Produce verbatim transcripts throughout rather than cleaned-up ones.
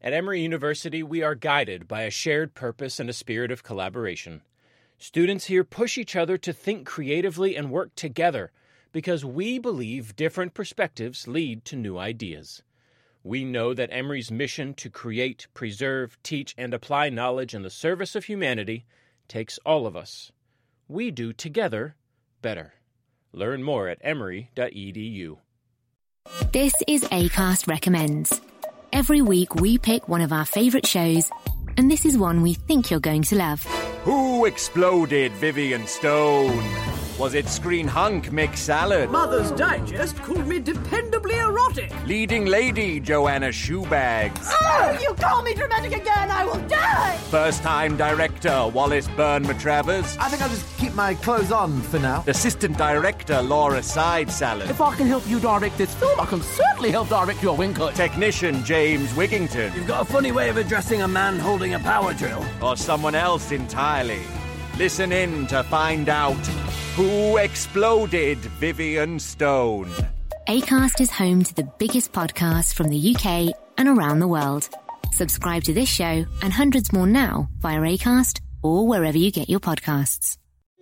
At Emory University, we are guided by a shared purpose and a spirit of collaboration. Students here push each other to think creatively and work together because we believe different perspectives lead to new ideas. We know that Emory's mission to create, preserve, teach, and apply knowledge in the service of humanity takes all of us. We do together better. Learn more at emory dot e d u. This is Acast Recommends. Every week we pick one of our favourite shows, and this is one we think you're going to love. Who exploded Vivian Stone? Was it Screen Hunk Mick Salad? Mother's Digest called me dependably erotic. Leading Lady Joanna Shoebags? Oh, you call me dramatic again, I will die! First-time director Wallace Byrne-Matravers? I think I'll just keep my clothes on for now. Assistant director Laura Side Salad? If I can help you direct this film, I can certainly help direct your wing cut. Technician James Wigington? You've got a funny way of addressing a man holding a power drill. Or someone else entirely? Listen in to find out who exploded Vivian Stone. Acast is home to the biggest podcasts from the U K and around the world. Subscribe to this show and hundreds more now via Acast or wherever you get your podcasts.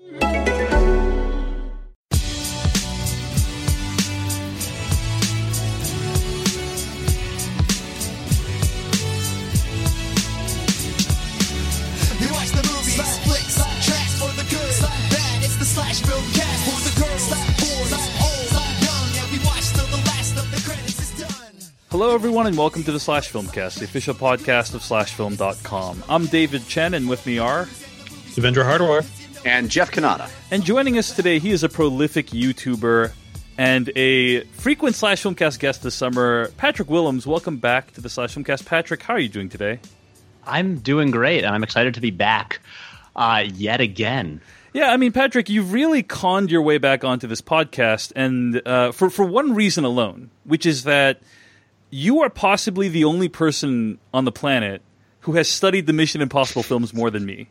Hello, everyone, and welcome to the Slash Filmcast, the official podcast of slash film dot com. I'm David Chen, and with me are Devendra Hardwar and Jeff Kanata. And joining us today, he is a prolific YouTuber and a frequent Slash Filmcast guest this summer, Patrick Willems. Welcome back to the Slash Filmcast. Patrick, how are you doing today? I'm doing great, and I'm excited to be back uh, yet again. Yeah, I mean, Patrick, you've really conned your way back onto this podcast, and uh, for, for one reason alone, which is that you are possibly the only person on the planet who has studied the Mission Impossible films more than me.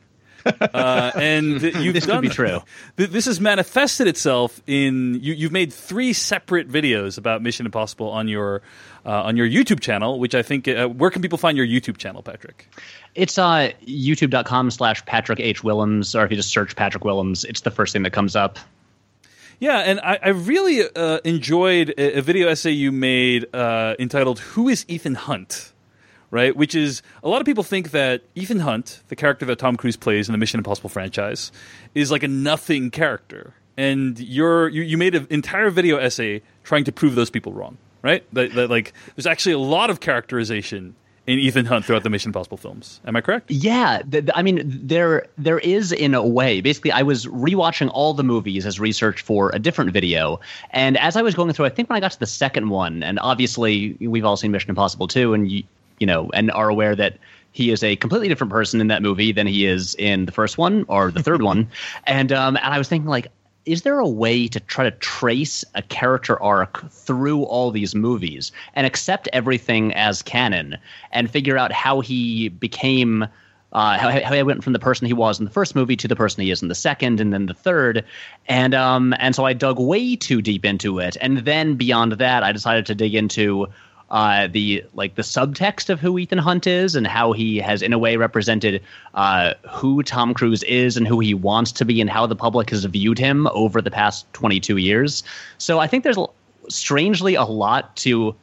Uh, and you've this done, could be true. This has manifested itself in you, you've made three separate videos about Mission Impossible on your uh, on your YouTube channel, which I think uh, where can people find your YouTube channel, Patrick? It's uh, youtube dot com slash Patrick H. Willems, or if you just search Patrick Willems, it's the first thing that comes up. Yeah, and I, I really uh, enjoyed a, a video essay you made uh, entitled "Who is Ethan Hunt?" Right, which is a lot of people think that Ethan Hunt, the character that Tom Cruise plays in the Mission Impossible franchise, is like a nothing character, and you're you, you made an entire video essay trying to prove those people wrong. Right, that, that like there's actually a lot of characterization in Ethan Hunt throughout the Mission Impossible films. Am I correct? Yeah. Th- I mean, there there is in a way. Basically, I was rewatching all the movies as research for a different video. And as I was going through, I think when I got to the second one, and obviously we've all seen Mission Impossible two, and you, you know, and are aware that he is a completely different person in that movie than he is in the first one or the third one. And um, and I was thinking, like, is there a way to try to trace a character arc through all these movies and accept everything as canon and figure out how he became, uh, how, how he went from the person he was in the first movie to the person he is in the second and then the third. And um, and so I dug way too deep into it. And then beyond that, I decided to dig into Uh, the like the subtext of who Ethan Hunt is and how he has in a way represented uh, who Tom Cruise is and who he wants to be and how the public has viewed him over the past twenty-two years. So I think there's strangely a lot to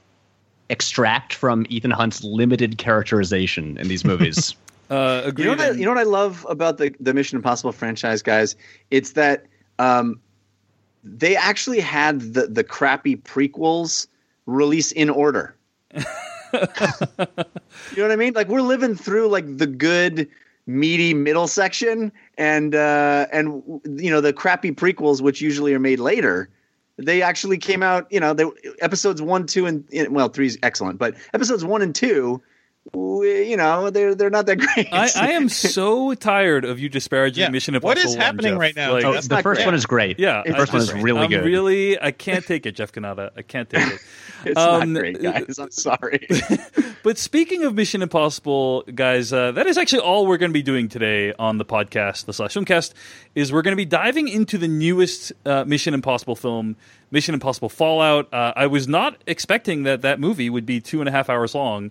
extract from Ethan Hunt's limited characterization in these movies. uh, agreed. You know, what I, you know what I love about the, the Mission Impossible franchise, guys? It's that um, they actually had the, the crappy prequels release in order. You know what I mean? Like, we're living through like the good, meaty middle section, and uh, and you know the crappy prequels, which usually are made later. They actually came out. You know, they, episodes one, two, and well, three is excellent, but episodes one and two, we, you know, they're they're not that great. I, I am so tired of you disparaging yeah. Mission Impossible. What is happening one, right now? Like, oh, the first great. one is great. Yeah, the first one is really I'm good. Really, I can't take it, Jeff Kanata. I can't take it. It's um, not great, guys. I'm sorry. But speaking of Mission Impossible, guys, uh, that is actually all we're going to be doing today on the podcast, the Slash Filmcast, is we're going to be diving into the newest uh, Mission Impossible film, Mission Impossible Fallout. Uh, I was not expecting that that movie would be two and a half hours long.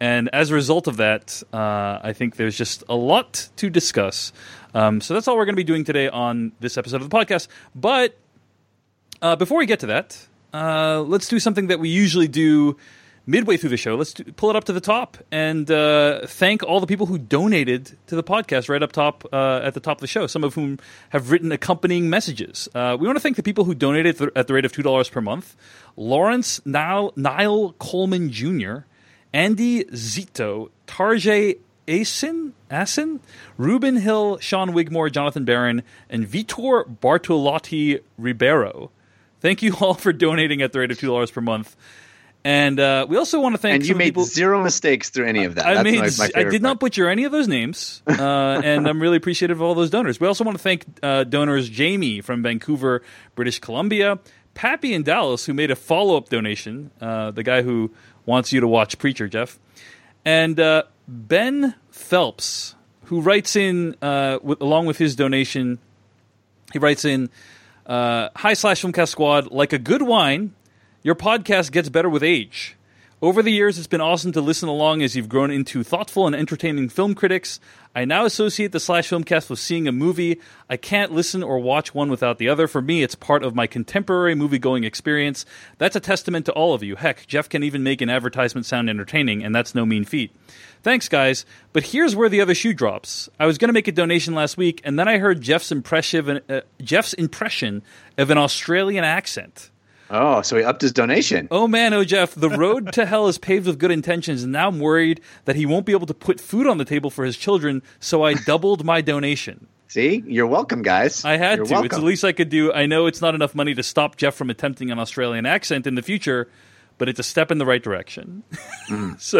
And as a result of that, uh, I think there's just a lot to discuss. Um, so that's all we're going to be doing today on this episode of the podcast. But uh, before we get to that, uh, let's do something that we usually do midway through the show. Let's do, pull it up to the top and uh, thank all the people who donated to the podcast right up top uh, at the top of the show, some of whom have written accompanying messages. Uh, we want to thank the people who donated th- at the rate of two dollars per month. Lawrence Niall, Niall Coleman Junior, Andy Zito, Tarjay Asin, Asin, Ruben Hill, Sean Wigmore, Jonathan Barron, and Vitor Bartolotti Ribeiro. Thank you all for donating at the rate of two dollars per month. And uh, we also want to thank and you some made people. zero mistakes through any of that. I That's made, my, my I favorite did not part. butcher any of those names, uh, and I'm really appreciative of all those donors. We also want to thank uh, donors Jamie from Vancouver, British Columbia, Pappy in Dallas, who made a follow-up donation, uh, the guy who wants you to watch Preacher, Jeff, and uh, Ben Phelps, who writes in, uh, with, along with his donation, he writes in, uh, Hi slash Filmcast Squad, like a good wine, your podcast gets better with age. Over the years, it's been awesome to listen along as you've grown into thoughtful and entertaining film critics. I now associate the Slash Filmcast with seeing a movie. I can't listen or watch one without the other. For me, it's part of my contemporary movie-going experience. That's a testament to all of you. Heck, Jeff can even make an advertisement sound entertaining, and that's no mean feat. Thanks, guys. But here's where the other shoe drops. I was going to make a donation last week, and then I heard Jeff's impression, uh, Jeff's impression of an Australian accent. Oh, so he upped his donation. Oh, man, oh, Jeff, the road to hell is paved with good intentions, and now I'm worried that he won't be able to put food on the table for his children, so I doubled my donation. See? You're welcome, guys. I had You're to. welcome. It's the least I could do. I know it's not enough money to stop Jeff from attempting an Australian accent in the future, but it's a step in the right direction. Mm. So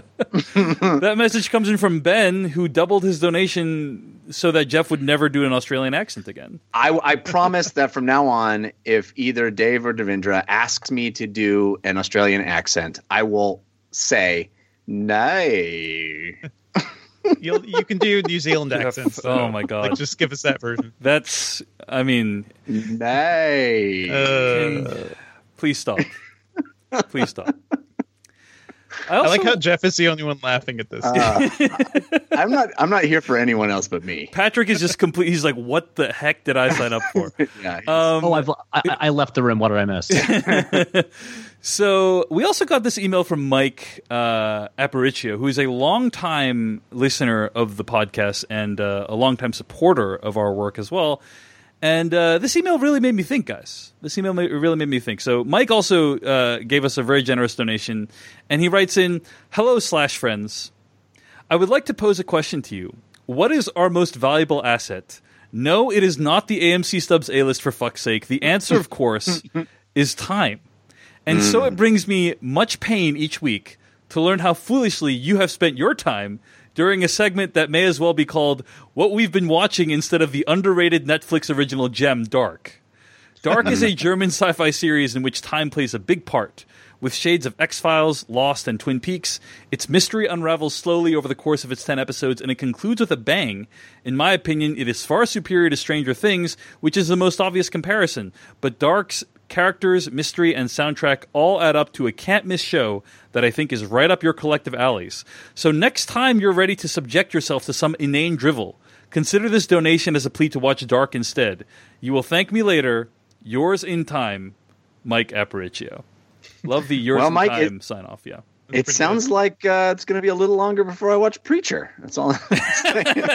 that message comes in from Ben, who doubled his donation so that Jeff would never do an Australian accent again. I, I promise that from now on, if either Dave or Devindra asks me to do an Australian accent, I will say, nay. You'll, you can do New Zealand accents. So, oh, my God. Like, just give us that version. That's, I mean. Nay. Uh, can, please stop. Please stop. I, also, I like how Jeff is the only one laughing at this. Uh, I'm not. I'm not here for anyone else but me. Patrick is just complete. He's like, "What the heck did I sign up for?" yeah, um, oh, I've, I, I left the room. What did I miss? So we also got this email from Mike uh, Aparicio, who is a longtime listener of the podcast and uh, a longtime supporter of our work as well. And uh, this email really made me think, guys. This email really made me think. So Mike also uh, gave us a very generous donation, and he writes in, Hello, Slash friends. I would like to pose a question to you. What is our most valuable asset? No, it is not the A M C Stubs A-list, for fuck's sake. The answer, of course, is time. And mm. so it brings me much pain each week to learn how foolishly you have spent your time during a segment that may as well be called What We've Been Watching instead of the underrated Netflix original gem, Dark. Dark is a German sci-fi series in which time plays a big part. With shades of X-Files, Lost, and Twin Peaks, its mystery unravels slowly over the course of its ten episodes, and it concludes with a bang. In my opinion, it is far superior to Stranger Things, which is the most obvious comparison. But Dark's characters, mystery, and soundtrack all add up to a can't-miss show that I think is right up your collective alleys. So next time you're ready to subject yourself to some inane drivel, consider this donation as a plea to watch Dark instead. You will thank me later. Yours in time, Mike Aparicio. Love the yours well, in Mike, time it, sign off, yeah. It sounds good. like uh, it's going to be a little longer before I watch Preacher. That's all I'm saying.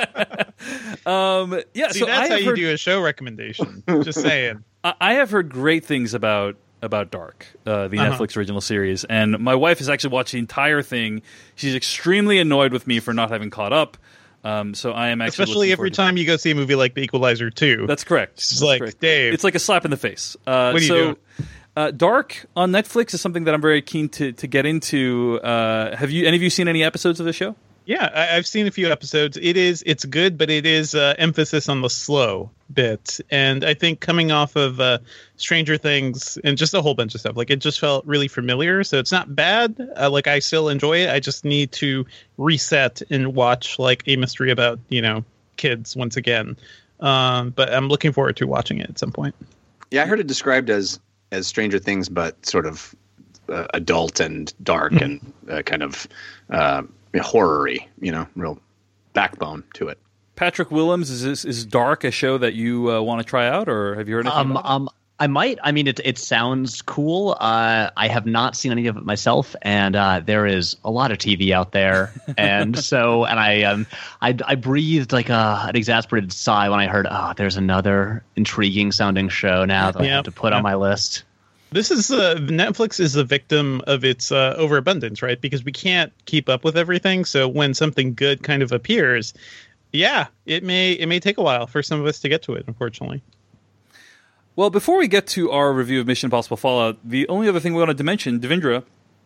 um, yeah, See, so that's I how you heard, do a show recommendation. Just saying. I have heard great things about about Dark, uh, the uh-huh. Netflix original series, and my wife has actually watched the entire thing. She's extremely annoyed with me for not having caught up. Um, so I am actually especially every time you go see a movie like The Equalizer two. That's correct. It's That's like correct. Dave. It's like a slap in the face. Uh, what are you so, doing? Uh, Dark on Netflix is something that I'm very keen to to get into. Uh, have you any of you seen any episodes of the show? Yeah, I, I've seen a few episodes. It is it's good, but it is uh, emphasis on the slow bit. And I think coming off of uh, Stranger Things and just a whole bunch of stuff, like it just felt really familiar. So it's not bad. Uh, like I still enjoy it. I just need to reset and watch like a mystery about, you know, kids once again. Um, but I'm looking forward to watching it at some point. Yeah, I heard it described as as Stranger Things, but sort of uh, adult and dark mm-hmm. and uh, kind of uh, horror-y, you know, real backbone to it. Patrick Willems, is this, is Dark a show that you uh, want to try out, or have you heard anything um, about it? Um, I might. I mean, it it sounds cool. Uh, I have not seen any of it myself, and uh, there is a lot of T V out there, and so and I um I, I breathed like a, an exasperated sigh when I heard, oh, there's another intriguing sounding show now that yeah, I have to put yeah. on my list. This is uh, Netflix is a victim of its uh, overabundance, right? Because we can't keep up with everything. So when something good kind of appears, yeah, it may it may take a while for some of us to get to it, unfortunately. Well, before we get to our review of Mission Impossible Fallout, the only other thing we wanted to mention, Devindra,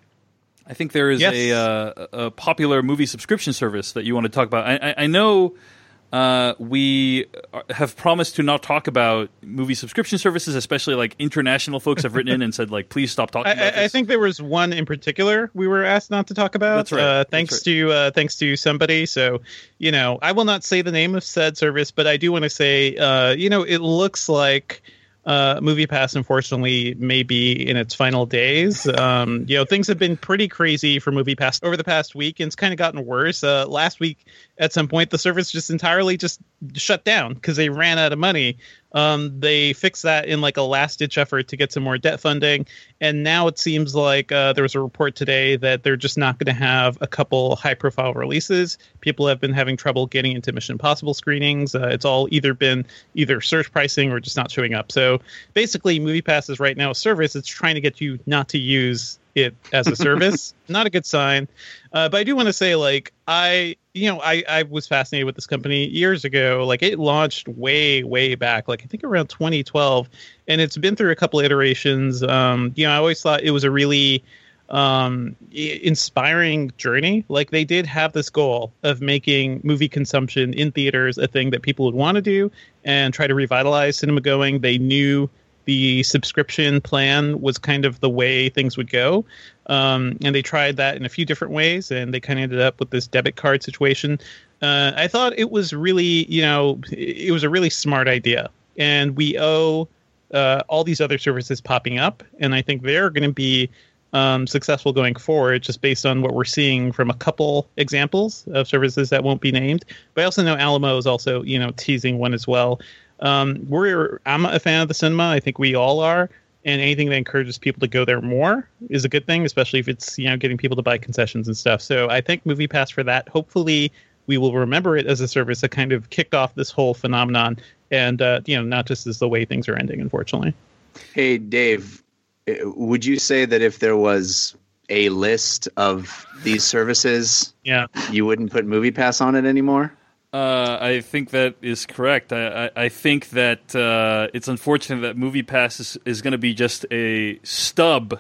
I think there is yes. a, uh, a popular movie subscription service that you want to talk about. I, I, I know uh, we have promised to not talk about movie subscription services, especially like international folks have written in and said, like, please stop talking I, about this. I think there was one in particular we were asked not to talk about. That's right. Uh, thanks That's right. to uh, thanks to somebody. So, you know, I will not say the name of said service, but I do want to say, uh, you know, it looks like Uh, MoviePass, unfortunately, may be in its final days. Um, you know, things have been pretty crazy for MoviePass over the past week, and it's kind of gotten worse. Uh, last week, at some point, the service just entirely just shut down because they ran out of money. Um, they fixed that in like a last-ditch effort to get some more debt funding, and now it seems like uh, there was a report today that they're just not going to have a couple high-profile releases. People have been having trouble getting into Mission Impossible screenings. Uh, it's all either been either surge pricing or just not showing up. So basically, MoviePass is right now a service that's trying to get you not to use it as a service. Not a good sign. Uh, but I do want to say, like, I, you know, I, I was fascinated with this company years ago. Like, it launched way, way back, like, I think around twenty twelve. And it's been through a couple iterations. Um, you know, I always thought it was a really um, inspiring journey. Like, they did have this goal of making movie consumption in theaters a thing that people would want to do and try to revitalize cinema going. They knew the subscription plan was kind of the way things would go. Um, and they tried that in a few different ways, and they kind of ended up with this debit card situation. Uh, I thought it was really, you know, it was a really smart idea. And we owe uh, all these other services popping up, and I think they're going to be um, successful going forward, just based on what we're seeing from a couple examples of services that won't be named. But I also know Alamo is also, you know, teasing one as well. Um, we're I'm a fan of the cinema. I think we all are. And anything that encourages people to go there more is a good thing, especially if it's, you know, getting people to buy concessions and stuff. So I think MoviePass for that. Hopefully we will remember it as a service that kind of kicked off this whole phenomenon, and, uh, you know, not just as the way things are ending, unfortunately. Hey, Dave, would you say that if there was a list of these services, yeah, you wouldn't put MoviePass on it anymore? Uh, I think that is correct. I, I, I think that uh, it's unfortunate that MoviePass is, is going to be just a stub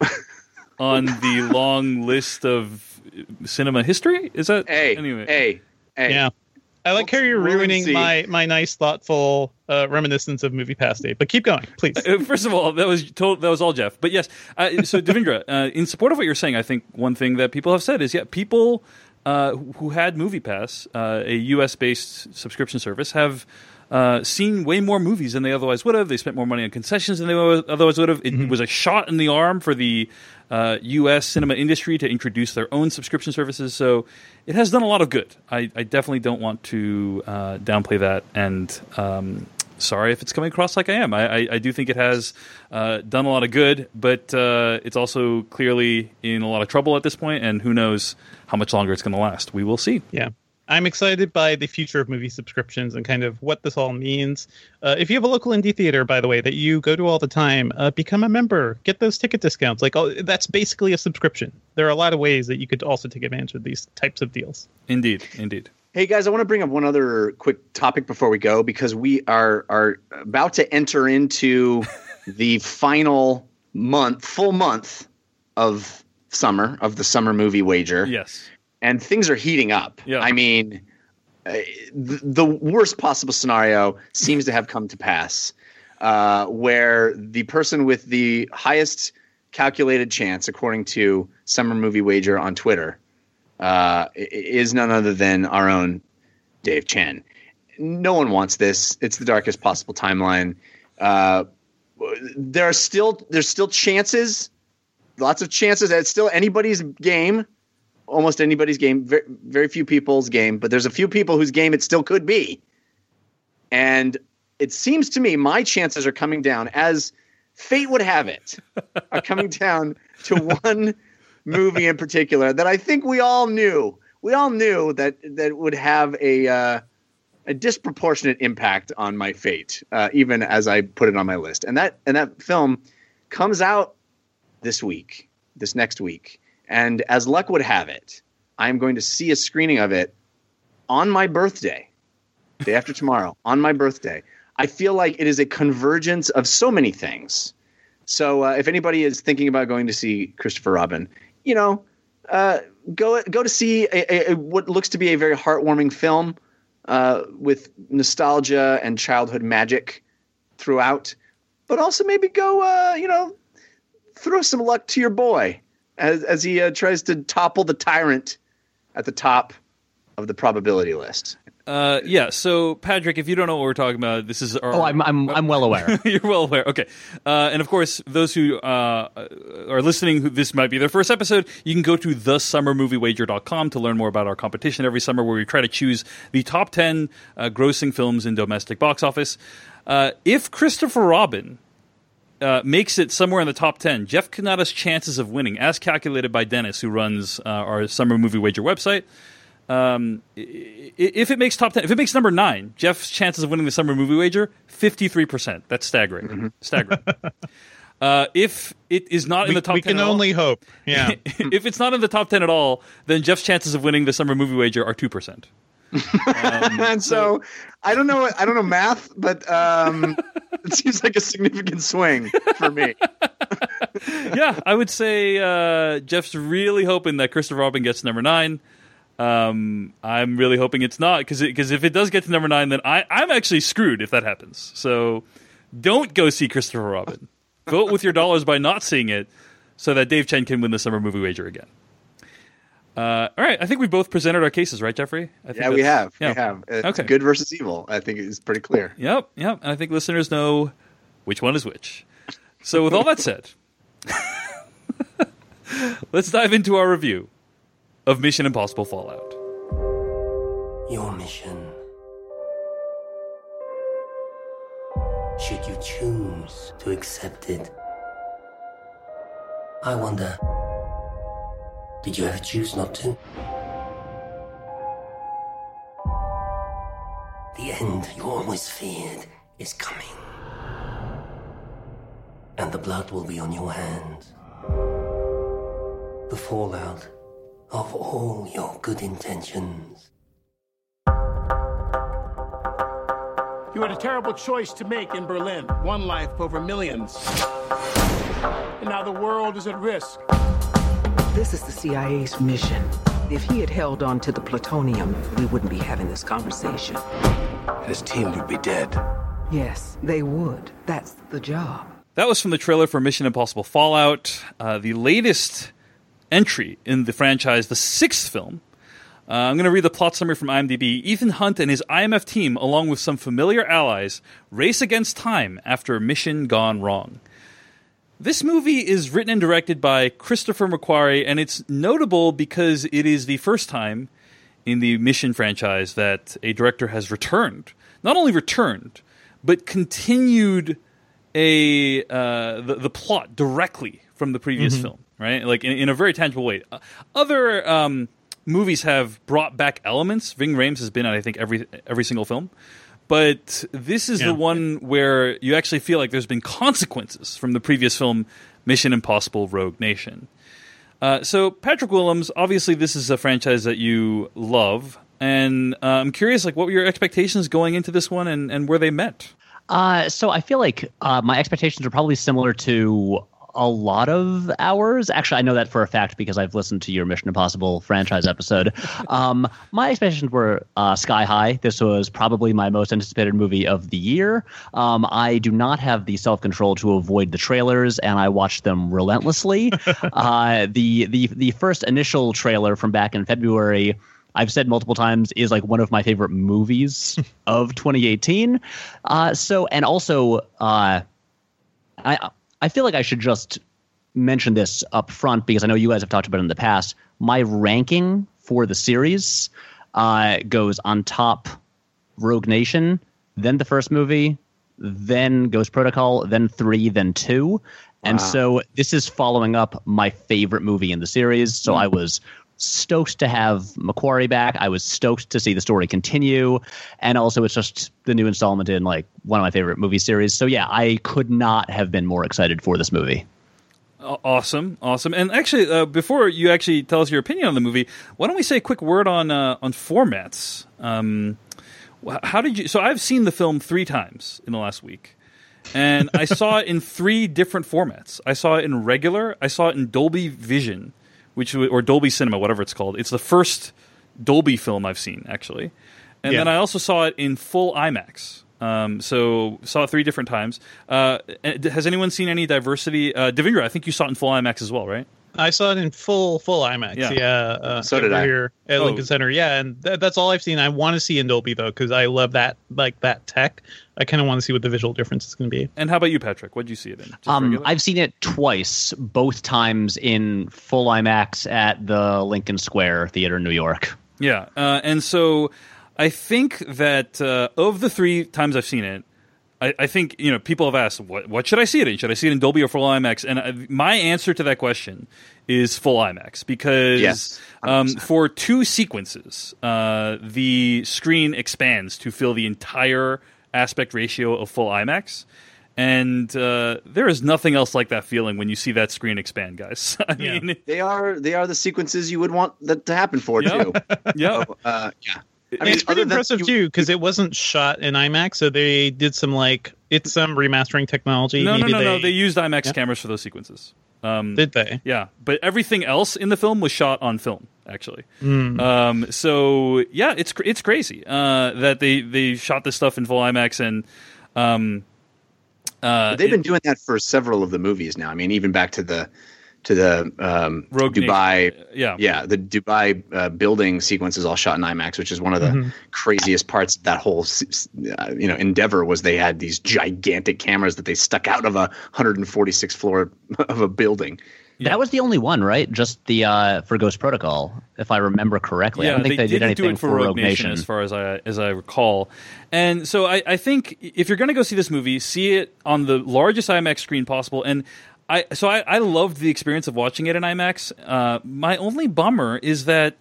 on the long list of cinema history. Is that hey, anyway? Hey, hey. Yeah. I like how you're ruining my, my nice, thoughtful uh, reminiscence of MoviePass Day. But keep going, please. Uh, first of all, that was told, that was all Jeff. But yes, uh, so Devindra, uh, in support of what you're saying, I think one thing that people have said is, yeah, people Uh, who had MoviePass, uh, a U S-based subscription service, have uh, seen way more movies than they otherwise would have. They spent more money on concessions than they otherwise would have. It mm-hmm. was a shot in the arm for the uh, U S cinema industry to introduce their own subscription services. So it has done a lot of good. I, I definitely don't want to uh, downplay that. And um, sorry if it's coming across like I am. I, I, I do think it has uh, done a lot of good, but uh, it's also clearly in a lot of trouble at this point, and who knows how much longer it's going to last. We will see. Yeah. I'm excited by the future of movie subscriptions and kind of what this all means. Uh, if you have a local indie theater, by the way, that you go to all the time, uh, become a member. Get those ticket discounts. Like, oh, that's basically a subscription. There are a lot of ways that you could also take advantage of these types of deals. Indeed, indeed. Hey, guys, I want to bring up one other quick topic before we go, because we are are about to enter into the final month, full month of summer, of the summer movie wager. Yes. And things are heating up. Yeah. I mean, uh, the, the worst possible scenario seems to have come to pass, uh, where the person with the highest calculated chance, according to Summer Movie Wager on Twitter, uh, is none other than our own Dave Chen. No one wants this. It's the darkest possible timeline. Uh, there are still there's still chances lots of chances. It's still anybody's game, almost anybody's game. Very, very few people's game, but there's a few people whose game it still could be. And it seems to me my chances are coming down, as fate would have it, are coming down to one movie in particular that I think we all knew. We all knew that that would have a uh, a disproportionate impact on my fate, uh, even as I put it on my list. And that and that film comes out this week, this next week. And as luck would have it, I'm going to see a screening of it on my birthday, day after tomorrow, on my birthday. I feel like it is a convergence of so many things. So uh, if anybody is thinking about going to see Christopher Robin, you know, uh, go go to see a, a, a, what looks to be a very heartwarming film uh, with nostalgia and childhood magic throughout. But also maybe go, uh, you know, throw some luck to your boy as, as he uh, tries to topple the tyrant at the top of the probability list. Uh, yeah. So, Patrick, if you don't know what we're talking about, this is our. Oh, I'm I'm I'm well aware. You're well aware. Okay. Uh, and of course, those who uh, are listening, who this might be their first episode, you can go to the summer movie wager dot com to learn more about our competition every summer, where we try to choose the top ten uh, grossing films in domestic box office. Uh, if Christopher Robin uh, makes it somewhere in the top ten, Jeff Cannata's chances of winning, as calculated by Dennis, who runs uh, our Summer Movie Wager website. Um, if it makes top ten, if it makes number nine, Jeff's chances of winning the Summer Movie Wager, fifty-three percent. That's staggering. Mm-hmm. Staggering. uh, if it is not we, in the top we ten, we can only all, hope. Yeah. If it's not in the top ten at all, then Jeff's chances of winning the Summer Movie Wager are two percent. Um, and so, so I don't know. I don't know math, but um, it seems like a significant swing for me. Yeah, I would say uh, Jeff's really hoping that Christopher Robin gets number nine. Um, I'm really hoping it's not, because because if it does get to number nine, then I, I'm actually screwed if that happens. So don't go see Christopher Robin. Vote with your dollars by not seeing it, so that Dave Chen can win the Summer Movie Wager again. Uh, all right, I think we both presented our cases, right, Jeffrey? I think yeah, we have. Yeah. We have. It's okay. Good versus evil. I think it's pretty clear. Yep, yep. And I think listeners know which one is which. So with all that said, let's dive into our review of Mission Impossible Fallout. Your mission, should you choose to accept it, I wonder, did you ever choose not to? The end you always feared is coming, and the blood will be on your hands. The fallout of all your good intentions. You had a terrible choice to make in Berlin. One life over millions. And now the world is at risk. This is the C I A's mission. If he had held on to the plutonium, we wouldn't be having this conversation. His team would be dead. Yes, they would. That's the job. That was from the trailer for Mission Impossible Fallout, uh, the latest entry in the franchise, the sixth film. Uh, I'm going to read the plot summary from IMDb. Ethan Hunt and his I M F team, along with some familiar allies, race against time after a mission gone wrong. This movie is written and directed by Christopher McQuarrie, and it's notable because it is the first time in the Mission franchise that a director has returned. Not only returned, but continued a uh, the, the plot directly from the previous mm-hmm. film. Right, like in, in a very tangible way. Uh, other um, movies have brought back elements. Ving Rhames has been on, I think, every every single film, but this is yeah. the one where you actually feel like there's been consequences from the previous film, Mission Impossible: Rogue Nation. Uh, so, Patrick Willems, obviously, this is a franchise that you love, and uh, I'm curious, like, what were your expectations going into this one, and, and where they met? Uh, so, I feel like uh, my expectations are probably similar to a lot of hours. Actually, I know that for a fact because I've listened to your Mission Impossible franchise episode. Um, my expectations were uh, sky high. This was probably my most anticipated movie of the year. Um, I do not have the self-control to avoid the trailers, and I watched them relentlessly. uh, the the the first initial trailer from back in February, I've said multiple times, is like one of my favorite movies of twenty eighteen. Uh, so, and also, uh, I. I feel like I should just mention this up front because I know you guys have talked about it in the past. My ranking for the series uh, goes on top Rogue Nation, then the first movie, then Ghost Protocol, then three, then two. And Wow. so this is following up my favorite movie in the series. So Mm. I was stoked to have Macquarie back. I was stoked to see the story continue. And also it's just the new installment in like one of my favorite movie series. So yeah, I could not have been more excited for this movie. Awesome, awesome. And actually, uh, before you actually tell us your opinion on the movie, why don't we say a quick word on uh, on formats? Um, wh- how did you? So I've seen the film three times in the last week, and I saw it in three different formats. I saw it in regular, I saw it in Dolby Vision, which w- or Dolby Cinema, whatever it's called. It's the first Dolby film I've seen actually, and Yeah. then I also saw it in full IMAX. Um, so saw it three different times. Uh, has anyone seen any diversity? Uh, Devindra, I think you saw it in full IMAX as well, right? I saw it in full full IMAX. Yeah. Yeah, uh, So did over I. here at Oh. Lincoln Center. Yeah, and th- that's all I've seen. I want to see in Dolby though because I love that like that tech. I kind of want to see what the visual difference is going to be. And how about you, Patrick? What did you see it in? Just Um, regular? I've seen it twice, both times in full IMAX at the Lincoln Square Theater in New York. Yeah, uh, and so I think that uh, of the three times I've seen it, I, I think you know people have asked, what, what should I see it in? Should I see it in Dolby or full IMAX? And uh, my answer to that question is full IMAX because Yes, um, for two sequences, uh, the screen expands to fill the entire aspect ratio of full IMAX. And uh, there is nothing else like that feeling when you see that screen expand, guys. I Yeah. mean, They are they are the sequences you would want that to happen for Yeah. too. yeah. So, uh, yeah. I mean, it's pretty other than impressive you- too because it wasn't shot in IMAX, so they did some like it's some remastering technology. No, no, Maybe no, they, no. They used IMAX Yeah. cameras for those sequences. Um, did they? Yeah, but everything else in the film was shot on film, actually. Mm. Um, so yeah, it's cr- it's crazy uh, that they, they shot this stuff in full IMAX and um, uh, But they've it- been doing that for several of the movies now. I mean, even back to the to the um, Rogue Dubai, Nation. Yeah. yeah, the Dubai uh, building sequence is all shot in IMAX, which is one of the Mhm. craziest parts of that whole s- uh, you know endeavor. Was they had these gigantic cameras that they stuck out of a one hundred forty-sixth floor of a building. That was the only one, right? Just the uh, for Ghost Protocol, if I remember correctly. I Yeah, don't think they, did didn't anything do it for Rogue Nation, Nation. as far as I as I recall. And so I, I think if you're going to go see this movie, see it on the largest IMAX screen possible. And I so I, I loved the experience of watching it in IMAX. Uh, my only bummer is that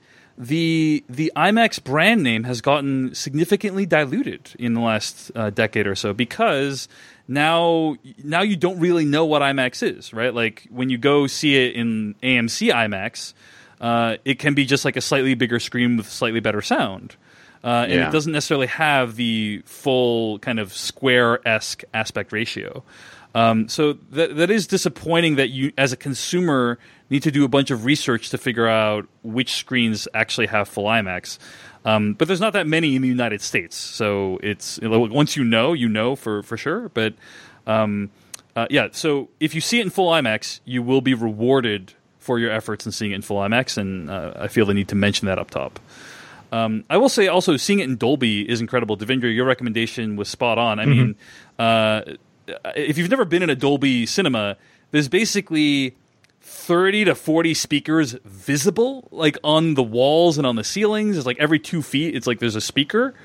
the the IMAX brand name has gotten significantly diluted in the last uh, decade or so because now now you don't really know what IMAX is, right? Like when you go see it in A M C IMAX, uh, it can be just like a slightly bigger screen with slightly better sound. Uh, and Yeah. it doesn't necessarily have the full kind of square-esque aspect ratio. Um, so that that is disappointing that you, as a consumer, need to do a bunch of research to figure out which screens actually have full IMAX. Um, but there's not that many in the United States, so it's you know, once you know, you know for for sure. But um, uh, yeah, so if you see it in full IMAX, you will be rewarded for your efforts in seeing it in full IMAX, and uh, I feel the need to mention that up top. Um, I will say also, seeing it in Dolby is incredible. Devindra, your recommendation was spot on. I mean, uh, if you've never been in a Dolby cinema, there's basically thirty to forty speakers visible, like on the walls and on the ceilings. It's like every two feet, it's like there's a speaker.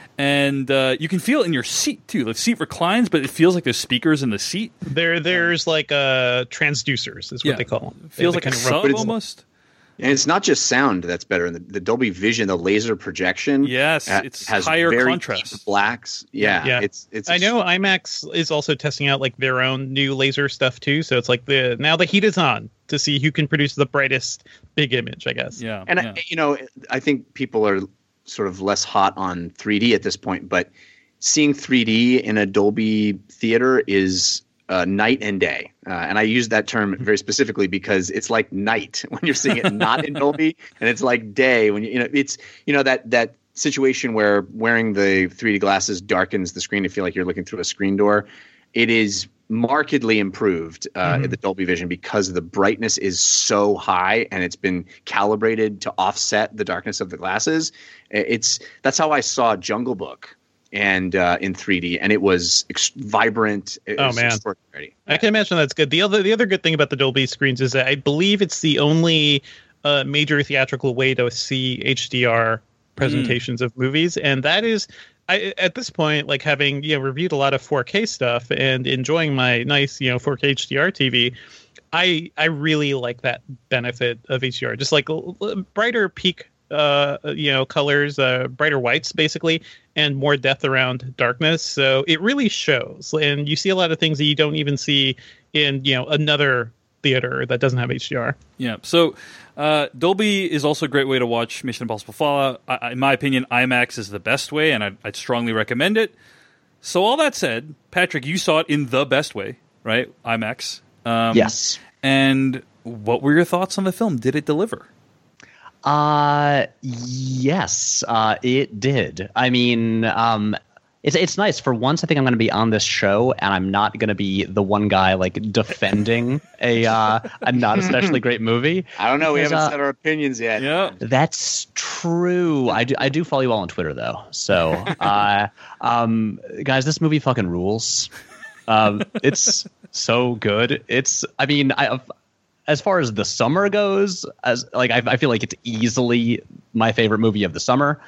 And uh, you can feel it in your seat, too. The seat reclines, but it feels like there's speakers in the seat. There, there's like uh, transducers, is what Yeah. they call them. Feels They like a kind of sub rub- almost. And it's not just sound that's better in the, the Dolby Vision, the laser projection. Yes, uh, it's has higher very contrast. deep blacks. Yeah, Yeah. it's it's. I know IMAX is also testing out like their own new laser stuff too. So it's like the now the heat is on to see who can produce the brightest big image, I guess. Yeah, And yeah. I, you know, I think people are sort of less hot on three D at this point, but seeing three D in a Dolby theater is uh, night and day. Uh, and I use that term very specifically because it's like night when you're seeing it not in Dolby, and it's like day when you, you know, it's, you know, that, that situation where wearing the three D glasses darkens the screen to feel like you're looking through a screen door. It is markedly improved uh, Mhm. in the Dolby Vision because the brightness is so high and it's been calibrated to offset the darkness of the glasses. It's that's how I saw Jungle Book and uh, in three D, and it was ex- vibrant. It oh was man, extraordinary. I can imagine that's good. The other the other good thing about the Dolby screens is that I believe it's the only uh, major theatrical way to see H D R presentations mm. of movies, and that is. I, at this point, like having you know reviewed a lot of four K stuff and enjoying my nice you know four K H D R T V, I I really like that benefit of H D R. Just like brighter peak, uh, you know, colors, uh, brighter whites, basically, and more depth around darkness. So it really shows, and you see a lot of things that you don't even see in you know another theater that doesn't have H D R. Yeah. So uh, Dolby is also a great way to watch Mission Impossible Fallout. I, in my opinion, IMAX is the best way, and I'd, I'd strongly recommend it. So all that said, Patrick, you saw it in the best way, right? IMAX. Um, yes. And what were your thoughts on the film? Did it deliver? Uh, yes, uh, it did. I mean, um, it's it's nice. For once, I think I'm going to be on this show, and I'm not going to be the one guy like defending a uh, a not especially great movie. I don't know. We because, haven't uh, said our opinions yet. Yeah, that's true. I do I do follow you all on Twitter though. So, uh, um, guys, this movie fucking rules. Um, it's so good. It's. I mean, I. As far as the summer goes, as like I, I feel like it's easily my favorite movie of the summer,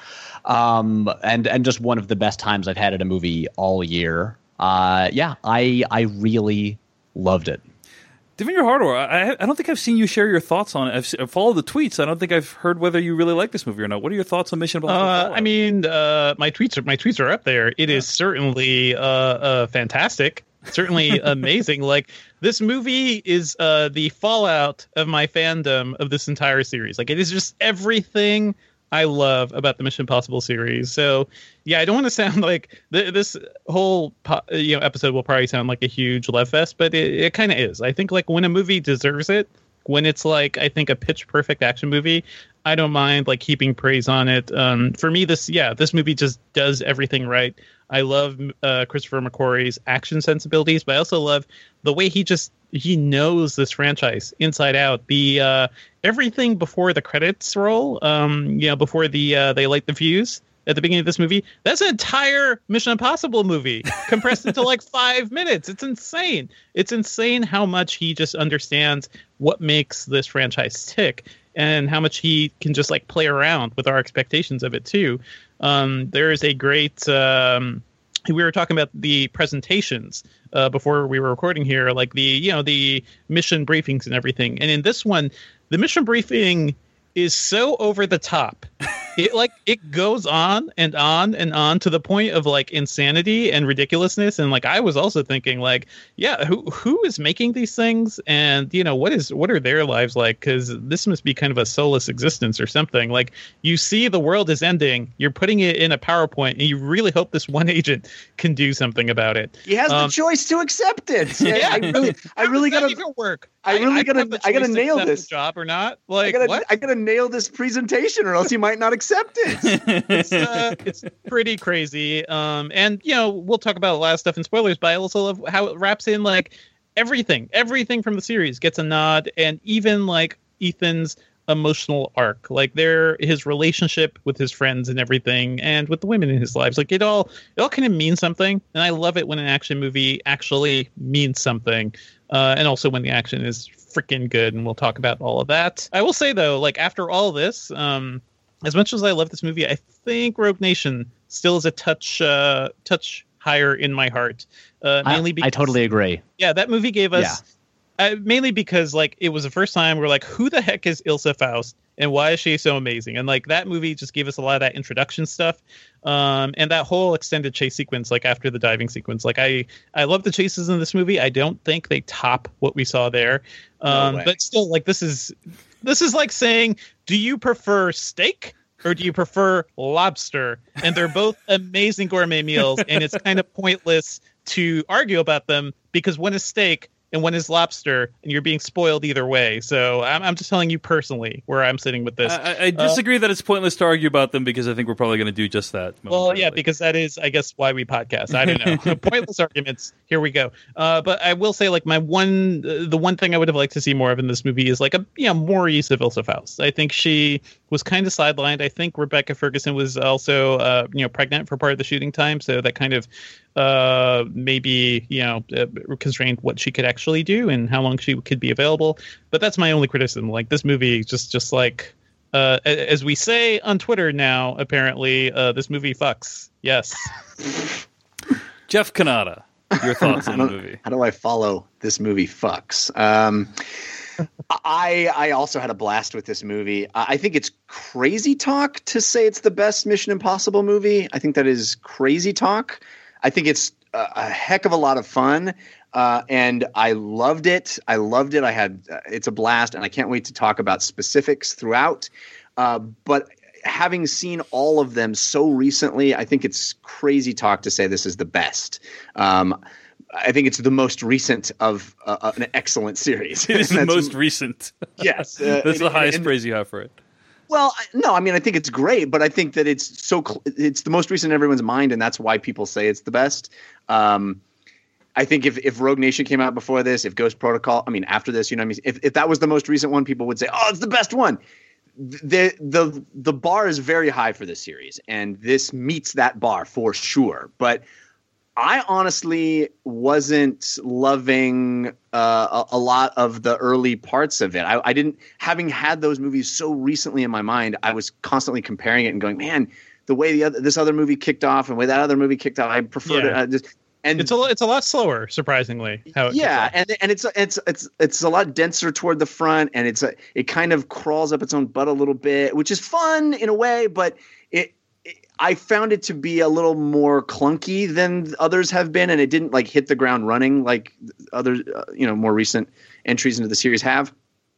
um, and and just one of the best times I've had at a movie all year. Uh, yeah, I I really loved it. Divin Hardware, I I don't think I've seen you share your thoughts on it. I've, I've followed the tweets. I don't think I've heard whether you really like this movie or not. What are your thoughts on Mission Impossible? Uh, I mean, uh, my tweets are my tweets are up there. It yeah. is certainly uh, uh, fantastic. Certainly amazing. Like this movie is uh, the fallout of my fandom of this entire series. Like it is just everything I love about the Mission Impossible series. So yeah, I don't want to sound like th- this whole po- you know episode will probably sound like a huge love fest, but it, it kind of is. I think like when a movie deserves it, when it's like I think a pitch perfect action movie, I don't mind like heaping praise on it. Um, for me, this yeah, this movie just does everything right. I love uh, Christopher McQuarrie's action sensibilities, but I also love the way he just he knows this franchise inside out. The uh, everything before the credits roll, um, you know, before the uh, they light the fuse at the beginning of this movie, that's an entire Mission Impossible movie compressed into like five minutes. It's insane. It's insane how much he just understands what makes this franchise tick and how much he can just like play around with our expectations of it too. Um, there is a great, um, we were talking about the presentations uh, before we were recording here, like the, you know, the mission briefings and everything. And in this one, the mission briefing is so over the top. It like it goes on and on and on to the point of like insanity and ridiculousness. And like I was also thinking like, yeah, who who is making these things, and you know what is what are their lives like? Because this must be kind of a soulless existence or something. Like you see the world is ending, you're putting it in a PowerPoint, and you really hope this one agent can do something about it. He has um, the choice to accept it. Yeah, I really, I really gotta even work. I really I, gotta, I, I gotta nail this job or not. Like I gotta, what? I gotta nail this presentation, or else he might not accept it. it's, uh, it's pretty crazy. Um, and you know, we'll talk about a lot of stuff in spoilers, but I also love how it wraps in like everything, everything from the series gets a nod, and even like Ethan's emotional arc, like their his relationship with his friends and everything, and with the women in his lives. Like it all, it all kind of means something, and I love it when an action movie actually means something. Uh, and also when the action is freaking good, and we'll talk about all of that. I will say though, like after all this, um, as much as I love this movie, I think Rogue Nation still is a touch, uh, touch higher in my heart. Uh, mainly I, because I totally agree. Yeah, that movie gave us. Yeah. Uh, mainly because like it was the first time we're like, who the heck is Ilsa Faust and why is she so amazing? And like that movie just gave us a lot of that introduction stuff, um, and that whole extended chase sequence, like after the diving sequence. Like I, I love the chases in this movie. I don't think they top what we saw there, um, No way. but still, like this is this is like saying, do you prefer steak or do you prefer lobster? And they're both amazing gourmet meals, and it's kind of pointless to argue about them because one is steak and one is lobster, and you're being spoiled either way. So I'm, I'm just telling you personally where I'm sitting with this. I, I disagree uh, that it's pointless to argue about them because I think we're probably going to do just that. Well, yeah, because that is, I guess, why we podcast. I don't know. Pointless arguments. Here we go. Uh, but I will say, like, my one, uh, the one thing I would have liked to see more of in this movie is like a, you know, more use of Ilsa Faust. I think she was kind of sidelined. I think Rebecca Ferguson was also, uh, you know, pregnant for part of the shooting time, so that kind of uh, maybe, you know, uh, constrained what she could actually do and how long she could be available. But that's my only criticism. Like, this movie just, just like, uh, as we say on Twitter now, apparently, uh, this movie fucks. Yes. Jeff Kanata, your thoughts on the movie? How do I follow this movie fucks? Um, I I also had a blast with this movie. I think it's crazy talk to say it's the best Mission Impossible movie. I think that is crazy talk. I think it's a, a heck of a lot of fun, uh, and I loved it. I loved it. I had uh, it's a blast, and I can't wait to talk about specifics throughout. Uh, but having seen all of them so recently, I think it's crazy talk to say this is the best. Um, I think it's the most recent of uh, an excellent series. It is the most recent. Yes. Uh, That's the and, highest and, praise you have for it. Well, no, I mean, I think it's great, but I think that it's so cl- it's the most recent in everyone's mind, and that's why people say it's the best. Um, I think if, if Rogue Nation came out before this, if Ghost Protocol, I mean, after this, you know what I mean? If, if that was the most recent one, people would say, oh, it's the best one. The, the, the bar is very high for this series, and this meets that bar for sure. But I honestly wasn't loving uh, a, a lot of the early parts of it. I, I didn't, having had those movies so recently in my mind, I was constantly comparing it and going, man, the way the other, this other movie kicked off and the way that other movie kicked off, I preferred yeah. it. I just, and it's a it's a lot slower, surprisingly. How it yeah, and and it's it's it's it's a lot denser toward the front, and it's a, it kind of crawls up its own butt a little bit, which is fun in a way, but it. I found it to be a little more clunky than others have been, and it didn't like hit the ground running like other, uh, you know, more recent entries into the series have.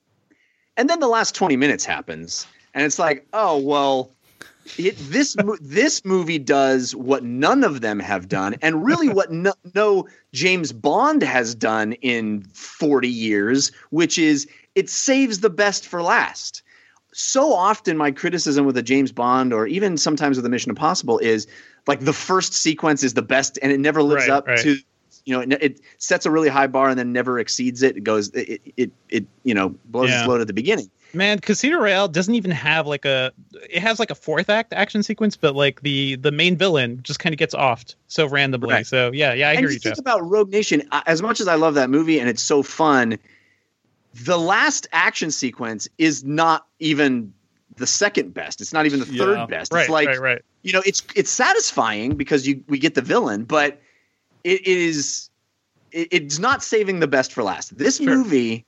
And then the last twenty minutes happens, and it's like, oh well, it, this this movie does what none of them have done, and really what no, no James Bond has done in forty years, which is it saves the best for last. So often my criticism with a James Bond or even sometimes with a Mission Impossible is like the first sequence is the best and it never lives right, up right. to, you know, it, it sets a really high bar and then never exceeds it. It goes, it, it, it you know, blows yeah. its load at the beginning. Man, Casino Royale doesn't even have like a, it has like a fourth act action sequence, but like the, the main villain just kind of gets offed so randomly. Right. So yeah, yeah, I and hear you you, think Jeff. about Rogue Nation, as much as I love that movie and it's so fun, the last action sequence is not even the second best. It's not even the third yeah. best. Right, it's like, right, right. you know, it's it's satisfying because you we get the villain, but it, it is it, it's not saving the best for last. This sure. movie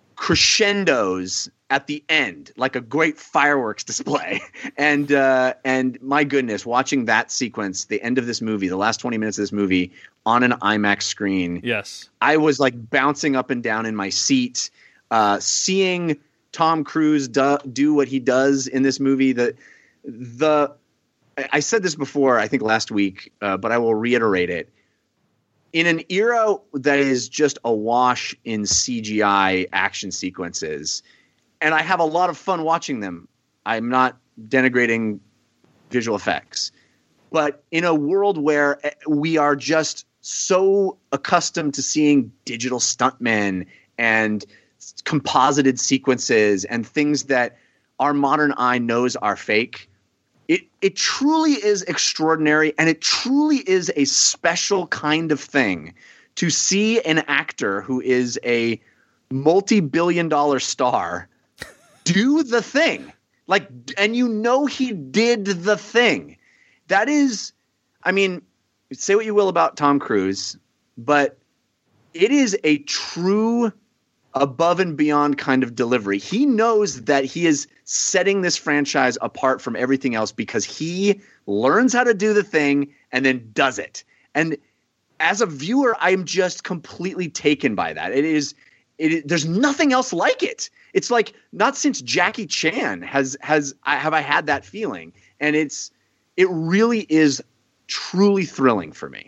crescendos at the end like a great fireworks display, and uh, and my goodness, watching that sequence, the end of this movie, the last twenty minutes of this movie on an IMAX screen, yes, I was like bouncing up and down in my seat, uh, seeing Tom Cruise do, do what he does in this movie. The the I said this before, I think last week, uh, but I will reiterate it. In an era that is just awash in C G I action sequences, and I have a lot of fun watching them. I'm not denigrating visual effects, but in a world where we are just so accustomed to seeing digital stuntmen and composited sequences and things that our modern eye knows are fake, it it truly is extraordinary, and it truly is a special kind of thing to see an actor who is a multi-billion dollar star do the thing. Like, and you know he did the thing. That is, I mean, say what you will about Tom Cruise, but it is a true above and beyond kind of delivery. He knows that he is setting this franchise apart from everything else because he learns how to do the thing and then does it. And as a viewer, I'm just completely taken by that. It is, it is, there's nothing else like it. It's like not since Jackie Chan has has I have I had that feeling, and it's it really is truly thrilling for me.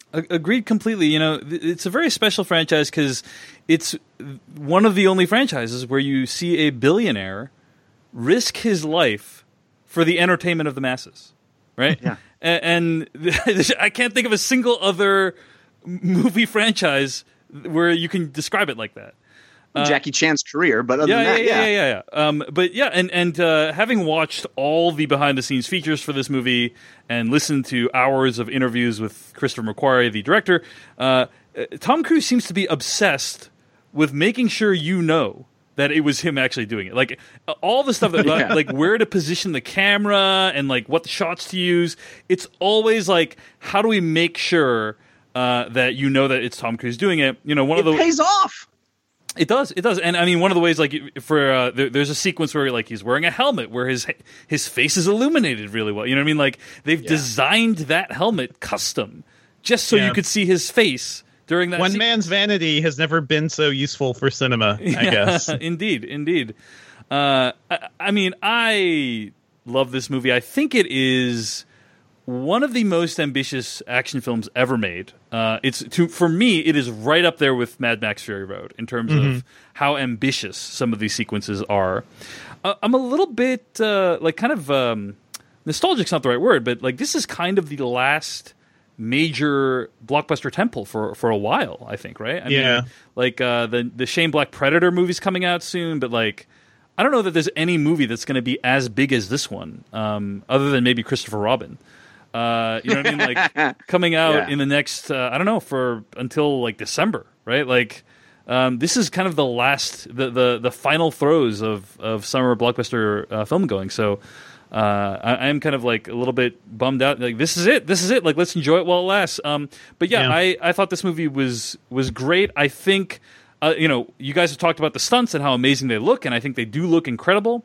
Agreed completely. You know, it's a very special franchise because it's one of the only franchises where you see a billionaire risk his life for the entertainment of the masses, right? Yeah. And, and I can't think of a single other movie franchise where you can describe it like that. Uh, Jackie Chan's career, but other yeah, than that, yeah, yeah, yeah, yeah, yeah. Um, but yeah, and and uh, having watched all the behind-the-scenes features for this movie and listened to hours of interviews with Christopher McQuarrie, the director, uh, Tom Cruise seems to be obsessed with making sure you know that it was him actually doing it. Like all the stuff that, yeah. like where to position the camera and like what shots to use. It's always like, how do we make sure uh, that you know that it's Tom Cruise doing it? You know, one it of the pays off. It does, it does, and I mean, one of the ways, like for uh, there, there's a sequence where like he's wearing a helmet where his his face is illuminated really well. You know what I mean? Like they've yeah. designed that helmet custom just so yeah. you could see his face during that. One sequence. man's vanity has never been so useful for cinema. I yeah, guess. indeed, indeed. Uh, I, I mean, I love this movie. I think it is one of the most ambitious action films ever made. Uh, it's to for me, it is right up there with Mad Max Fury Road in terms mm-hmm. of how ambitious some of these sequences are. Uh, I'm a little bit uh, like kind of um, nostalgic's not the right word, but like this is kind of the last major blockbuster temple for for a while. I think, right? I yeah. mean, like uh, the the Shane Black Predator movie's coming out soon, but like I don't know that there's any movie that's going to be as big as this one, um, other than maybe Christopher Robin. Uh, you know what I mean? Like coming out yeah. in the next, uh, I don't know, for until like December, right? Like um, this is kind of the last, the the, the final throes of, of summer blockbuster uh, film going. So uh, I am kind of like a little bit bummed out. Like this is it, this is it. Like let's enjoy it while it lasts. Um, but yeah, yeah, I, I thought this movie was was great. I think uh, you know, you guys have talked about the stunts and how amazing they look, and I think they do look incredible.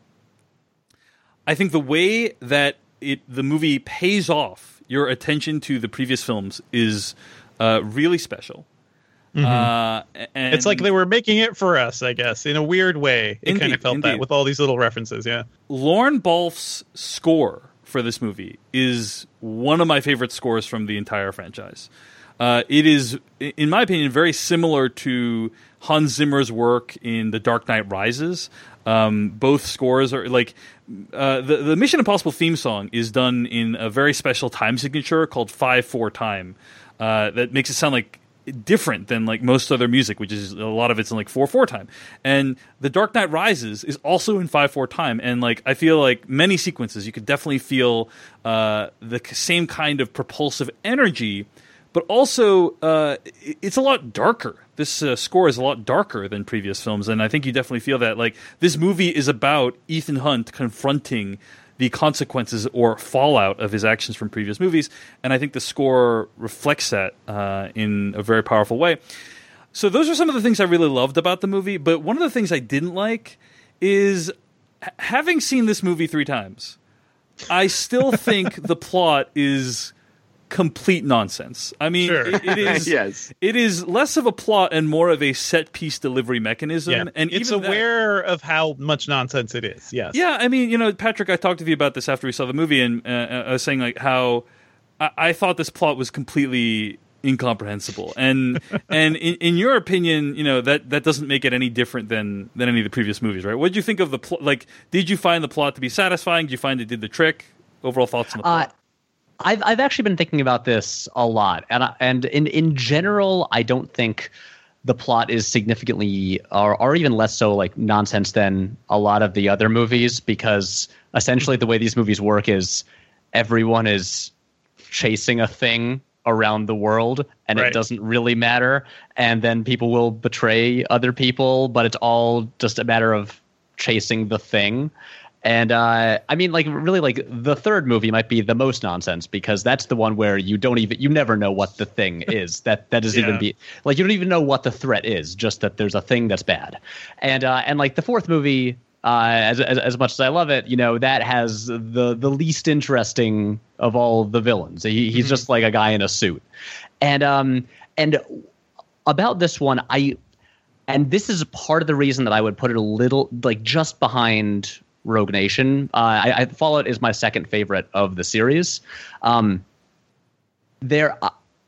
I think the way that It, the movie pays off your attention to the previous films is uh, really special. Mm-hmm. Uh, and it's like they were making it for us, I guess, in a weird way. It indeed, kind of felt indeed. that with all these little references, yeah. Lorne Balfe's score for this movie is one of my favorite scores from the entire franchise. Uh, it is, in my opinion, very similar to Hans Zimmer's work in The Dark Knight Rises. Um, both scores are like uh, the the Mission Impossible theme song is done in a very special time signature called five four time. Uh, that makes it sound like different than like most other music, which is a lot of it's in like four four time. And The Dark Knight Rises is also in five four time. And like I feel like many sequences you could definitely feel uh, the same kind of propulsive energy. But also, uh, it's a lot darker. This uh, score is a lot darker than previous films, and I think you definitely feel that. Like this movie is about Ethan Hunt confronting the consequences or fallout of his actions from previous movies, and I think the score reflects that uh, in a very powerful way. So those are some of the things I really loved about the movie. But one of the things I didn't like is h- having seen this movie three times, I still think the plot is complete nonsense. I mean, sure. it, it is yes. it is less of a plot and more of a set piece delivery mechanism. Yeah. And it's even aware that, of how much nonsense it is. Yes. Yeah, I mean, you know, Patrick, I talked to you about this after we saw the movie, and uh, I was saying like how I, I thought this plot was completely incomprehensible. And and in, in your opinion, you know, that, that doesn't make it any different than than any of the previous movies, right? What did you think of the plot? Like, did you find the plot to be satisfying? Did you find it did the trick? Overall thoughts on the plot? Uh, I've I've actually been thinking about this a lot, and I, and in in general, I don't think the plot is significantly or or even less so like nonsense than a lot of the other movies, because essentially the way these movies work is everyone is chasing a thing around the world, and right. it doesn't really matter, and then people will betray other people, but it's all just a matter of chasing the thing. And uh, I mean, like, really, like, the third movie might be the most nonsense, because that's the one where you don't even, you never know what the thing is. That that doesn't yeah. even be, like, you don't even know what the threat is, just that there's a thing that's bad. And uh, and like the fourth movie, uh, as, as as much as I love it, you know, that has the the least interesting of all the villains. He, he's mm-hmm. just like a guy in a suit. And um and about this one, I, and this is part of the reason that I would put it a little, like, just behind Rogue Nation. Uh, I, I Fallout is my second favorite of the series. Um, there, uh,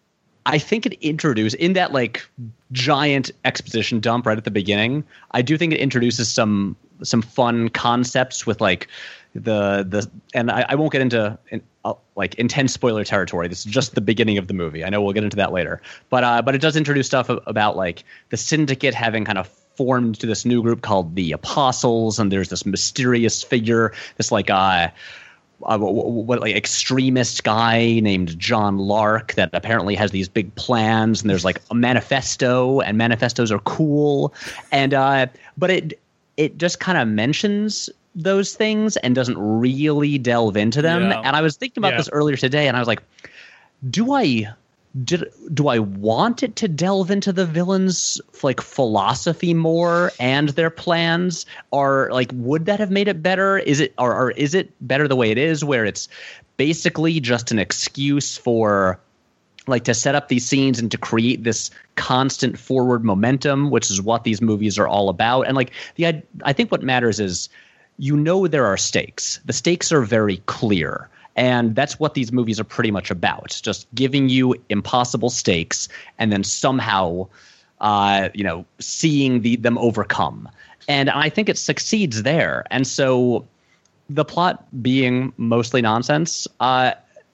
I think it introduced in that like giant exposition dump right at the beginning. I do think it introduces some some fun concepts with like the the and I, I won't get into in, uh, like intense spoiler territory. This is just the beginning of the movie. I know we'll get into that later, but uh, but it does introduce stuff about like the Syndicate having kind of formed to this new group called the Apostles, and there's this mysterious figure, this like uh, uh what, what like extremist guy named John Lark that apparently has these big plans, and there's like a manifesto, and manifestos are cool, and uh, but it it just kind of mentions those things and doesn't really delve into them. Yeah. And I was thinking about Yeah. this earlier today, and I was like, do I did do I want it to delve into the villains' like philosophy more and their plans? Or like, would that have made it better? Is it or, or is it better the way it is, where it's basically just an excuse for like to set up these scenes and to create this constant forward momentum, which is what these movies are all about? And like the I, I think what matters is, you know, there are stakes. The stakes are very clear. And that's what these movies are pretty much about. Just giving you impossible stakes and then somehow, uh, you know, seeing the, them overcome. And I think it succeeds there. And so the plot being mostly nonsense, uh,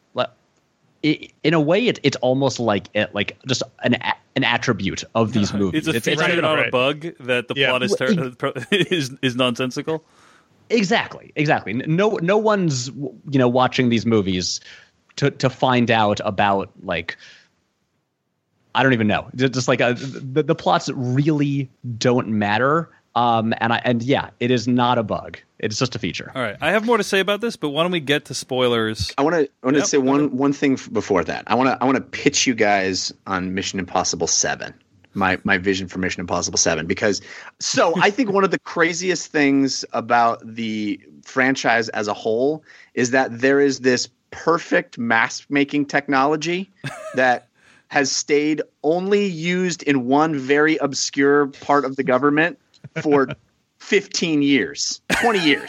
it, in a way, it, it's almost like it, like just an an attribute of these movies. It's a feature, it's, not right. a bug, that the Yeah. plot is, ter- is is nonsensical. Exactly, exactly. No, no one's you know watching these movies to to find out about like I don't even know. Just like a, the the plots really don't matter. Um, and I and yeah, it is not a bug. It's just a feature. All right, I have more to say about this, but why don't we get to spoilers? I want to I want to Yep. say one one thing f- before that. I want to I want to pitch you guys on Mission Impossible seven. My my vision for Mission Impossible seven, because so I think one of the craziest things about the franchise as a whole is that there is this perfect mask making technology that has stayed only used in one very obscure part of the government for fifteen years, twenty years.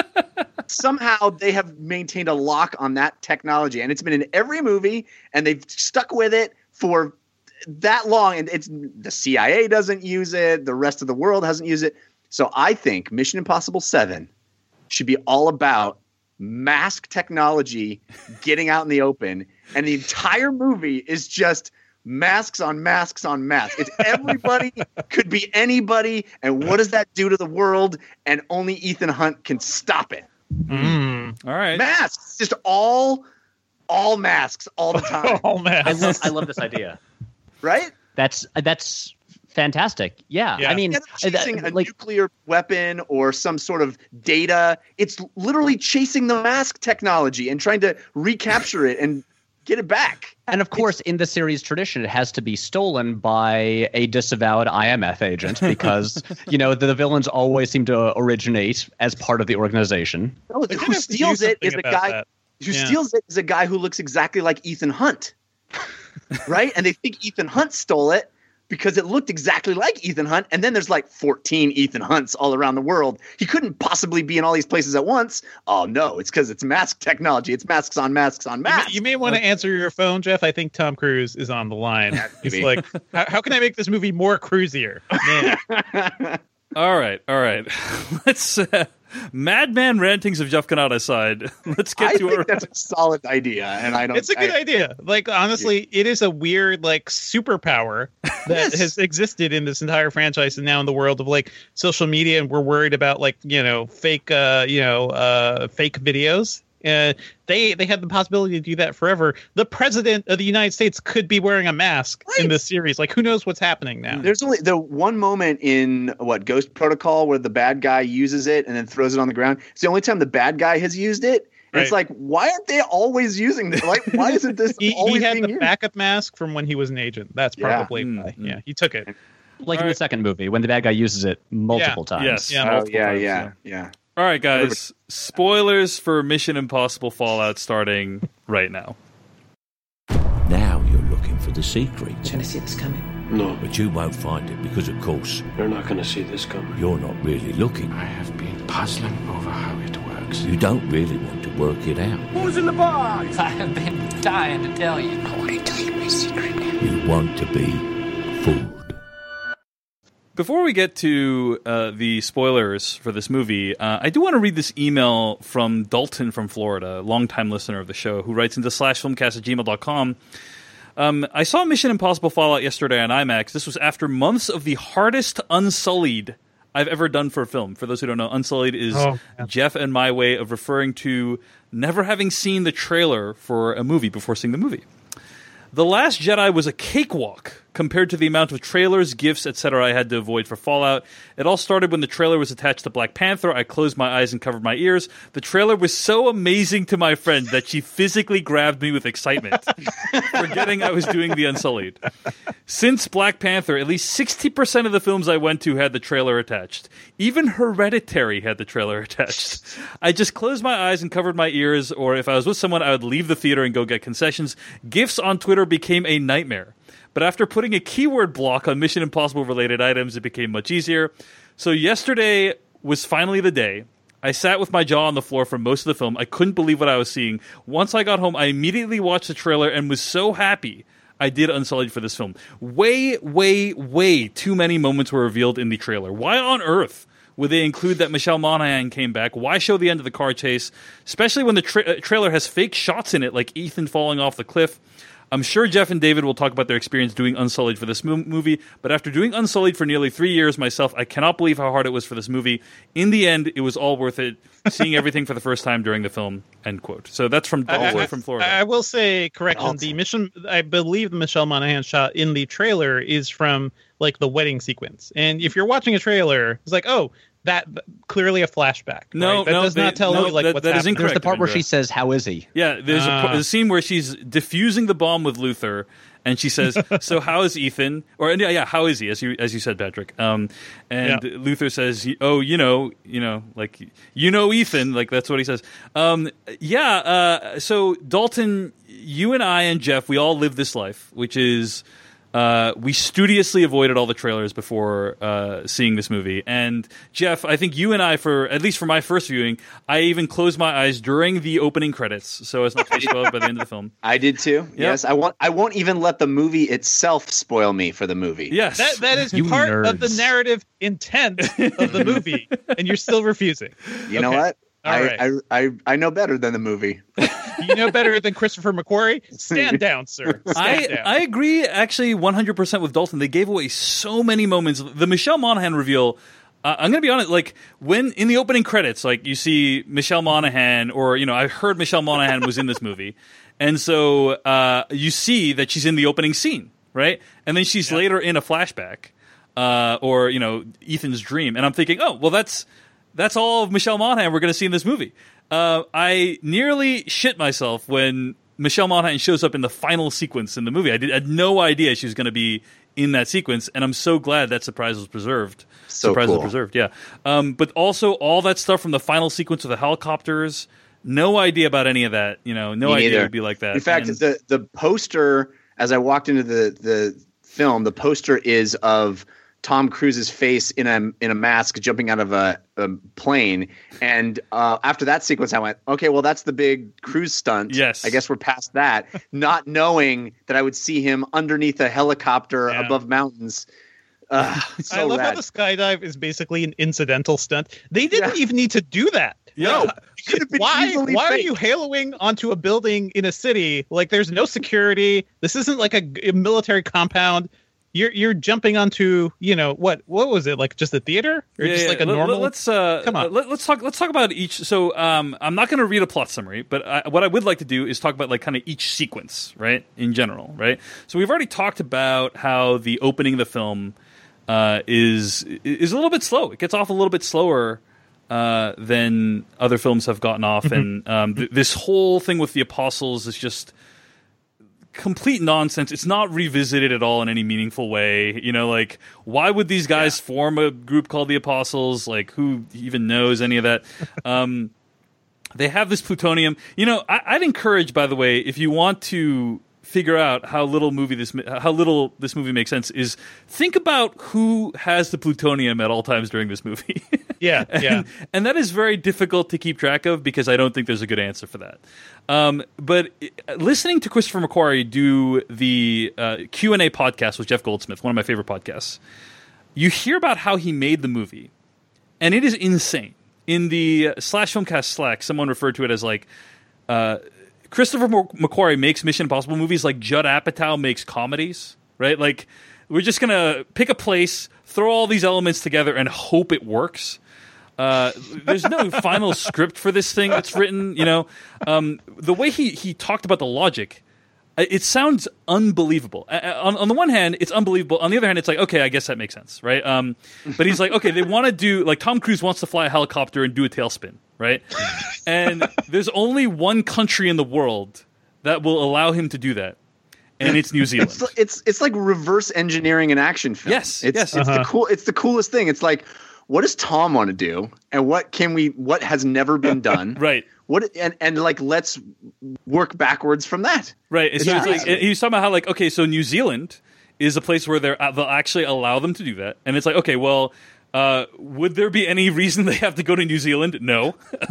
Somehow they have maintained a lock on that technology, and it's been in every movie, and they've stuck with it for that long, and it's the C I A doesn't use it, the rest of the world hasn't used it. So I think Mission Impossible seven should be all about mask technology getting out in the open, and the entire movie is just masks on masks on masks. It's everybody could be anybody, and what does that do to the world? And only Ethan Hunt can stop it. Mm. All right, masks, just all all masks all the time. all masks. I love I love this idea. Right? That's that's fantastic. Yeah, Yeah. I mean, Instead of chasing uh, a like nuclear weapon or some sort of data, it's literally chasing the mask technology and trying to recapture it and get it back. and of course, in the series tradition, it has to be stolen by a disavowed I M F agent because you know the, the villains always seem to originate as part of the organization. No, They who have to do steals it is a something about guy that. who Yeah. steals it is a guy who looks exactly like Ethan Hunt. Right? And they think Ethan Hunt stole it because it looked exactly like Ethan Hunt. And then there's like fourteen Ethan Hunts all around the world. He couldn't possibly be in all these places at once. Oh, no, it's because it's mask technology. It's masks on masks on You may, masks. you may want to answer your phone, Jeff. I think Tom Cruise is on the line. He's maybe. like, how, how can I make this movie more cruisier? Man. all right, all right. Let's uh, madman rantings of Jeff Kanata aside. Let's get I to think our. that's a solid idea. And I don't It's a good I, idea. Like, honestly, it is a weird, like, superpower that Yes. has existed in this entire franchise and now in the world of, like, social media. And we're worried about, like, you know, fake, uh, you know, uh, fake videos. Uh, they they had the possibility to do that forever. The president of the United States could be wearing a mask Right. in this series. Like, who knows what's happening now? There's only the one moment in what Ghost Protocol where the bad guy uses it and then throws it on the ground. It's the only time the bad guy has used it. And it's Right. like, why aren't they always using this? Like, why isn't this he, always he had being the used? backup mask from when he was an agent. That's Yeah. probably Mm, why. mm. Yeah, he took it. Like All in right. the second movie, when the bad guy uses it multiple times. Yes. Yeah, Oh, multiple yeah, times, yeah, yeah. All right, guys. Spoilers for Mission Impossible Fallout starting right now. Now you're looking for the secret. Can I see this coming? No, But you won't find it because, of course, you're not going to see this coming. you're not really looking. I have been puzzling over how it works. works. You don't really want to work it out. Who's in the box? I have been dying to tell you. I want to tell you my secret now. You want to be fooled. Before we get to uh, the spoilers for this movie, uh, I do want to read this email from Dalton from Florida, a longtime listener of the show, who writes into slash filmcast at gmail dot com. Um, I saw Mission Impossible Fallout yesterday on IMAX. This was after months of the hardest Unsullied I've ever done for a film. For those who don't know, Unsullied is oh, yeah. Jeff and my way of referring to never having seen the trailer for a movie before seeing the movie. The Last Jedi was a cakewalk compared to the amount of trailers, gifs, et cetera I had to avoid for Fallout. It all started when the trailer was attached to Black Panther. I closed my eyes and covered my ears. The trailer was so amazing to my friend that she physically grabbed me with excitement, forgetting I was doing the Unsullied. Since Black Panther, at least sixty percent of the films I went to had the trailer attached. Even Hereditary had the trailer attached. I just closed my eyes and covered my ears, or if I was with someone, I would leave the theater and go get concessions. Gifs on Twitter became a nightmare. But after putting a keyword block on Mission Impossible related items, it became much easier. So yesterday was finally the day. I sat with my jaw on the floor for most of the film. I couldn't believe what I was seeing. Once I got home, I immediately watched the trailer and was so happy I did Unsullied for this film. Way, way, way too many moments were revealed in the trailer. Why on earth would they include that Michelle Monaghan came back? Why show the end of the car chase? Especially when the tra- trailer has fake shots in it, like Ethan falling off the cliff. I'm sure Jeff and David will talk about their experience doing Unsullied for this mo- movie, but after doing Unsullied for nearly three years myself, I cannot believe how hard it was for this movie. In the end, it was all worth it, seeing everything for the first time during the film, end quote. So that's from Dalton I, I, from Florida. I will say, correction, the mission, I believe the Michelle Monaghan shot in the trailer is from, like, the wedding sequence. And if you're watching a trailer, it's like, oh, that clearly a flashback. No, right? That no, does they, not tell no, you like that, what's that is happening. incorrect. There's the part where Andrea. she says, "How is he?" Yeah, there's Ah. a, a scene where she's diffusing the bomb with Luther, and she says, "So how is Ethan?" Or yeah, yeah, how is he? As you as you said, Patrick. Um, and Yeah. Luther says, "Oh, you know, you know, like you know Ethan." Like that's what he says. Um, yeah. Uh, so Dalton, you and I and Jeff, we all live this life, which is. Uh, we studiously avoided all the trailers before uh, seeing this movie. And Jeff, I think you and I, for at least for my first viewing, I even closed my eyes during the opening credits, so as not to be spoiled by the end of the film. I did too. Yes, I won't. I won't even let the movie itself spoil me for the movie. Yes, That that is You part nerds. of the narrative intent of the movie, and you're still refusing. You know Okay. what? All I, right. I I I know better than the movie. You know better than Christopher McQuarrie? Stand down, sir. Stand I, down. I agree actually one hundred percent with Dalton. They gave away so many moments. The Michelle Monaghan reveal, uh, I'm going to be honest, like when in the opening credits, like you see Michelle Monaghan, or, you know, I heard Michelle Monaghan was in this movie. And so uh, you see that she's in the opening scene, right? And then she's Yeah. later in a flashback uh, or, you know, Ethan's dream. And I'm thinking, oh, well, that's that's all of Michelle Monaghan we're going to see in this movie. Uh, I nearly shit myself when Michelle Monaghan shows up in the final sequence in the movie. I, did, I had no idea she was going to be in that sequence, and I'm so glad that surprise was preserved. So surprise cool. was preserved, yeah. Um, but also all that stuff from the final sequence with the helicopters. No idea about any of that. You know, no Me idea neither. it would be like that. In fact, And- the the poster, as I walked into the the film, the poster is of Tom Cruise's face in a in a mask jumping out of a, a plane. And uh, after that sequence, I went, okay, well, that's the big cruise stunt. Yes. I guess we're past that. Not knowing that I would see him underneath a helicopter Yeah. above mountains. Uh, it's so I love rad. how the skydive is basically an incidental stunt. They didn't even need to do that. Yeah. No, it could have been Why? easily Why are faked. you haloing onto a building in a city? Like, there's no security. This isn't like a, g- a military compound. You're you're jumping onto, you know, what what was it, like just a theater or Yeah, just yeah, like a let- normal? Let's uh, Come on. Let, let's talk. Let's talk about each. So, um, I'm not going to read a plot summary, but I, what I would like to do is talk about like kind of each sequence, right, in general, right. So we've already talked about how the opening of the film uh, is is a little bit slow. It gets off a little bit slower uh, than other films have gotten off, and um, th- this whole thing with the apostles is just complete nonsense. It's not revisited at all in any meaningful way. You know, like, why would these guys yeah. form a group called the Apostles? Like, who even knows any of that? um, they have this plutonium. You know, I, I'd encourage, by the way, if you want to figure out how little movie this how little this movie makes sense is think about who has the plutonium at all times during this movie. Yeah, and, yeah. And that is very difficult to keep track of because I don't think there's a good answer for that. Um, but listening to Christopher McQuarrie do the uh, Q and A podcast with Jeff Goldsmith, one of my favorite podcasts, you hear about how he made the movie, and it is insane. In the Slash Filmcast Slack, someone referred to it as like uh, Christopher McQuarrie makes Mission Impossible movies like Judd Apatow makes comedies, right? Like we're just gonna pick a place, throw all these elements together, and hope it works. Uh, there's no final script for this thing that's written. You know, um, the way he he talked about the logic. It sounds unbelievable. On, on the one hand, it's unbelievable. On the other hand, it's like, okay, I guess that makes sense, right? Um, but he's like, okay, they want to do, like Tom Cruise wants to fly a helicopter and do a tailspin, right? And there's only one country in the world that will allow him to do that, and it's New Zealand. It's it's, it's like reverse engineering an action film. Yes, it's, yes. It's Uh-huh. the cool. It's the coolest thing. It's like, what does Tom want to do, and what can we? What has never been done? Right. What and and like let's work backwards from that. Right. It's So it's crazy. like, he's talking about how like, okay, so New Zealand is a place where they're they'll actually allow them to do that, and it's like, okay, well, uh, would there be any reason they have to go to New Zealand? No.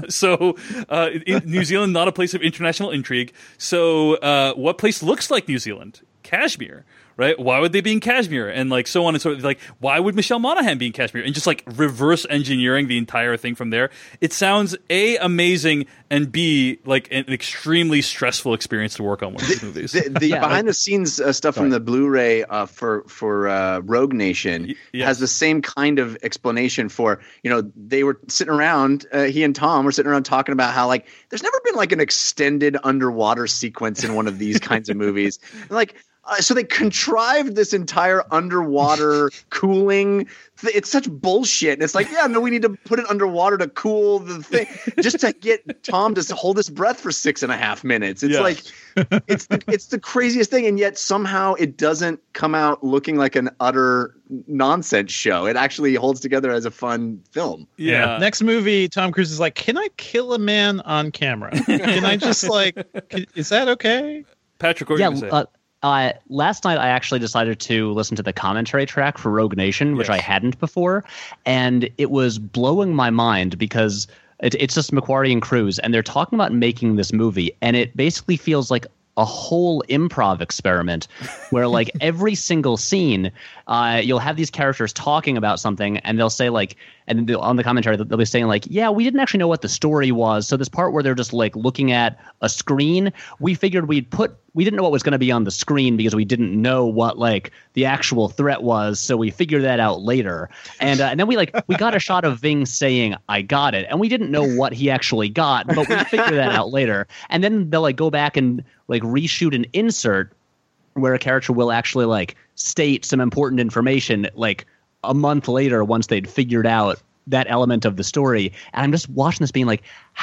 so uh, in, New Zealand, not a place of international intrigue. So uh, what place looks like New Zealand? Kashmir. Right? Why would they be in Kashmir? And like so on and so forth. Like, why would Michelle Monaghan be in Kashmir? And just like reverse engineering the entire thing from there. It sounds A, amazing, and B, like an extremely stressful experience to work on one of these movies. The, the Yeah, behind like- the scenes uh, stuff from the Blu-ray uh, for for uh, Rogue Nation yes. has the same kind of explanation for, you know, they were sitting around, uh, he and Tom were sitting around talking about how like there's never been like an extended underwater sequence in one of these kinds of movies. Like, Uh, so they contrived this entire underwater cooling. Th- it's such bullshit. And it's like, yeah, no, we need to put it underwater to cool the thing, just to get Tom to hold his breath for six and a half minutes. It's Yeah. like, it's the, it's the craziest thing, and yet somehow it doesn't come out looking like an utter nonsense show. It actually holds together as a fun film. Yeah. Next movie, Tom Cruise is like, "Can I kill a man on camera? Can I just like? Can, is that okay?" Patrick, yeah. Uh, uh, last night, I actually decided to listen to the commentary track for Rogue Nation, which Yes. I hadn't before, and it was blowing my mind because it, it's just McQuarrie and Cruise, and they're talking about making this movie, and it basically feels like a whole improv experiment where like every single scene uh you'll have these characters talking about something, and they'll say like, and they'll- on the commentary they'll be saying like, yeah, we didn't actually know what the story was, so this part where they're just like looking at a screen, we figured we'd put we didn't know what was going to be on the screen because we didn't know what like the actual threat was, so we figured that out later. And uh, and then we like we got a shot of Ving saying I got it, and we didn't know what he actually got, but we figured that out later. And then they'll like go back and like reshoot an insert where a character will actually like state some important information like a month later once they'd figured out that element of the story. And I'm just watching this being like,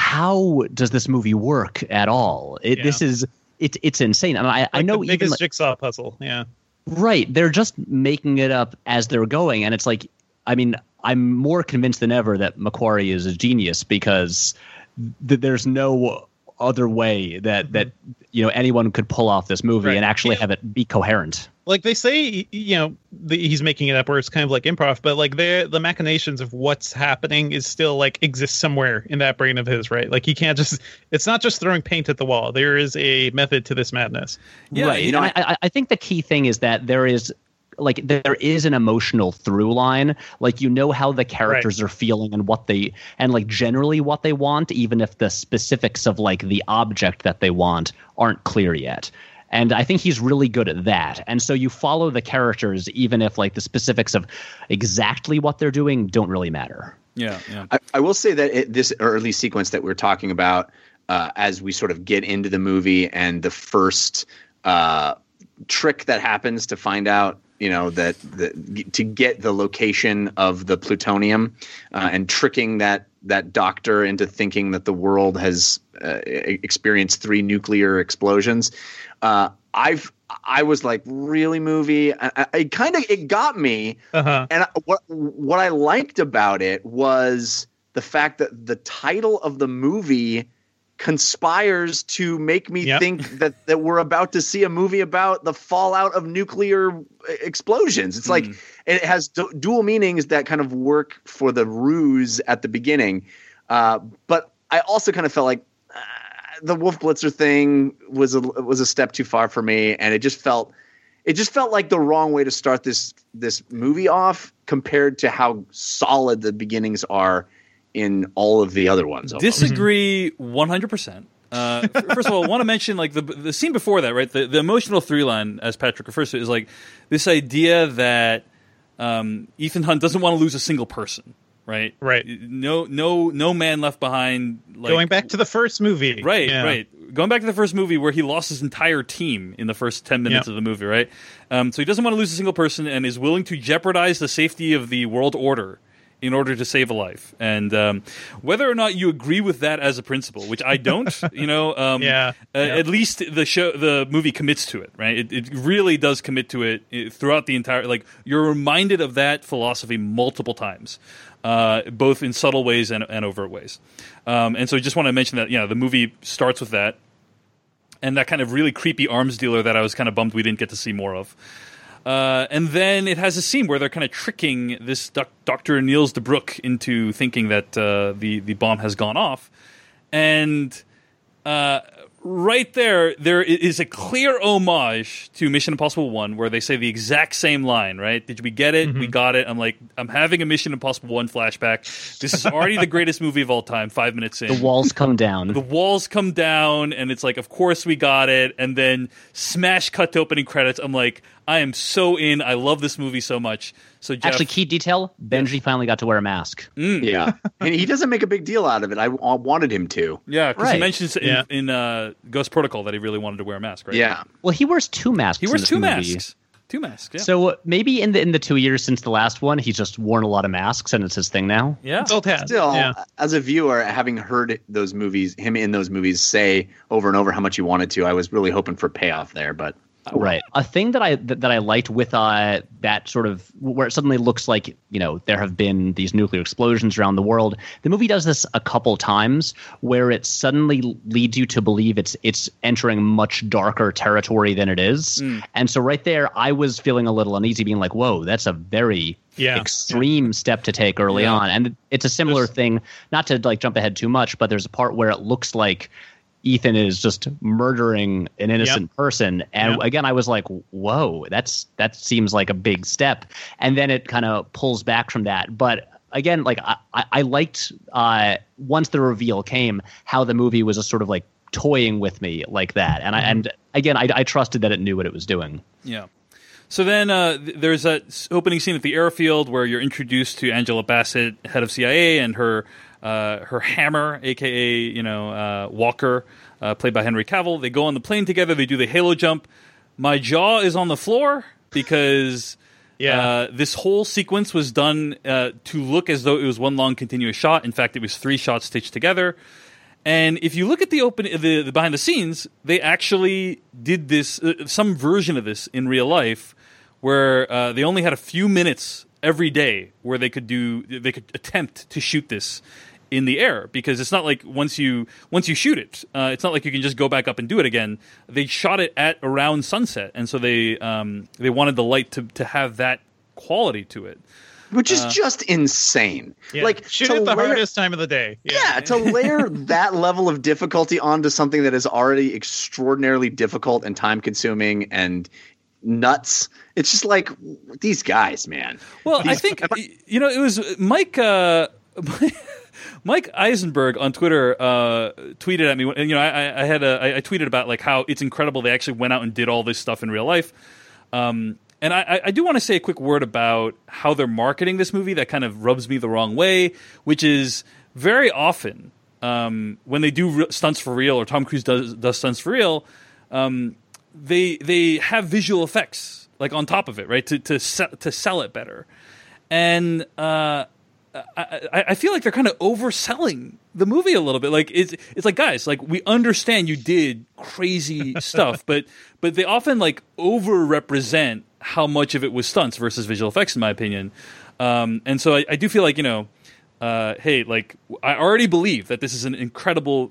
how does this movie work at all? It, Yeah. This is it's it's insane. I, mean, I, I Like know the even biggest like, jigsaw puzzle. Yeah. right, they're just making it up as they're going, and it's like, I mean, I'm more convinced than ever that McQuarrie is a genius because th- there's no other way that that you know anyone could pull off this movie Right. and actually Yeah. have it be coherent. Like they say, you know, the, he's making it up, where it's kind of like improv, but like the the machinations of what's happening is still like exists somewhere in that brain of his, right? Like he can't just. It's not just throwing paint at the wall. There is a method to this madness. right. And I, I, I think the key thing is that there is like there is an emotional through line. Like you know how the characters are feeling and what they and like generally what they want, even if the specifics of like the object that they want aren't clear yet. And I think he's really good at that. And so you follow the characters even if like the specifics of exactly what they're doing don't really matter. Yeah, yeah. I, I will say that it, this early sequence that we're talking about, uh, as we sort of get into the movie, and the first uh, trick that happens to find out, you know, that the, to get the location of the plutonium, uh, and tricking that that doctor into thinking that the world has uh, experienced three nuclear explosions. Uh, I've I was like, really, movie? I, I, it kind of it got me. Uh-huh. And I, what what I liked about it was the fact that the title of the movie conspires to make me Yep. think that, that we're about to see a movie about the fallout of nuclear explosions. It's like it has du- dual meanings that kind of work for the ruse at the beginning. Uh, but I also kind of felt like uh, the Wolf Blitzer thing was a, was a step too far for me. And it just felt it just felt like the wrong way to start this this movie off compared to how solid the beginnings are in all of the other ones. Almost. Disagree one hundred percent. Uh, f- first of all, I want to mention like the the scene before that, right? The, the emotional through line, as Patrick refers to it, is like this idea that um, Ethan Hunt doesn't want to lose a single person, right? Right. No, no, no man left behind. Like, Going back to the first movie. Right, Yeah. right. Going back to the first movie where he lost his entire team in the first ten minutes Yep. of the movie, right? Um, so he doesn't want to lose a single person and is willing to jeopardize the safety of the world order in order to save a life. And um, whether or not you agree with that as a principle, which I don't, you know, um, Yeah. uh, at least the show, the movie commits to it, right? It, it really does commit to it uh, throughout the entire. Like you're reminded of that philosophy multiple times, uh, both in subtle ways and, and overt ways. Um, and so, I just want to mention that, you know, the movie starts with that, and that kind of really creepy arms dealer that I was kind of bummed we didn't get to see more of. Uh, and then it has a scene where they're kind of tricking this doc- Doctor Niels de Broek into thinking that uh, the the bomb has gone off, and uh, right there there is a clear homage to Mission Impossible One, where they say the exact same line. Right? Did we get it? Mm-hmm. We got it. I'm like, I'm having a Mission Impossible One flashback. This is already the greatest movie of all time. Five minutes in, The walls come down. the walls come down, and it's like, of course we got it. And then smash cut to opening credits. I'm like, I am so in. I love this movie so much. So Jeff, Actually, key detail: Benji finally got to wear a mask. mm, Yeah, and he doesn't make a big deal out of it. I, I wanted him to. yeah, because he Right. mentions in, Yeah. in uh, Ghost Protocol that he really wanted to wear a mask, right? Yeah, Well, he wears two masks. he in wears this two movie. masks. Two masks. Yeah. So maybe in the in the two years since the last one, he's just worn a lot of masks, and it's his thing now. yeah. It's old hat. still, Yeah. as a viewer, having heard those movies, him in those movies, say over and over how much he wanted to, I was really hoping for payoff there. But Right. A thing that I that, that I liked with uh, that sort of where it suddenly looks like, you know, there have been these nuclear explosions around the world. The movie does this a couple times where it suddenly leads you to believe it's it's entering much darker territory than it is. Mm. And so right there, I was feeling a little uneasy, being like, "Whoa, that's a very Yeah. extreme step to take early Yeah. on." And it's a similar There's- thing. Not to like jump ahead too much, but there's a part where it looks like Ethan is just murdering an innocent Yep. person. And Yep. again, I was like, whoa, that's that seems like a big step. And then it kind of pulls back from that. But again, like I, I, I liked uh, once the reveal came, how the movie was just sort of like toying with me like that. And I and again, I, I trusted that it knew what it was doing. Yeah. So then uh, th- there's that s- opening scene at the airfield where you're introduced to Angela Bassett, head of C I A, and her uh, her hammer, aka you know uh, Walker, uh, played by Henry Cavill. They go on the plane together. They do the halo jump. My jaw is on the floor because Yeah. uh, this whole sequence was done uh, to look as though it was one long continuous shot. In fact, it was three shots stitched together. And if you look at the open, the, the behind the scenes, they actually did this, uh, some version of this in real life, where uh, they only had a few minutes every day where they could do, they could attempt to shoot this in the air, because it's not like once you once you shoot it, uh, it's not like you can just go back up and do it again. They shot it at around sunset, and so they um, they wanted the light to to have that quality to it. which is Uh, just insane. Yeah. Like shoot to at the layer- hardest time of the day. Yeah, to layer that level of difficulty onto something that is already extraordinarily difficult and time consuming and nuts. It's just like these guys, man. Well, I These- think you know it was Mike uh, Mike Eisenberg on Twitter uh, tweeted at me. And you know, I, I had a I, I tweeted about like how it's incredible they actually went out and did all this stuff in real life. Um, and I, I do want to say a quick word about how they're marketing this movie that kind of rubs me the wrong way, which is very often um, when they do re- stunts for real, or Tom Cruise does does stunts for real, um, they they have visual effects like on top of it, right? To to se- to sell it better, and uh, I, I feel like they're kind of overselling the movie a little bit. Like it's it's like, guys, like we understand you did crazy stuff, but but they often like over-represent how much of it was stunts versus visual effects, in my opinion. Um, and so I, I do feel like, you know, uh, hey, like I already believe that this is an incredible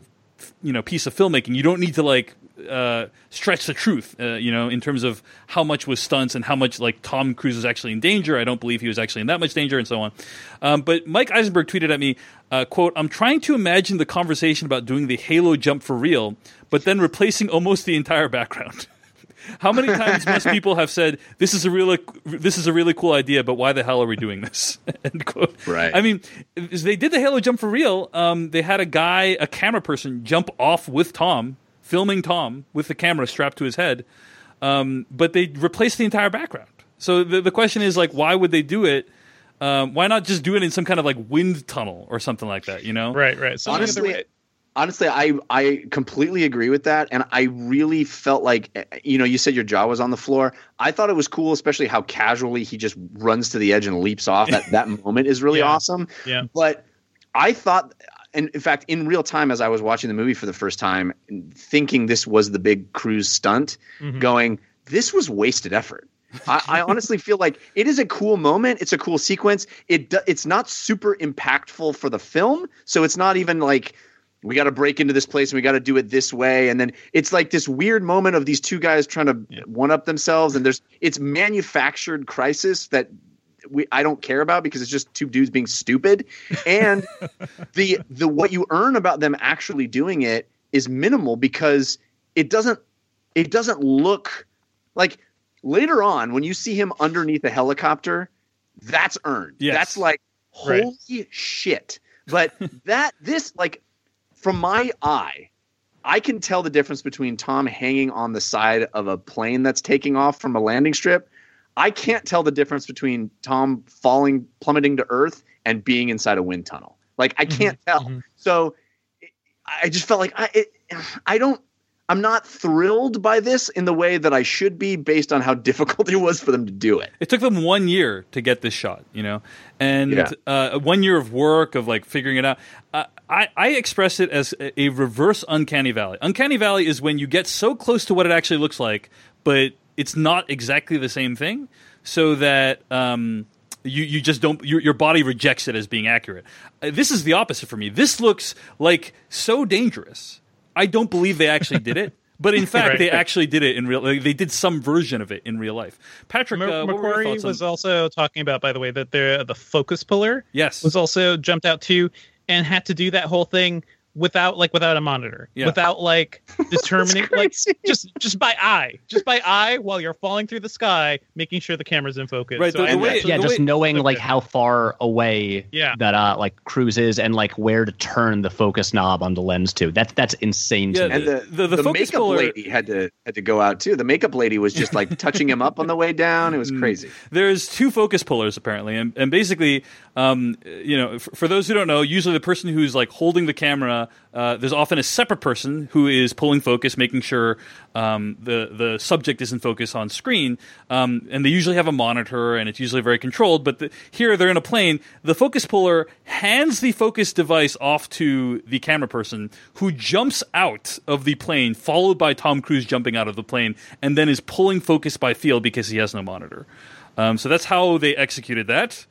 you know piece of filmmaking. You don't need to like uh, stretch the truth, uh, you know, in terms of how much was stunts and how much like Tom Cruise was actually in danger. I don't believe he was actually in that much danger, and so on. Um, but Mike Eisenberg tweeted at me, uh, "quote I'm trying to imagine the conversation about doing the Halo jump for real, but then replacing almost the entire background." How many times must people have said, "This is a really, this is a really cool idea, but why the hell are we doing this?" End quote. Right. I mean, they did the Halo jump for real. Um, they had a guy, a camera person, jump off with Tom, filming Tom with the camera strapped to his head, um, but they replaced the entire background. So the the question is like, why would they do it? Um, why not just do it in some kind of like wind tunnel or something like that? You know? Right. Right. So honestly. Honestly, I, I completely agree with that. And I really felt like, you know, you said your jaw was on the floor. I thought it was cool, especially how casually he just runs to the edge and leaps off. That that moment is really yeah. awesome. Yeah. But I thought, and in fact, in real time, as I was watching the movie for the first time, thinking this was the big Cruise stunt, mm-hmm. going, this was wasted effort. I, I honestly feel like it is a cool moment. It's a cool sequence. It It's not super impactful for the film. So it's not even like, we got to break into this place and we got to do it this way. And then it's like this weird moment of these two guys trying to yeah. one up themselves. And there's it's manufactured crisis that we I don't care about because it's just two dudes being stupid. And the the what you earn about them actually doing it is minimal because it doesn't it doesn't look like later on when you see him underneath a helicopter, that's earned. Yes. That's like holy right. shit. But that this like from my eye, I can tell the difference between Tom hanging on the side of a plane that's taking off from a landing strip. I can't tell the difference between Tom falling, plummeting to earth and being inside a wind tunnel. Like, I can't mm-hmm. tell. Mm-hmm. So it, I just felt like I, it, I don't, I'm not thrilled by this in the way that I should be based on how difficult it was for them to do it. It took them one year to get this shot, you know, and yeah. uh, one year of work of like figuring it out. Uh, I, I express it as a, a reverse uncanny valley. Uncanny valley is when you get so close to what it actually looks like, but it's not exactly the same thing, so that um, you you just don't your, your body rejects it as being accurate. Uh, this is the opposite for me. This looks like so dangerous. I don't believe they actually did it, but in fact, right. they actually did it in real. Like, they did some version of it in real life. Patrick, uh, McQuarrie was on... also talking about, by the way, that the the focus puller, yes, was also jumped out too, and had to do that whole thing without like without a monitor, yeah. without like determining like just just by eye, just by eye while you're falling through the sky, making sure the camera's in focus. Right, so the, the way, yeah, the just way, knowing okay. like how far away yeah. that uh like Cruise is and like where to turn the focus knob on the lens to. That's that's insane yeah, to me. And the the, the, the focus makeup puller... lady had to had to go out too. The makeup lady was just like touching him up on the way down. It was crazy. There's two focus pullers apparently, and and basically, um, you know, for, for those who don't know, usually the person who's like holding the camera, uh, there's often a separate person who is pulling focus, making sure um, the the subject is in focus on screen, um, and they usually have a monitor, and it's usually very controlled. But the, here they're in a plane. The focus puller hands the focus device off to the camera person, who jumps out of the plane, followed by Tom Cruise jumping out of the plane, and then is pulling focus by feel because he has no monitor. Um, so that's how they executed that.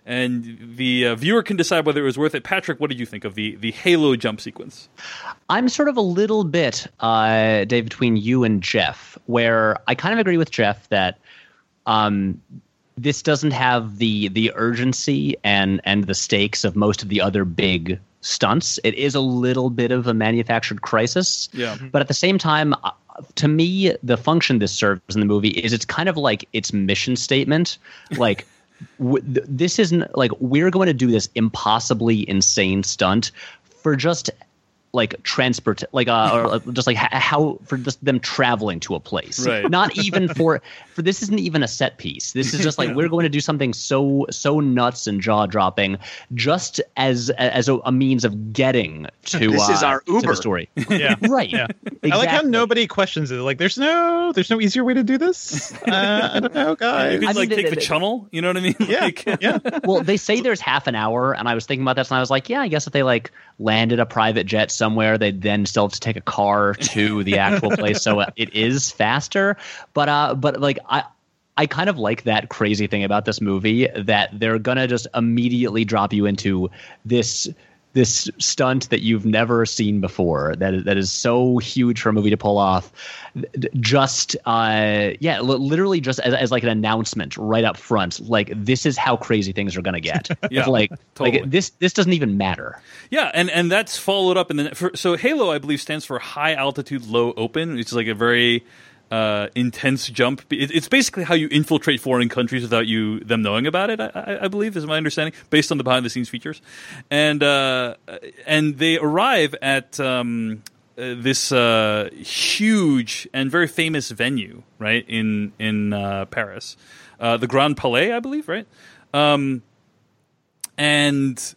And the uh, viewer can decide whether it was worth it. Patrick, what did you think of the, the Halo jump sequence? I'm sort of a little bit, uh, Dave, between you and Jeff, where I kind of agree with Jeff that um, this doesn't have the the urgency and, and the stakes of most of the other big stunts. It is a little bit of a manufactured crisis. Yeah. But at the same time, uh, to me, the function this serves in the movie is it's kind of like its mission statement. Like, w- th- this isn't like we're going to do this impossibly insane stunt for just like transport, like uh, or just like h- how for just them traveling to a place. Right. Not even for for this isn't even a set piece. This is just like we're going to do something so so nuts and jaw dropping, just as as a, a means of getting to this uh, is our Uber to the story. Yeah, right. Yeah. Exactly. I like how nobody questions it. Like, there's no, there's no easier way to do this. Uh, I don't know, guys. You could I like mean, take the, the, the, channel. You know what I mean? Yeah, like, yeah. Well, they say there's half an hour, and I was thinking about this, and I was like, yeah, I guess if they like landed a private jet somewhere, they'd then still have to take a car to the actual place, so it is faster. But uh, but like I. I kind of like that crazy thing about this movie that they're gonna just immediately drop you into this this stunt that you've never seen before. That is, that is so huge for a movie to pull off. Just uh, yeah, li- literally just as, as like an announcement right up front. Like this is how crazy things are going to get. Yeah, like totally. like this this doesn't even matter. Yeah, and, and that's followed up in the for, so Halo I believe stands for high altitude low open, which is like a very uh, intense jump. It, it's basically how you infiltrate foreign countries without you them knowing about it. I, I, I believe is my understanding based on the behind the scenes features, and uh, and they arrive at um, uh, this uh, huge and very famous venue, right in in uh, Paris, uh, the Grand Palais, I believe, right, um, and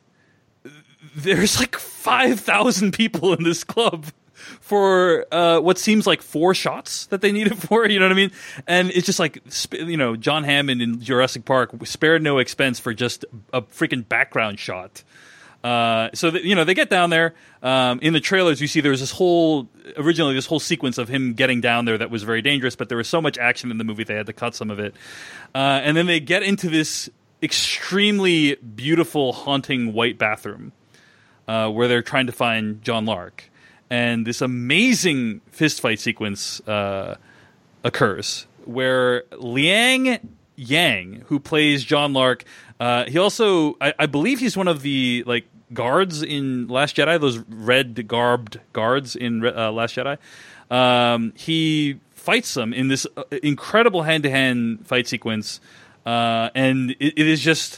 there's like five thousand people in this club for uh, what seems like four shots that they needed for, you know what I mean? And it's just like, you know, John Hammond in Jurassic Park spared no expense for just a freaking background shot. Uh, so, that, you know, they get down there. Um, in the trailers, you see there's this whole, originally this whole sequence of him getting down there that was very dangerous, but there was so much action in the movie they had to cut some of it. Uh, and then they get into this extremely beautiful, haunting white bathroom uh, where they're trying to find John Lark. And this amazing fistfight sequence uh, occurs where Liang Yang, who plays John Lark, uh, he also, I, I believe he's one of the like guards in Last Jedi, those red garbed guards in uh, Last Jedi. Um, he fights them in this incredible hand-to-hand fight sequence, uh, and it, it is just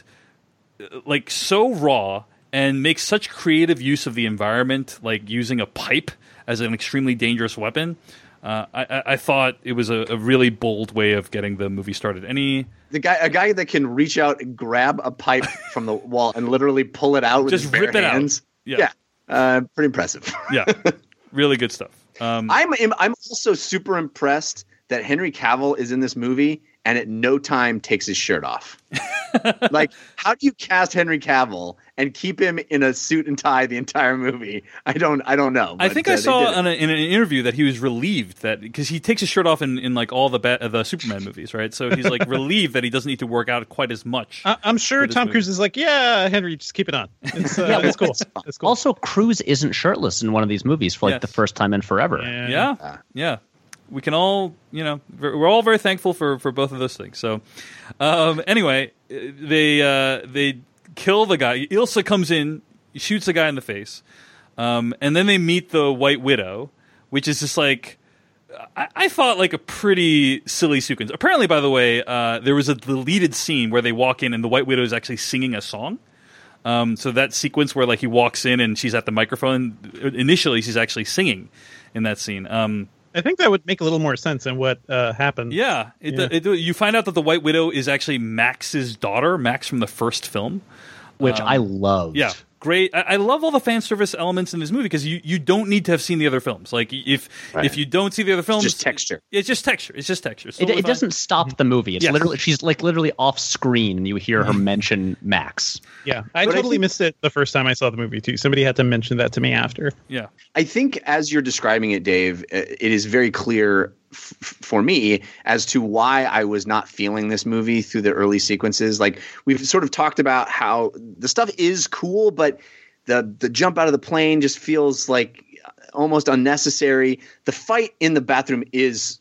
like so raw. And makes such creative use of the environment, like using a pipe as an extremely dangerous weapon. Uh, I, I thought it was a, a really bold way of getting the movie started. Any the guy, a guy that can reach out and grab a pipe from the wall and literally pull it out with just his bare rip it hands. out. Yeah, yeah. Uh, pretty impressive. Yeah, really good stuff. Um, I'm I'm also super impressed that Henry Cavill is in this movie and at no time takes his shirt off. Like, how do you cast Henry Cavill and keep him in a suit and tie the entire movie? I don't, I don't know. I think uh, I saw on a, in an interview that he was relieved that because he takes his shirt off in, in like all the ba- the Superman movies, right? So he's like relieved that he doesn't need to work out quite as much. I- I'm sure Tom movie. Cruise is like, yeah, Henry, just keep it on. It's, uh, yeah, it's cool. It's cool. Also, Cruise isn't shirtless in one of these movies for like yes. the first time in forever. Yeah, yeah. Uh, yeah. We can all, you know, we're all very thankful for, for both of those things. So, um, anyway, they uh, they kill the guy. Ilsa comes in, shoots the guy in the face, um, and then they meet the White Widow, which is just like I, I thought like a pretty silly sequence. Apparently, by the way, uh, there was a deleted scene where they walk in and the White Widow is actually singing a song. Um, so that sequence where like he walks in and she's at the microphone, initially she's actually singing in that scene. Um, I think that would make a little more sense than what uh, happened. Yeah, it, yeah. It, it, you find out that the White Widow is actually Max's daughter, Max from the first film, which um, I loved. Yeah, great. I, I love all the fan service elements in this movie because you, you don't need to have seen the other films. Like if right. if you don't see the other films, it's just texture. It's just texture. It's just texture. It, it doesn't stop the movie. It's yes. literally she's like literally off screen, and you hear her mention Max. Yeah, I but totally I think, missed it the first time I saw the movie too. Somebody had to mention that to me after. Yeah, I think as you're describing it, Dave, it is very clear f- for me as to why I was not feeling this movie through the early sequences. Like we've sort of talked about how the stuff is cool, but the the jump out of the plane just feels like almost unnecessary. The fight in the bathroom is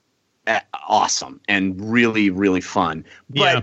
awesome and really, really fun, but. Yeah.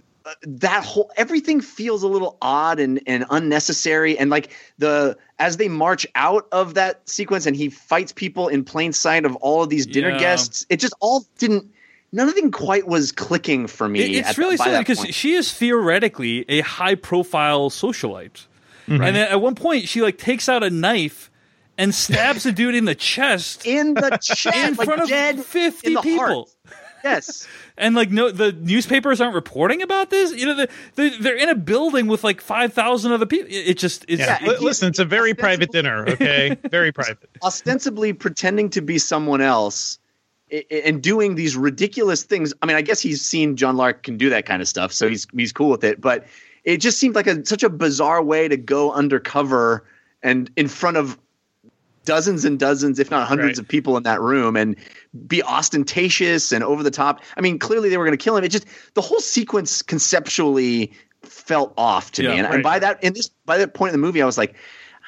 That whole everything feels a little odd and, and unnecessary. And like the as they march out of that sequence and he fights people in plain sight of all of these dinner yeah. guests, it just all didn't nothing quite was clicking for me. It, it's at, really silly because point. she is theoretically a high profile socialite. Mm-hmm. And then at one point she like takes out a knife and stabs a dude in the chest. In the chest in like front of dead fifty in the people. Heart. Yes. And like no, the newspapers aren't reporting about this. You know, the, the, they're in a building with like five thousand other people. It, it just it's, yeah. it, Listen, it's a very private dinner. Okay, very private. Ostensibly pretending to be someone else and doing these ridiculous things. I mean, I guess he's seen John Lark can do that kind of stuff, so he's he's cool with it. But it just seemed like a, such a bizarre way to go undercover and in front of dozens and dozens, if not hundreds right. of people in that room and be ostentatious and over the top. I mean, clearly they were going to kill him. It just, the whole sequence conceptually felt off to yeah, me. And, right. and by that, in this, by that point in the movie, I was like,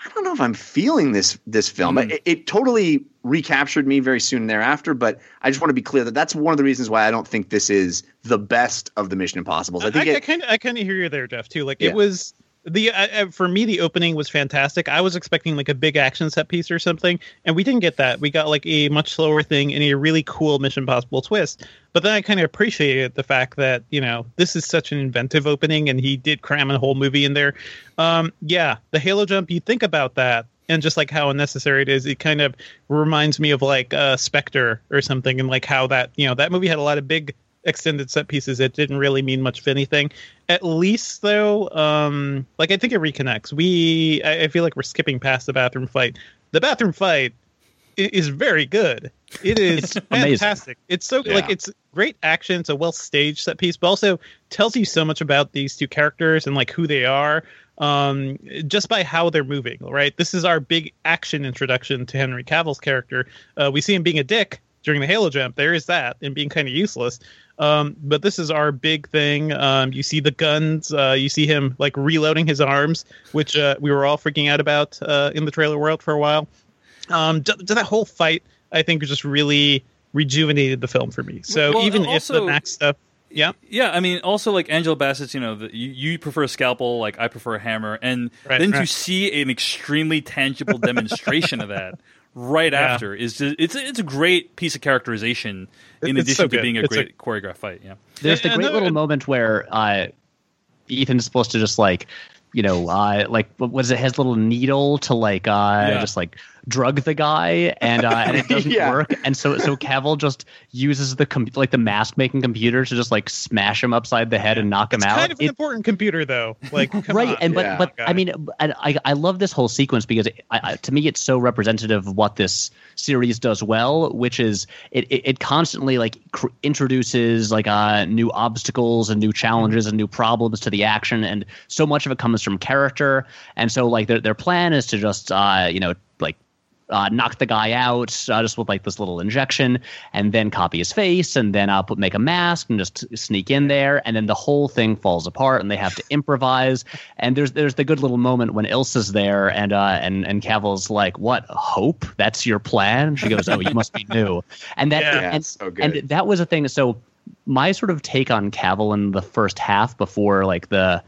I don't know if I'm feeling this this film. Mm. It, it totally recaptured me very soon thereafter, but I just want to be clear that that's one of the reasons why I don't think this is the best of the Mission Impossibles. I think I, it, I kind of I kind of hear you there, Jeff. Too like Yeah. it was the uh, for me the opening was fantastic. I was expecting like a big action set piece or something, and we didn't get that. We got like a much slower thing and a really cool Mission Impossible twist. But then I kind of appreciated the fact that, you know, this is such an inventive opening, and he did cram a whole movie in there. Um, yeah, the Halo jump. You think about that, and just like how unnecessary it is, it kind of reminds me of like uh, Spectre or something, and like how that, you know, that movie had a lot of big extended set pieces that didn't really mean much of anything. At least though, um, like I think it reconnects. We, I, I feel like we're skipping past the bathroom fight. The bathroom fight i- is very good. It is fantastic. It's so Yeah. like it's great action. It's a well staged set piece, but also tells you so much about these two characters and like who they are. Um, just by how they're moving, right? This is our big action introduction to Henry Cavill's character. Uh, we see him being a dick during the Halo jump. There is that, and being kind of useless. Um, but this is our big thing. Um, you see the guns. Uh, you see him like reloading his arms, which uh, we were all freaking out about uh, in the trailer world for a while. Um, d- d- that whole fight, I think, just really rejuvenated the film for me. So Well, even also- if the Max stuff, yeah, Yeah, I mean, also like Angela Bassett's, you know, the, you, you prefer a scalpel, like I prefer a hammer, and Right, then to right. see an extremely tangible demonstration of that right Yeah. after is just, it's a, it's a great piece of characterization in It's addition so to good. being a It's great choreographed fight. Yeah, There's the And- great and- little moment where uh, Ethan's supposed to just like, you know, uh, like what was it? His little needle to like, uh, Yeah. just like drug the guy, and uh, and it doesn't Yeah. work. And so so Cavill just uses the com- like the mask making computer to just like smash him upside the head and knock him it's out. kind of an It- important computer, though. Like, come right, on. and but Yeah. but guy. I mean, and I I love this whole sequence because it, I, I, to me it's so representative of what this series does well, which is it it, it constantly like cr- introduces like uh new obstacles and new challenges and new problems to the action, and so much of it comes from character, and so like their their plan is to just uh you know like. Uh, knock the guy out uh, just with like this little injection, and then copy his face, and then uh, put make a mask and just sneak in there, and then the whole thing falls apart, and they have to improvise. And there's there's the good little moment when Ilsa's there, and uh, and and Cavill's like, "What, Hope? That's your plan?" She goes, "Oh, you must be new." And that Yeah, and, so good. and that was a thing. So my sort of take on Cavill in the first half before like the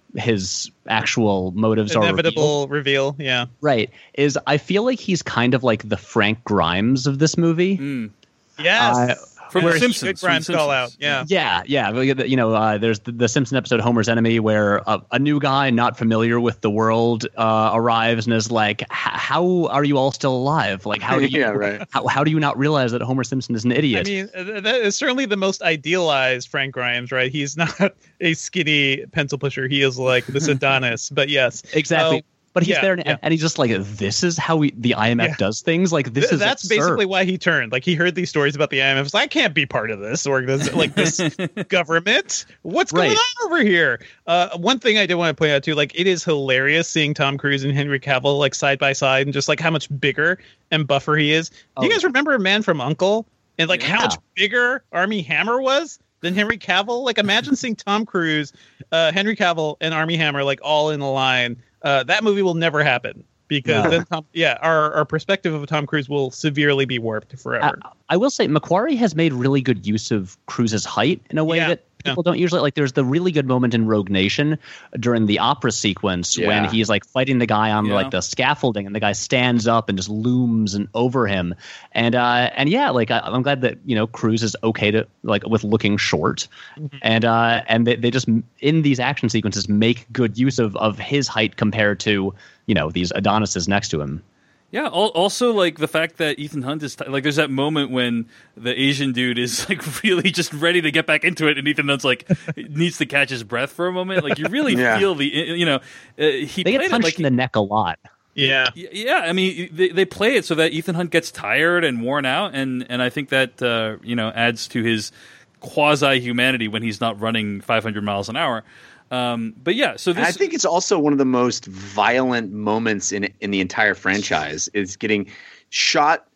his actual motives are revealed, Inevitable reveal. Yeah. right, is I feel like he's kind of like the Frank Grimes of this movie. Mm. Yes. Uh, from Where The he- Simpsons. Good from Grimes The call Simpsons. out. Yeah. Yeah, yeah. well, You know, uh, there's the, the Simpson episode Homer's Enemy, where a, a new guy not familiar with the world uh, arrives and is like, "H- "How are you all still alive? Like, how do you, Yeah, right. how, how do you not realize that Homer Simpson is an I idiot?" mean, uh, that is certainly the most idealized Frank Grimes, right? He's not a skinny pencil pusher. He is like this Adonis. But yes, exactly. Oh, but he's yeah, there, and, yeah. and he's just like, "This is how we, the I M F Yeah. does things. Like, this Th- is that's absurd." basically why he turned. Like he heard these stories about the I M F. He's like, I can't be part of this organization, like this government. What's going Right. on over here? Uh, one thing I did want to point out too, like it is hilarious seeing Tom Cruise and Henry Cavill like side by side, and just like how much bigger and buffer he is. Do you Oh. guys remember Man from U N C L E and like how Yeah. much bigger Armie Hammer was than Henry Cavill? Like imagine seeing Tom Cruise, uh, Henry Cavill, and Armie Hammer like all in a line. Uh, that movie will never happen. Because No. then, Tom, yeah, our, our perspective of Tom Cruise will severely be warped forever. I, I will say Macquarie has made really good use of Cruise's height in a way Yeah, that people don't usually like. There's the really good moment in Rogue Nation during the opera sequence Yeah. when he's like fighting the guy on Yeah. like the scaffolding, and the guy stands up and just looms and over him. And uh, and yeah, like I, I'm glad that you know Cruise is okay to like with looking short, Mm-hmm. and uh, and they, they just in these action sequences make good use of of his height compared to you know these Adonises next to him. Yeah. al- Also, like the fact that Ethan Hunt is t- like, there's that moment when the Asian dude is like really just ready to get back into it, and Ethan Hunt's like needs to catch his breath for a moment. Like you really Yeah. feel the, you know, uh, he They played get it punched like in the neck a lot. Yeah. Y- Yeah, I mean, they, they play it so that Ethan Hunt gets tired and worn out, and, and I think that uh, you know adds to his quasi humanity when he's not running five hundred miles an hour. Um, but yeah, so And this I think it's also one of the most violent moments in in the entire franchise is getting shot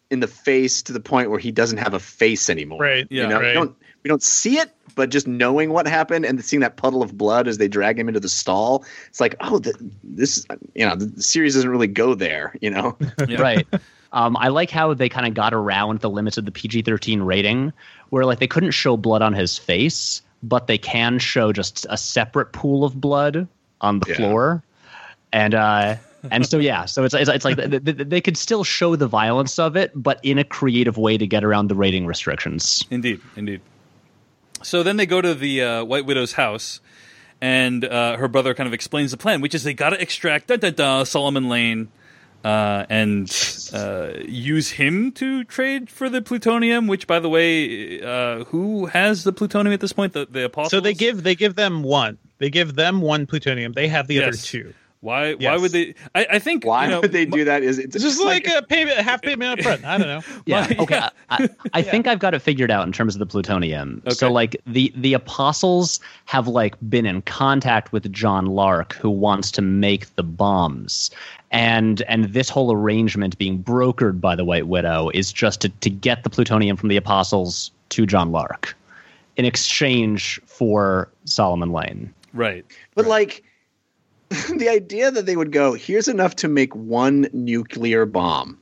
in the face to the point where he doesn't have a face anymore. Right. You Yeah. know, Right. we don't we don't see it, but just knowing what happened and seeing that puddle of blood as they drag him into the stall, it's like, oh, the, this, you know, the series doesn't really go there. You know, Right. Um, I like how they kind of got around the limits of the P G thirteen rating, where like they couldn't show blood on his face, but they can show just a separate pool of blood on the Yeah. floor, and uh, and so yeah, so it's it's, it's like they, they, they could still show the violence of it, but in a creative way to get around the rating restrictions. Indeed, indeed. So then they go to the uh, White Widow's house, and uh, her brother kind of explains the plan, which is they got to extract da, da, da, Solomon Lane uh, and uh, use him to trade for the plutonium. Which, by the way, uh, who has the plutonium at this point? The, the apostles. So they give they give them one. They give them one plutonium. They have the Yes. other two. Why? Why Yes. would they? I, I think. why you know, would they do that? Is it's It's just like, a payment, a half payment up front. I don't know. Yeah. My- Okay. yeah. I, I think I've got it figured out in terms of the plutonium. So, Okay. like the the apostles have like been in contact with John Lark, who wants to make the bombs, and and this whole arrangement being brokered by the White Widow is just to to get the plutonium from the apostles to John Lark, in exchange for Solomon Lane. Right. But like the idea that they would go, here's enough to make one nuclear bomb.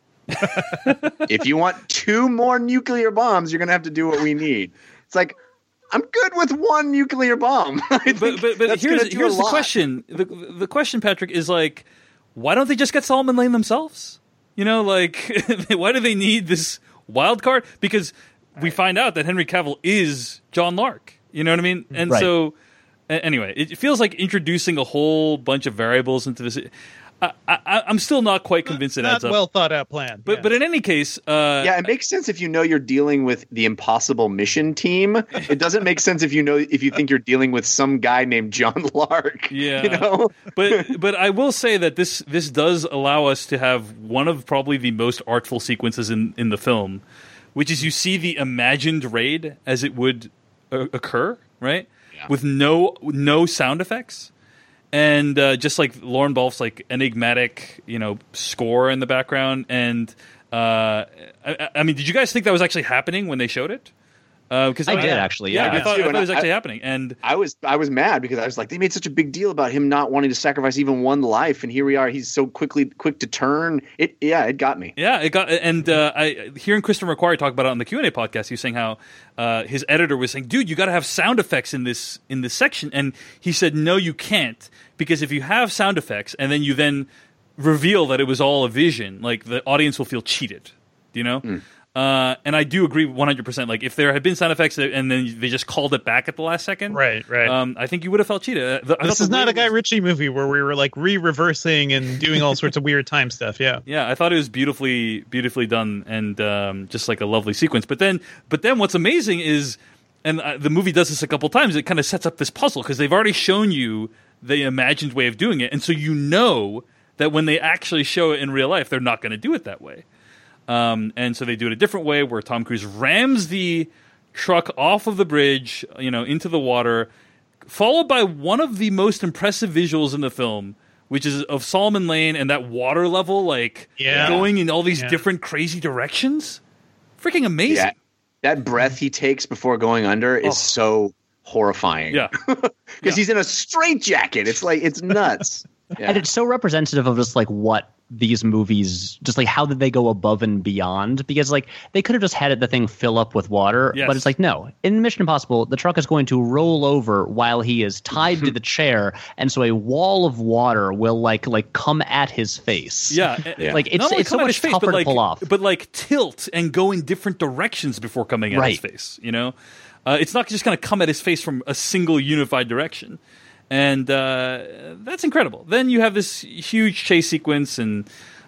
If you want two more nuclear bombs, you're going to have to do what we need. It's like, I'm good with one nuclear bomb. I think But but, but that's here's gonna do here's a the lot. question. The the question, Patrick, is like, why don't they just get Solomon Lane themselves? You know, like, why do they need this wild card? Because we find out that Henry Cavill is John Lark. You know what I mean? And Right. so, a- anyway, it feels like introducing a whole bunch of variables into this. I, I, I'm still not quite convinced it Not adds up. well thought out plan. But yeah. but in any case, uh, Yeah, it makes sense if you know you're dealing with the Impossible Mission team. It doesn't make sense if you know if you think you're dealing with some guy named John Lark. Yeah, you know. but but I will say that this this does allow us to have one of probably the most artful sequences in, in the film, which is you see the imagined raid as it would uh, occur, right? Yeah. With no no sound effects, and uh, just like Lauren Balfe's like enigmatic, you know, score in the background. And uh, I, I mean, did you guys think that was actually happening when they showed it? Because I did actually. Yeah, Yeah, I thought, I too, thought it was and actually I- happening, and I was I was mad because I was like, they made such a big deal about him not wanting to sacrifice even one life, and here we are. He's so quickly quick to turn. It yeah, it got me. yeah, it got. And uh, I hearing Christopher McQuarrie talk about it on the Q and A podcast, he was saying how uh, his editor was saying, "Dude, you got to have sound effects in this in this section," and he said, "No, you can't, because if you have sound effects and then you then reveal that it was all a vision, like the audience will feel cheated." Do you know? Mm. Uh, and I do agree one hundred percent. Like, if there had been sound effects and then they just called it back at the last second, Right, right. Um, I think you would have felt cheated. Uh, the- I This thought is the not way a Guy it was- Ritchie movie where we were like re-reversing and doing all sorts of weird time stuff. Yeah. Yeah, I thought it was beautifully, beautifully done, and um, just like a lovely sequence. But then, but then, what's amazing is, and uh, the movie does this a couple times. It kind of sets up this puzzle because they've already shown you the imagined way of doing it, and so you know that when they actually show it in real life, they're not going to do it that way. Um, and so they do it a different way, where Tom Cruise rams the truck off of the bridge, you know, into the water, followed by one of the most impressive visuals in the film, which is of Solomon Lane and that water level, like Yeah. going in all these Yeah. different crazy directions. Freaking amazing. Yeah, that breath he takes before going under is Oh. so horrifying. Yeah. because he's in a straitjacket. It's like it's nuts. Yeah. And it's so representative of just like what these movies, just like how did they go above and beyond? Because like they could have just had it, the thing fill up with water, Yes. but it's like no. In Mission Impossible, the truck is going to roll over while he is tied to the chair, and so a wall of water will like like come at his face. Yeah, Yeah. like it's Not only it's so come at much his face, tougher but to like, pull off. but like tilt and go in different directions before coming at his Right. face. You know, uh, it's not just going to come at his face from a single unified direction, and uh, that's incredible. Then you have this huge chase sequence, and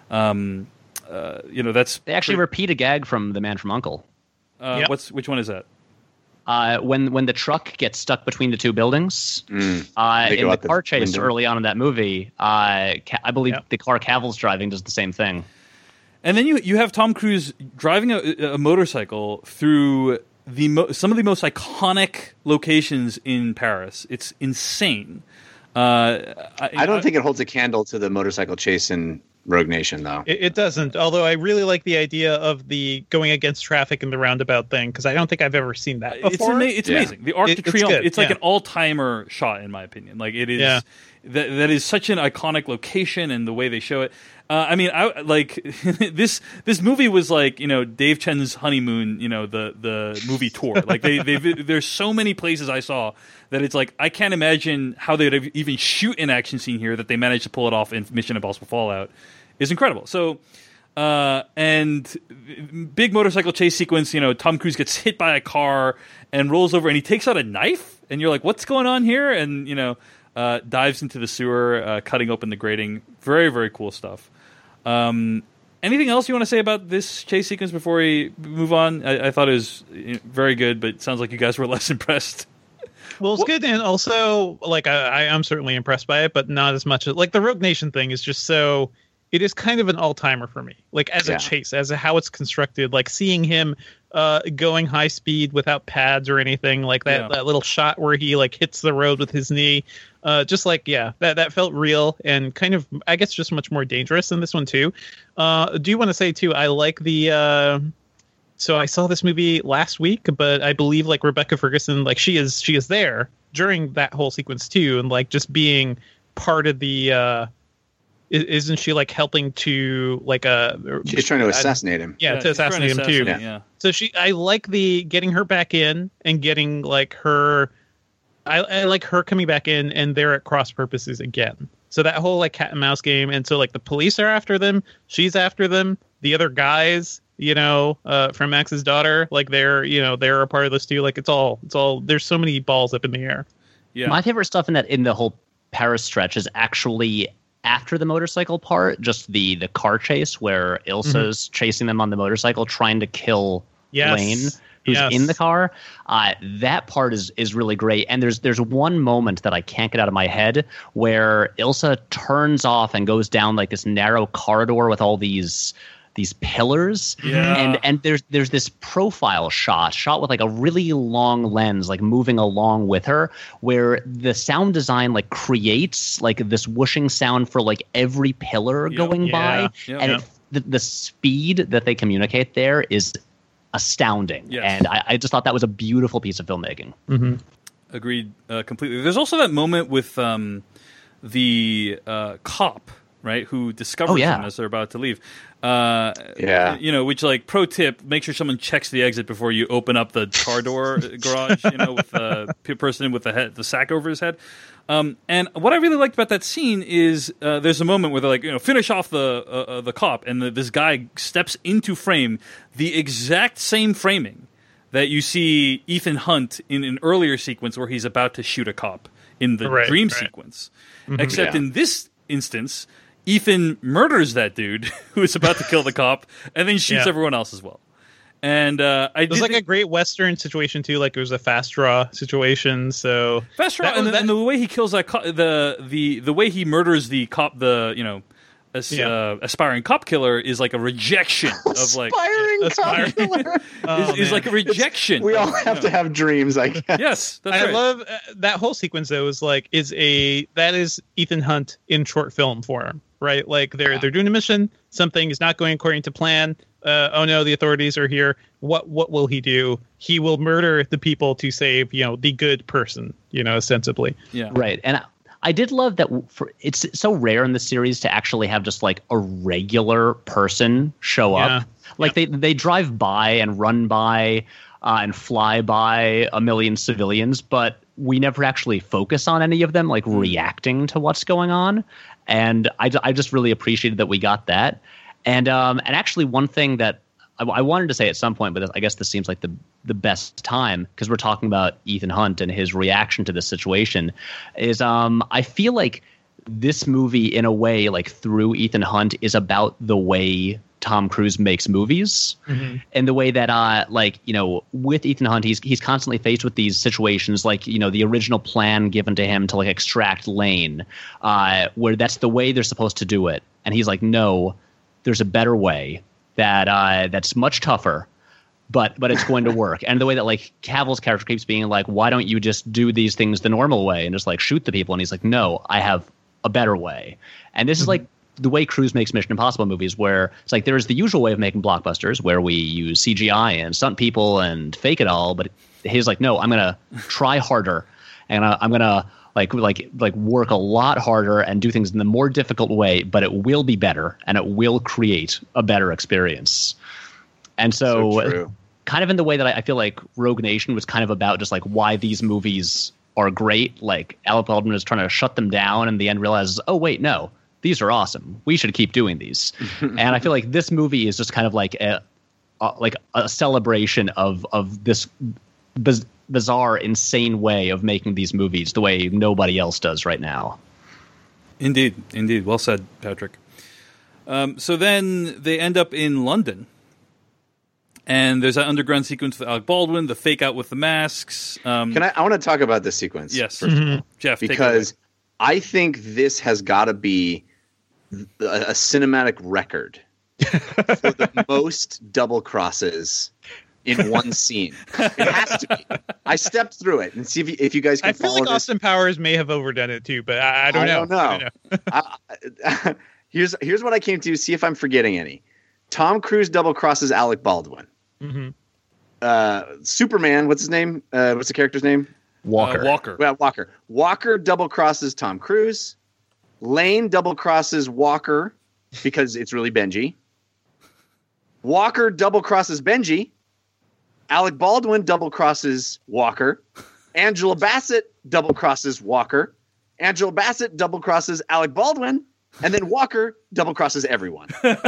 um, uh, you know that's They actually repeat a gag from The Man from U N C L E. uh, Yep. what's which one is that? Uh, when when the truck gets stuck between the two buildings, Mm. uh, They in go the out the car chase window. early on in that movie, uh, Ca- I believe Yep. the car Cavill's driving does the same thing. And then you you have Tom Cruise driving a, a motorcycle through the mo- some of the most iconic locations in Paris. It's insane. Uh, I, I don't think it holds a candle to the motorcycle chase in Rogue Nation, though. It, it doesn't. Although I really like the idea of the going against traffic in the roundabout thing, because I don't think I've ever seen that before. It's, ama- it's yeah. amazing. The Arc it, de Triomphe. It's, it's like yeah. an all-timer shot, in my opinion. Like it is. Yeah. That that is such an iconic location, and the way they show it. Uh, I mean, I like this. This movie was like, you know, Dave Chen's honeymoon. You know, the the movie tour. Like they they there's so many places I saw that it's like I can't imagine how they'd even shoot an action scene here that they managed to pull it off in Mission Impossible Fallout. Is incredible. So, uh, and big motorcycle chase sequence. You know, Tom Cruise gets hit by a car and rolls over, and he takes out a knife, and you're like, what's going on here? And you know. Uh, dives into the sewer, uh, cutting open the grating. Very, very cool stuff. Um, anything else you want to say about this chase sequence before we move on? I, I thought it was very good, but it sounds like you guys were less impressed. Well, it's what? good, and also, like, I, I am certainly impressed by it, but not as much as, like, the Rogue Nation thing is just so, it is kind of an all-timer for me. Like, as yeah. a chase, as a, how it's constructed, like, seeing him uh, going high speed without pads or anything, like that, yeah. that little shot where he, like, hits the road with his knee. Uh, just like, yeah, that, that felt real and kind of, I guess, just much more dangerous than this one, too. Uh, do you want to say, too, I like the... Uh, so I saw this movie last week, but I believe, like, Rebecca Ferguson, like, she is she is there during that whole sequence, too, and, like, just being part of the... Uh, isn't she, like, helping to, like... Uh, She's trying to assassinate him. Yeah, yeah to assassinate him, too. Yeah. yeah. So she, I like the getting her back in and getting, like, her... I, I like her coming back in, and they're at cross purposes again. So that whole like cat and mouse game, and so like the police are after them, she's after them, the other guys, you know, uh, from Max's daughter, like they're, you know, they're a part of this too. Like it's all, it's all. There's so many balls up in the air. Yeah. My favorite stuff in that in the whole Paris stretch is actually after the motorcycle part, just the the car chase where Ilsa's mm-hmm. chasing them on the motorcycle, trying to kill yes. Lane. Who's yes. in the car? Uh, that part is is really great. And there's there's one moment that I can't get out of my head where Ilsa turns off and goes down like this narrow corridor with all these these pillars. Yeah. And and there's there's this profile shot, shot with like a really long lens, like moving along with her, where the sound design like creates like this whooshing sound for like every pillar yep. going yeah. by. Yep. And yep. It, the, the speed that they communicate there is astounding. Yes. And I, I just thought that was a beautiful piece of filmmaking. Mm-hmm. Agreed uh, completely. There's also that moment with um, the uh, cop, right, who discovers oh, yeah. them as they're about to leave. Uh, yeah. You know, which, like, pro tip, make sure someone checks the exit before you open up the car door garage, you know, with the person with the head, the sack over his head. Um, and what I really liked about that scene is uh, there's a moment where they're like, you know, finish off the uh, uh, the cop, and the, this guy steps into frame, the exact same framing that you see Ethan Hunt in an earlier sequence where he's about to shoot a cop in the right, dream right. sequence. Mm-hmm. Except yeah. in this instance, Ethan murders that dude who is about to kill the cop, and then shoots yeah. everyone else as well. And uh, I it was did like think, a great Western situation too. Like it was a fast draw situation. So fast draw, that and, was, the, and the way he kills that co- the the the way he murders the cop, the you know, as, Yeah. uh, aspiring cop killer is like a rejection of like Aspiring Aspiring. cop killer. Oh, is, is man. like a rejection. We all of, have you to know. have dreams, I guess. Yes, that's I right. love uh, that whole sequence though. Is like is a that is Ethan Hunt in short film form, right? Like they're Yeah. they're doing a mission. Something is not going according to plan. Uh, oh no, the authorities are here. What what will he do? He will murder the people to save, you know, the good person, you know, ostensibly. Yeah, Right. And I, I did love that for, it's so rare in the series to actually have just like a regular person show Yeah. up. Like they, they drive by and run by uh, and fly by a million civilians, but we never actually focus on any of them like reacting to what's going on. And I, I just really appreciated that we got that. And um, and actually one thing that I, I wanted to say at some point, but I guess this seems like the the best time because we're talking about Ethan Hunt and his reaction to this situation is um, I feel like this movie in a way like through Ethan Hunt is about the way Tom Cruise makes movies Mm-hmm. and the way that uh like you know with Ethan Hunt he's he's constantly faced with these situations like you know the original plan given to him to like extract Lane uh, where that's the way they're supposed to do it and he's like no. There's a better way that uh, that's much tougher, but but it's going to work. And the way that like Cavill's character keeps being like, why don't you just do these things the normal way and just like shoot the people? And he's like, no, I have a better way. And this mm-hmm. is like the way Cruise makes Mission Impossible movies, where it's like there's the usual way of making blockbusters where we use C G I and stunt people and fake it all, but he's like, no, I'm gonna try harder, and I, I'm gonna like like like work a lot harder and do things in the more difficult way, but it will be better and it will create a better experience. And so, So true. kind of in the way that I, I feel like Rogue Nation was kind of about just like why these movies are great. Like Alec Baldwin is trying to shut them down, and in the end realizes, oh wait, no. These are awesome. We should keep doing these. And I feel like this movie is just kind of like a, a like a celebration of of this biz- bizarre, insane way of making these movies the way nobody else does right now. Indeed, indeed. Well said, Patrick. Um, so then they end up in London. And there's that underground sequence with Alec Baldwin, the fake out with the masks. Um, Can I? I want to talk about this sequence. Yes, first of all, Jeff, take it because away. I think this has got to be a, a cinematic record for the most double crosses in one scene. It has to be. I stepped through it and see if you, if you guys can I feel follow like this. Austin Powers may have overdone it too, but I, I don't I know. don't know. I don't know. I, here's here's what I came to. See if I'm forgetting any. Tom Cruise double crosses Alec Baldwin. Mm-hmm. Uh, Superman. What's his name? Uh, what's the character's name? Walker. Uh, Walker. Yeah, Walker. Walker double crosses Tom Cruise. Lane double crosses Walker because it's really Benji. Walker double crosses Benji. Alec Baldwin double crosses Walker. Angela Bassett double crosses Walker. Angela Bassett double crosses Alec Baldwin. And then Walker double crosses everyone.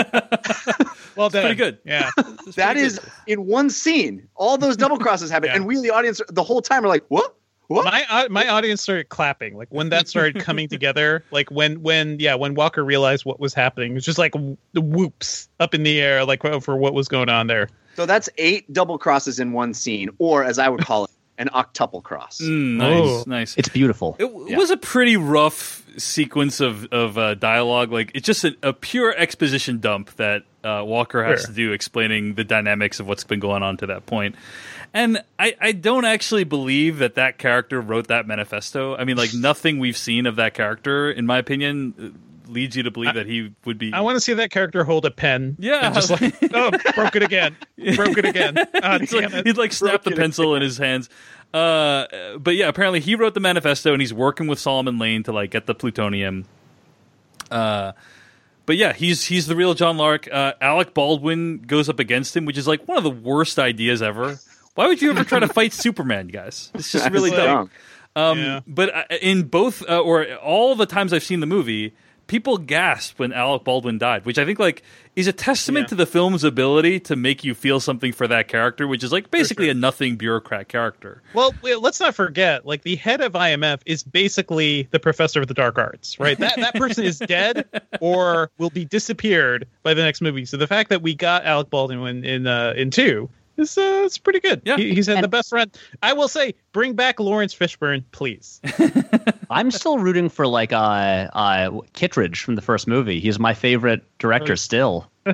Well done. Pretty good. Yeah. That is in one scene. All those double crosses happen. Yeah. And we, the audience, the whole time are like, what? What? My uh, my audience started clapping like when that started coming together. Like when when yeah when Walker realized what was happening, it was just like w- the whoops up in the air like for what was going on there. So that's eight double crosses in one scene, or as I would call it, an octuple cross. Mm, nice, Oh. nice. It's beautiful. It, w- it was a pretty rough sequence of of uh, dialogue. Like it's just a, a pure exposition dump that uh, Walker has Sure. to do, explaining the dynamics of what's been going on to that point. And I, I don't actually believe that that character wrote that manifesto. I mean, like nothing we've seen of that character, in my opinion, leads you to believe I, that he would be. I want to see that character hold a pen. Yeah, and just like oh, broke it again, broke it again. Oh, He'd damn like, it. he'd like snap the Broke it pencil in his hands. Uh, but yeah, apparently he wrote the manifesto and he's working with Solomon Lane to like get the plutonium. Uh, but yeah, he's he's the real John Lark. Uh, Alec Baldwin goes up against him, which is like one of the worst ideas ever. Why would you ever try to fight Superman, guys? It's just really That's dumb. Um, Yeah. But uh, in both, uh, or all the times I've seen the movie, people gasped when Alec Baldwin died, which I think like is a testament Yeah. to the film's ability to make you feel something for that character, which is like basically sure. a nothing bureaucrat character. Well, wait, let's not forget, like the head of I M F is basically the professor of the dark arts, right? That that person is dead or will be disappeared by the next movie. So the fact that we got Alec Baldwin in in, uh, in two is uh, it's pretty good. Yeah. He, he's had And- the best run. I will say, bring back Lawrence Fishburne, please. I'm still rooting for like uh, uh, Kittredge from the first movie. He's my favorite director still. Uh,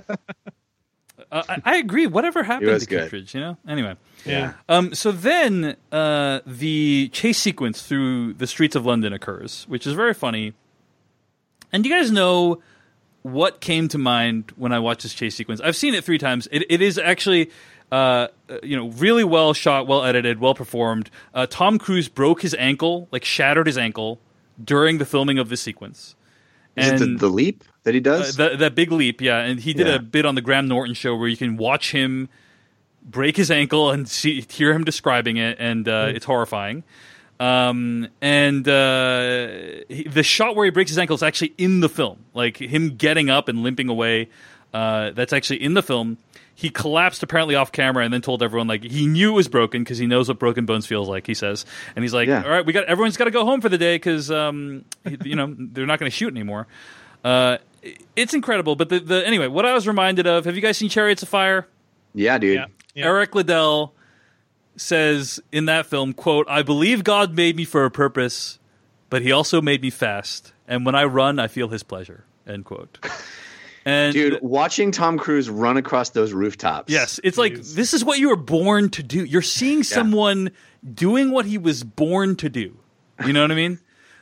I, I agree. Whatever happened was to good. Kittredge, you know? Anyway. Yeah. Um, so then uh, the chase sequence through the streets of London occurs, which is very funny. And do you guys know what came to mind when I watched this chase sequence? I've seen it three times. It, it is actually, uh, you know, really well shot, well edited, well performed. Uh, Tom Cruise broke his ankle, like shattered his ankle during the filming of this sequence. Is it the, the leap that he does? Uh, that, that big leap, yeah. And he did Yeah. a bit on the Graham Norton show where you can watch him break his ankle and see, hear him describing it, and uh, Hmm. it's horrifying. Um, and uh, he, the shot where he breaks his ankle is actually in the film. Like him getting up and limping away, uh, that's actually in the film. He collapsed apparently off camera and then told everyone like he knew it was broken because he knows what broken bones feels like. He says, and he's like, Yeah. "All right, we got everyone's got to go home for the day because um, you know they're not going to shoot anymore." Uh, it's incredible. But the, the anyway, what I was reminded of. Have you guys seen Chariots of Fire? yeah, dude. Yeah. Yeah. Eric Liddell says in that film, quote, "I believe God made me for a purpose, but he also made me fast. And when I run, I feel his pleasure," end quote. And Dude, watching Tom Cruise run across those rooftops. yes, it's like, this is what you were born to do. You're seeing someone doing what he was born to do. You know what I mean?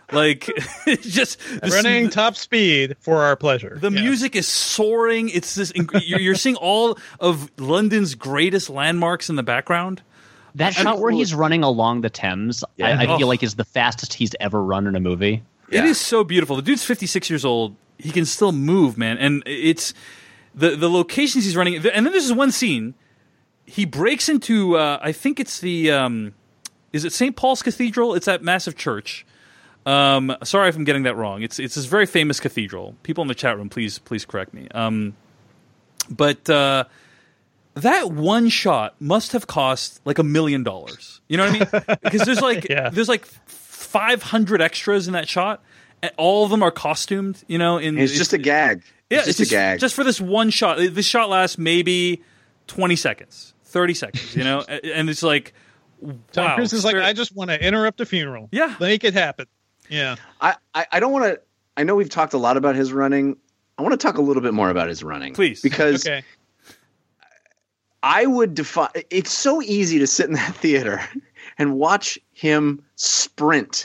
Like, it's just this, running top speed for our pleasure. The yeah. music is soaring. It's this. You're, you're seeing all of London's greatest landmarks in the background. That shot where he's running along the Thames, yeah. I, I feel oh. like is the fastest he's ever run in a movie. Yeah. It is so beautiful. The dude's fifty-six years old. He can still move, man. And it's the the locations he's running. And then there's this one scene. He breaks into, uh, I think it's the, um, is it Saint Paul's Cathedral? It's that massive church. Um, sorry if I'm getting that wrong. It's it's this very famous cathedral. People in the chat room, please please correct me. Um, but uh, that one shot must have cost like a million dollars. You know what I mean? Because there's like yeah. there's like five hundred extras in that shot. And all of them are costumed. You know, in it's, it's just a gag. Yeah, it's just it's a gag. Just for this one shot. This shot lasts maybe twenty seconds. thirty seconds, you know? And it's like, wow. Tom Cruise is like, I just want to interrupt a funeral. Yeah. Make it happen. Yeah. I, I, I don't want to, I know we've talked a lot about his running. I want to talk a little bit more about his running. Please. Because okay. I would define, it's so easy to sit in that theater and watch him sprint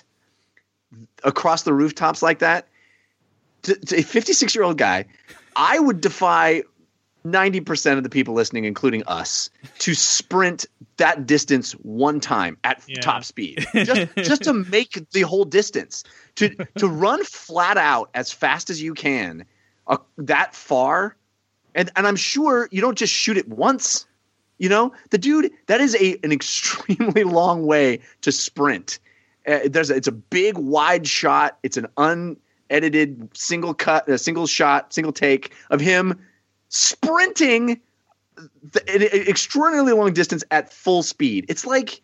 across the rooftops like that. To, to a fifty-six-year-old guy, I would defy ninety percent of the people listening, including us, to sprint that distance one time at yeah. top speed, just, just to make the whole distance, to to run flat out as fast as you can uh, that far. And, and I'm sure you don't just shoot it once, you know, the dude, that is a, an extremely long way to sprint. Uh, there's a, it's a big wide shot. It's an unedited single cut, a single shot, single take of him sprinting the, an extraordinarily long distance at full speed. It's like,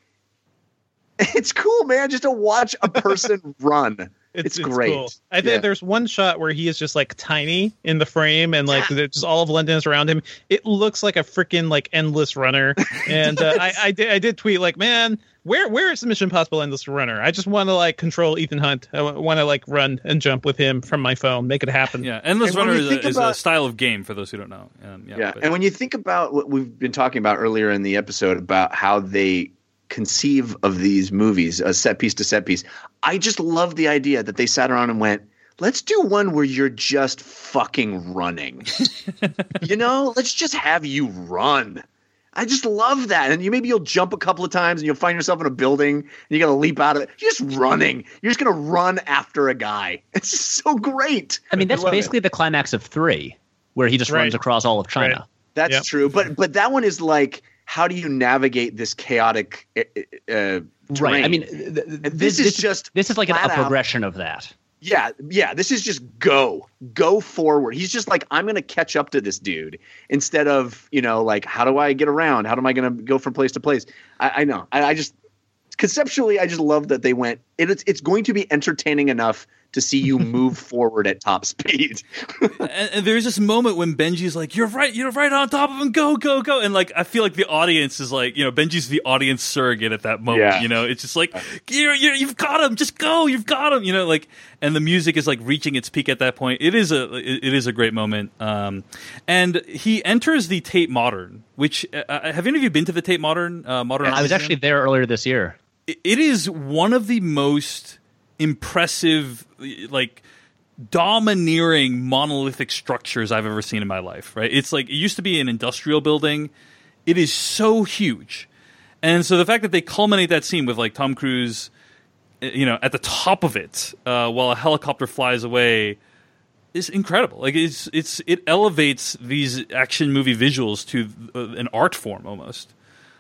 it's cool, man, just to watch a person run. It's, it's great. Cool. I think yeah. there's one shot where he is just like tiny in the frame, and like yeah. just all of London is around him. It looks like a freaking like endless runner. And uh, I, I did I did tweet like, man, where where is the Mission Impossible Endless Runner? I just want to like control Ethan Hunt. I want to like run and jump with him from my phone, make it happen. Yeah, Endless and Runner is, a, is about, a style of game for those who don't know. Um, yeah, yeah. But. And when you think about what we've been talking about earlier in the episode about how they conceive of these movies, a set piece to set piece, I just love the idea that they sat around and went, let's do one where you're just fucking running. You know, let's just have you run. I just love that. And you maybe you'll jump a couple of times and you'll find yourself in a building and you got to leap out of it. You're just running. You're just going to run after a guy. It's just so great. I mean, that's I basically it. the climax of three, where he just right. runs across all of China. Right. That's yep. true. But but that one is like, how do you navigate this chaotic uh, terrain? Right. I mean, th- th- this, this is just this is like a, a out. progression of that. Yeah, yeah. This is just go, go forward. He's just like, I'm going to catch up to this dude instead of, you know, like, how do I get around? How am I going to go from place to place? I, I know. I, I just conceptually, I just love that they went. It, it's it's going to be entertaining enough to see you move forward at top speed. and, and there's this moment when Benji's like, "You're right, you're right on top of him. Go, go, go!" And like, I feel like the audience is like, you know, Benji's the audience surrogate at that moment. Yeah. You know, it's just like, you're, you're, you've got him. Just go. You've got him. You know, like, and the music is like reaching its peak at that point. It is a, it, it is a great moment. Um, and he enters the Tate Modern, which uh, have any of you been to the Tate Modern? Uh, Modern. I was actually there earlier this year. It, it is one of the most impressive, like, domineering monolithic structures I've ever seen in my life, right? It's like, it used to be an industrial building. It is so huge. And so the fact that they culminate that scene with like Tom Cruise, you know, at the top of it, uh, while a helicopter flies away, is incredible. Like, it's, it's, it elevates these action movie visuals to uh, an art form almost.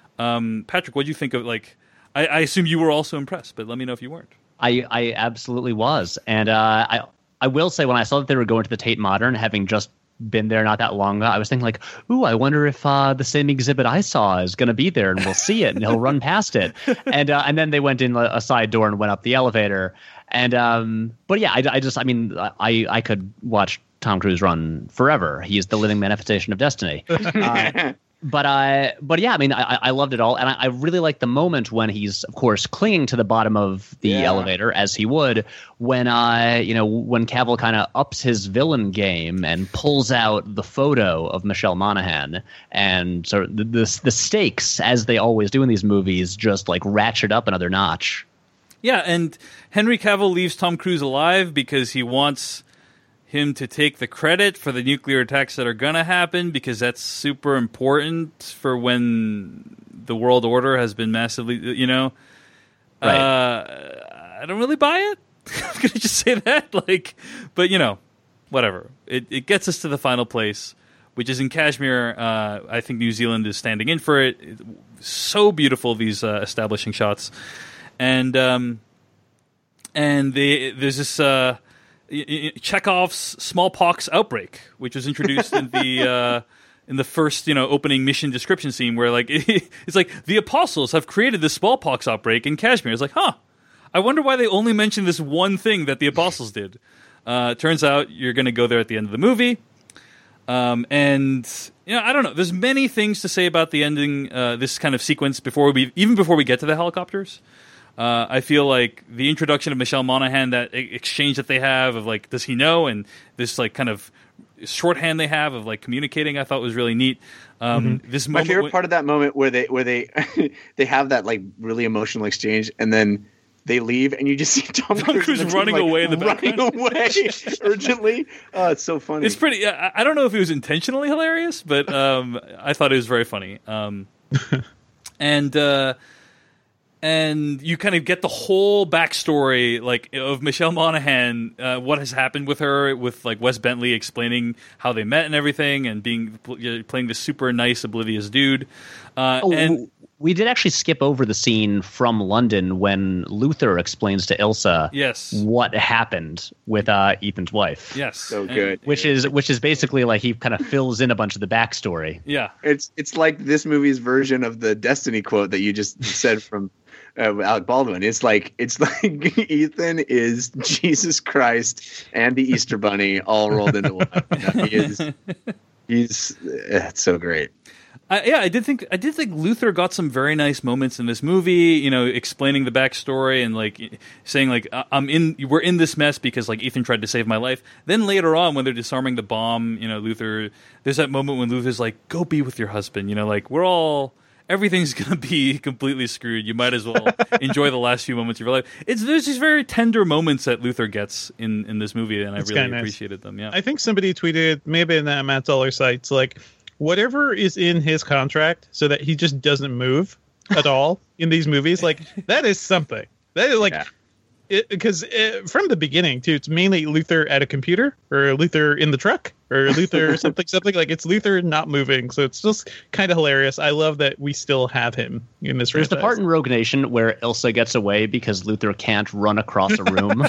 Um, Patrick, what do you think of, like, I, I assume you were also impressed, but let me know if you weren't. I, I absolutely was. And uh, I I will say, when I saw that they were going to the Tate Modern, having just been there not that long ago, I was thinking like, ooh, I wonder if uh, the same exhibit I saw is going to be there, and we'll see it, and he'll run past it. And uh, and then they went in a side door and went up the elevator. And um, but yeah, I, I just, I mean, I, I could watch Tom Cruise run forever. He is the living manifestation of destiny. Uh, But uh, but yeah, I mean, I, I loved it all, and I, I really like the moment when he's, of course, clinging to the bottom of the yeah. elevator as he would when, uh, you know, when Cavill kind of ups his villain game and pulls out the photo of Michelle Monaghan, and so the the, the stakes, as they always do in these movies, just like ratchet up another notch. Yeah, and Henry Cavill leaves Tom Cruise alive because he wants him to take the credit for the nuclear attacks that are going to happen, because that's super important for when the world order has been massively, you know. Right. Uh, I don't really buy it. I'm going to just say that. like, But, you know, whatever. It, it gets us to the final place, which is in Kashmir. Uh, I think New Zealand is standing in for it. So beautiful, these uh, establishing shots. And um, and they, there's this uh, Chekhov's smallpox outbreak, which was introduced in the uh, in the first you know opening mission description scene, where like it's like the apostles have created this smallpox outbreak in Kashmir. It's like, huh? I wonder why they only mentioned this one thing that the apostles did. Uh, turns out you're going to go there at the end of the movie. Um, and you know, I don't know. There's many things to say about the ending, uh, this kind of sequence before we even before we get to the helicopters. Uh, I feel like the introduction of Michelle Monaghan, that exchange that they have of like, does he know? And this like kind of shorthand they have of like communicating, I thought was really neat. Um, mm-hmm. This my moment favorite when- part of that moment where they where they they have that like really emotional exchange, and then they leave, and you just see Tom, Tom Cruise, Cruise running like, away in the running background, away urgently. Oh, it's so funny. It's pretty. I, I don't know if it was intentionally hilarious, but um, I thought it was very funny. Um, and. Uh, And you kind of get the whole backstory, like of Michelle Monaghan, uh, what has happened with her, with like Wes Bentley explaining how they met and everything, and being playing this super nice, oblivious dude. Uh, oh, and we did actually skip over the scene from London when Luther explains to Ilsa yes. what happened with uh, Ethan's wife. Yes, so good. Which is which is basically like he kind of fills in a bunch of the backstory. Yeah, it's it's like this movie's version of the Destiny quote that you just said from. Uh, Alec Baldwin. It's like it's like Ethan is Jesus Christ and the Easter Bunny all rolled into one. He is, he's it's so great. I, yeah, I did think I did think Luther got some very nice moments in this movie. You know, explaining the backstory and like saying like I'm in, we're in this mess because like Ethan tried to save my life. Then later on, when they're disarming the bomb, you know, Luther. There's that moment when Luther's like, "Go be with your husband." You know, like we're all. Everything's going to be completely screwed. You might as well enjoy the last few moments of your life. It's There's these very tender moments that Luther gets in, in this movie, and I It's really nice. appreciated them. Yeah, I think somebody tweeted, maybe in that Matt Zoller sites, like, whatever is in his contract so that he just doesn't move at all in these movies, like, that is something. That is, like... Yeah. Because from the beginning, too, it's mainly Luther at a computer or Luther in the truck or Luther something, something like it's Luther not moving. So it's just kind of hilarious. I love that we still have him in this There's franchise. the part in Rogue Nation where Ilsa gets away because Luther can't run across a room.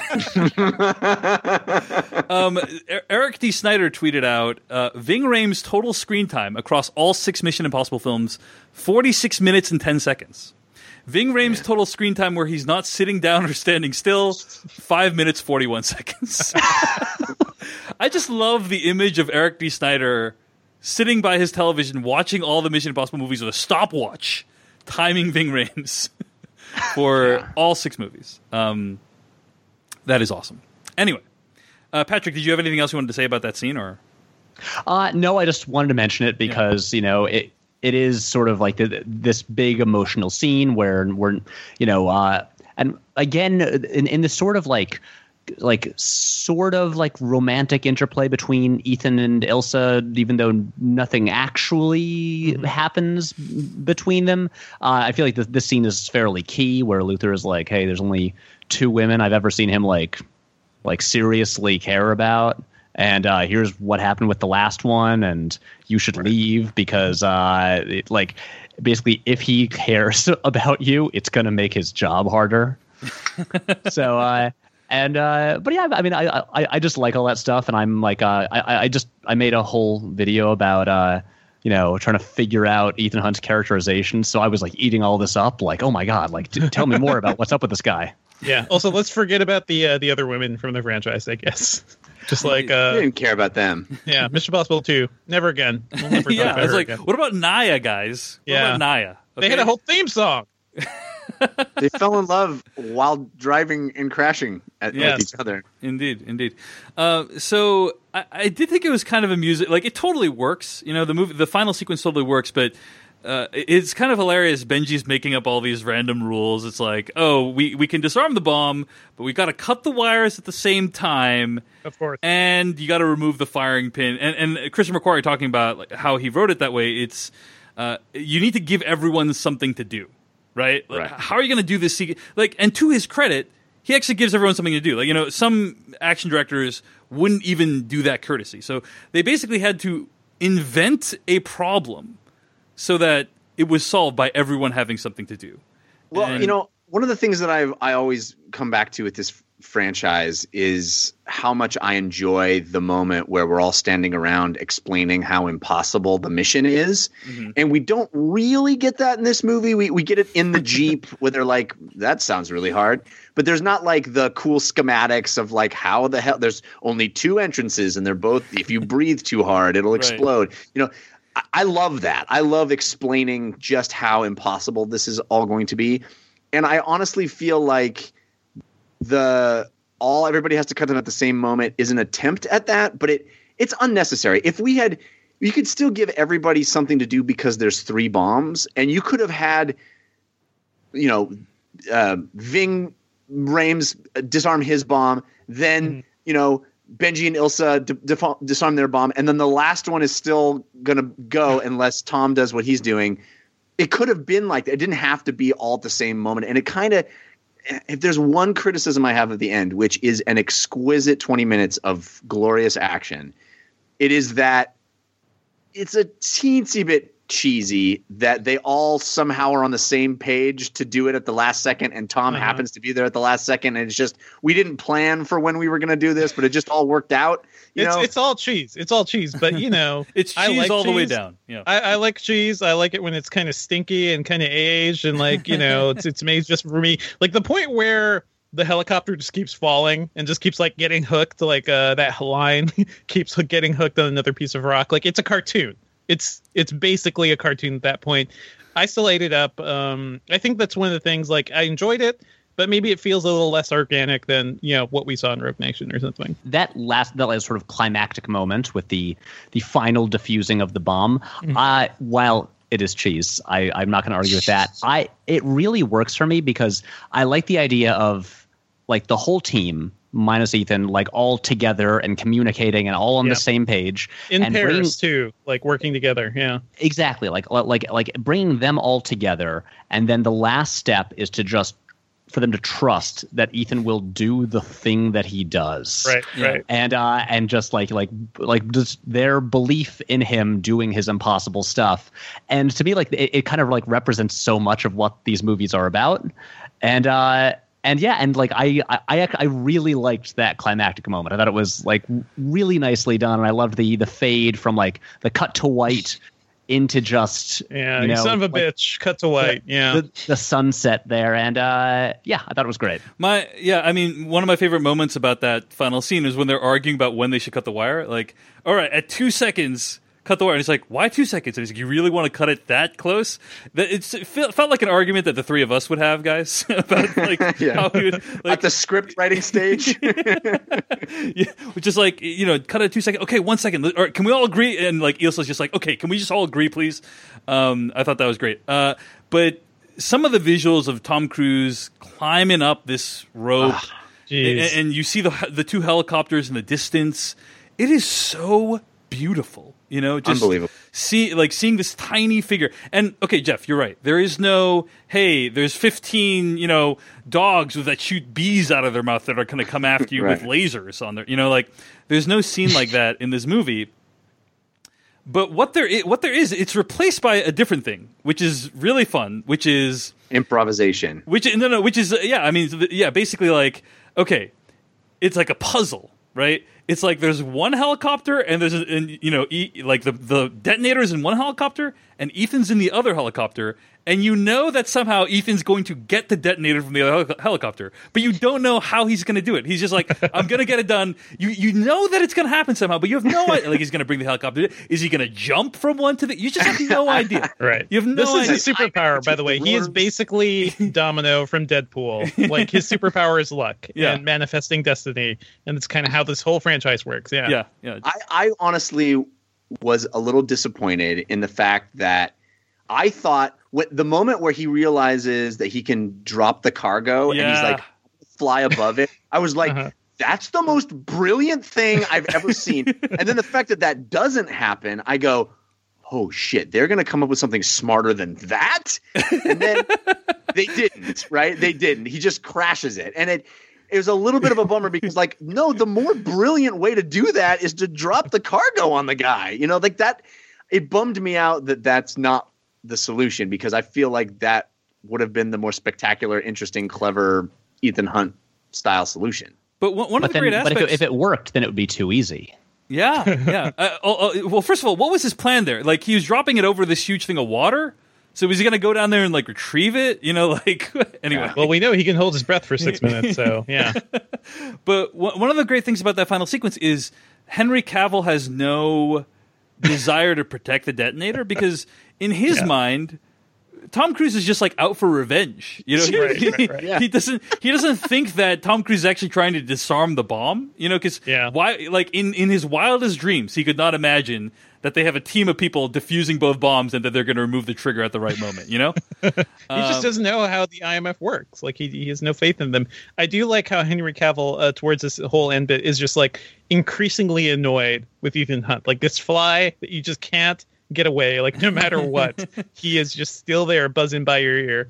um, Eric D. Snyder tweeted out, uh, Ving Rhames' total screen time across all six Mission Impossible films, forty-six minutes and ten seconds. Ving Rhames' yeah. total screen time where he's not sitting down or standing still, five minutes, forty-one seconds. I just love the image of Eric D. Snyder sitting by his television watching all the Mission Impossible movies with a stopwatch, timing Ving Rhames for yeah. all six movies. Um, that is awesome. Anyway, uh, Patrick, did you have anything else you wanted to say about that scene? Or uh, no, I just wanted to mention it because, yeah. you know, it It is sort of like the, this big emotional scene where we're, you know, uh, and again, in, in this sort of like, like sort of like romantic interplay between Ethan and Ilsa, even though nothing actually mm-hmm. happens between them. Uh, I feel like this, this scene is fairly key, where Luther is like, "Hey, there's only two women I've ever seen him like, like seriously care about." And uh, here's what happened with the last one, and you should leave because, uh, it, like, basically, if he cares about you, it's going to make his job harder. so, uh, and uh, but yeah, I mean, I, I I just like all that stuff, and I'm like, uh, I I just I made a whole video about, uh, you know, trying to figure out Ethan Hunt's characterization. So I was like eating all this up, like, oh my god, like, t- tell me more about what's up with this guy. Yeah. Also, let's forget about the uh, the other women from the franchise, I guess. Just like uh, I didn't care about them. Yeah, Mission Impossible two, never again. We'll never yeah, I was like, again. what about Naya, guys? What yeah, about Naya? Okay. They had a whole theme song. They fell in love while driving and crashing at yes. with each other. Indeed, indeed. Uh, so I, I did think it was kind of amusing. Like, it totally works. You know, the movie, the final sequence totally works, but uh, it's kind of hilarious. Benji's making up all these random rules. It's like, oh, we, we can disarm the bomb, but we got to cut the wires at the same time. Of course. And you got to remove the firing pin. And, and Christian McQuarrie talking about like, how he wrote it that way. It's uh, you need to give everyone something to do, right? Like, right. How are you going to do this? Like, and to his credit, he actually gives everyone something to do. Like, you know, some action directors wouldn't even do that courtesy. So they basically had to invent a problem so that it was solved by everyone having something to do. Well, and, you know, one of the things that I I always come back to with this f- franchise is how much I enjoy the moment where we're all standing around explaining how impossible the mission is. Mm-hmm. And we don't really get that in this movie. We we get it in the Jeep where they're like, that sounds really hard. But there's not like the cool schematics of like how the hell there's only two entrances and they're both if you breathe too hard, it'll explode. Right. You know, I, I love that. I love explaining just how impossible this is all going to be. And I honestly feel like the all everybody has to cut them at the same moment is an attempt at that, but it it's unnecessary. If we had you could still give everybody something to do because there's three bombs, and you could have had, you know, uh, Ving Rhames disarm his bomb, then mm-hmm. you know Benji and Ilsa d- def- disarm their bomb, and then the last one is still gonna go unless Tom does what he's doing. It could have been like that. It didn't have to be all at the same moment. And it kind of, if there's one criticism I have of the end, which is an exquisite twenty minutes of glorious action, it is that it's a teensy bit cheesy that they all somehow are on the same page to do it at the last second, and Tom uh-huh. happens to be there at the last second, and it's just we didn't plan for when we were going to do this, but it just all worked out. You it's know? it's all cheese. It's all cheese, but you know, it's cheese I like all cheese. the way down. Yeah, I, I like cheese. I like it when it's kind of stinky and kind of aged, and like you know, it's it's made just for me. Like the point where the helicopter just keeps falling and just keeps like getting hooked, like uh, that line keeps getting hooked on another piece of rock. Like it's a cartoon. It's it's basically a cartoon at that point. I still ate it up. Um, I think that's one of the things. Like I enjoyed it, but maybe it feels a little less organic than you know what we saw in Rogue Nation or something. That last that last sort of climactic moment with the the final defusing of the bomb. Mm-hmm. Uh, while it is cheese, I, I'm not going to argue with that. I it really works for me because I like the idea of like the whole team minus Ethan, like all together and communicating and all on yep. the same page. In and pairs bringing, too, like working together. Yeah, exactly. Like like like bringing them all together, and then the last step is to just for them to trust that Ethan will do the thing that he does. Right, right. And uh, and just like like like just their belief in him doing his impossible stuff. And to me, like it, it kind of like represents so much of what these movies are about. And uh And yeah, and like I, I, I really liked that climactic moment. I thought it was like really nicely done, and I loved the the fade from like the cut to white into just yeah, you know, you son of a like, bitch, cut to white. The, yeah, the, the sunset there, and uh, yeah, I thought it was great. My yeah, I mean, one of my favorite moments about that final scene is when they're arguing about when they should cut the wire. Like, all right, at two seconds. Cut the wire. And he's like, why two seconds? And he's like, you really want to cut it that close? That it's, it felt like an argument that the three of us would have, guys, about like yeah. how we would, like, at the script writing stage. yeah, which is like, you know, cut it two seconds. Okay, one second. Or can we all agree? And like Ilsa's just like, okay, can we just all agree, please? Um, I thought that was great. Uh, but some of the visuals of Tom Cruise climbing up this rope, oh, and, and you see the the two helicopters in the distance. It is so beautiful. You know, just unbelievable. See, like seeing this tiny figure. And okay, Jeff, you're right. There is no, hey, there's fifteen, you know, dogs that shoot bees out of their mouth that are going to come after you right. with lasers on their. You know, like there's no scene like that in this movie. But what there is, what there is, it's replaced by a different thing, which is really fun. Which is improvisation. Which no, no, which is yeah. I mean, yeah, basically like okay, it's like a puzzle, right? It's like there's one helicopter and there's a, and, you know e, like the the detonator is in one helicopter and Ethan's in the other helicopter, and you know that somehow Ethan's going to get the detonator from the other hel- helicopter, but you don't know how he's going to do it. He's just like, I'm going to get it done. You you know that it's going to happen somehow, but you have no idea. Like he's going to bring the helicopter. Is he going to jump from one to the? You just have no idea. Right. You have no this idea. This is his superpower, by the way. He is basically Domino from Deadpool. Like his superpower is luck yeah. and manifesting destiny, and it's kind of how this whole franchise works. Yeah. Yeah. Yeah. I, I honestly was a little disappointed in the fact that I thought when, the moment where he realizes that he can drop the cargo Yeah. and he's like fly above it, I was like, Uh-huh. that's the most brilliant thing I've ever seen. And then the fact that that doesn't happen, I go, oh shit, they're going to come up with something smarter than that. And then they didn't, right? They didn't. He just crashes it. And it, it was a little bit of a bummer because like, no, the more brilliant way to do that is to drop the cargo on the guy, you know, like that. It bummed me out that that's not the solution because I feel like that would have been the more spectacular, interesting, clever Ethan Hunt style solution. But one, one but of the then, great but aspects, if it, if it worked, then it would be too easy. yeah, yeah. Uh, oh, oh, well, first of all, what was his plan there? Like he was dropping it over this huge thing of water. So was he going to go down there and like retrieve it? You know, like anyway. Well, we know he can hold his breath for six minutes, so yeah. But w- one of the great things about that final sequence is Henry Cavill has no desire to protect the detonator because in his Yeah. mind, Tom Cruise is just like out for revenge. You know, he, Right, he, right, right. Yeah. he doesn't he doesn't think that Tom Cruise is actually trying to disarm the bomb. You know, because Yeah. why? Like in in his wildest dreams, he could not imagine that they have a team of people defusing both bombs and that they're going to remove the trigger at the right moment. You know, He just doesn't know how the I M F works. Like he, he has no faith in them. I do like how Henry Cavill uh, towards this whole end bit is just like increasingly annoyed with Ethan Hunt. Like this fly that you just can't get away. Like no matter what, he is just still there, buzzing by your ear.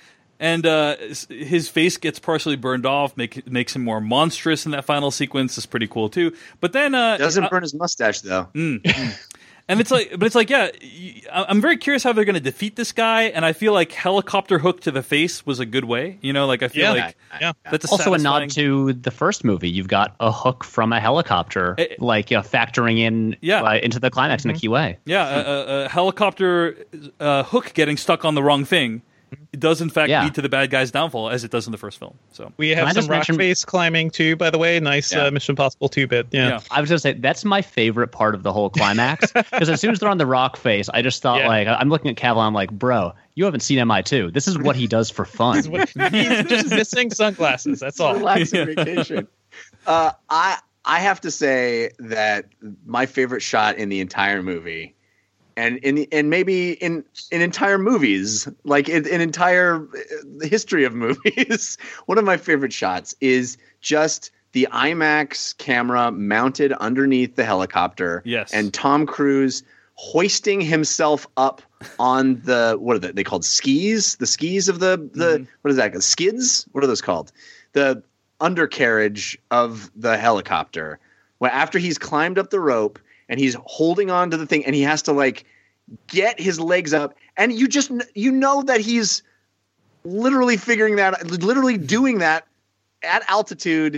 And uh, s- his face gets partially burned off, make, makes him more monstrous in that final sequence. Is pretty cool too. But then uh, Doesn't uh, burn his mustache though. mm, mm. And it's like, but it's like, yeah, y- I- I'm very curious how they're going to defeat this guy. And I feel like helicopter hook to the face was a good way. You know, like I feel Yeah. like Yeah. that's a Also a nod satisfying- to the first movie. You've got a hook from a helicopter, Eh, like uh, factoring in Yeah. uh, into the climax Mm-hmm. in a key way. Yeah, a, a, a helicopter uh, hook getting stuck on the wrong thing. It does in fact Yeah. lead to the bad guy's downfall, as it does in the first film. So We Can I have some just rock mention- face climbing too, by the way. Nice Yeah. uh, Mission Impossible two bit. Yeah. Yeah. I was going to say, that's my favorite part of the whole climax. Because as soon as they're on the rock face, I just thought, Yeah. like, I'm looking at Cavill, I'm like, bro, you haven't seen M I two. This is what he does for fun. He's what- he's just missing sunglasses. That's all. Relaxing vacation. Uh, I I have to say that my favorite shot in the entire movie, and in and maybe in in entire movies, like in, in entire uh, the history of movies, one of my favorite shots is just the IMAX camera mounted underneath the helicopter. Yes. And Tom Cruise hoisting himself up on the what are they, they called skis? The skis of the the Mm-hmm. what is that? Skids? What are those called? The undercarriage of the helicopter. Well, after he's climbed up the rope and he's holding on to the thing and he has to like get his legs up, and you just you know that he's literally figuring that literally doing that at altitude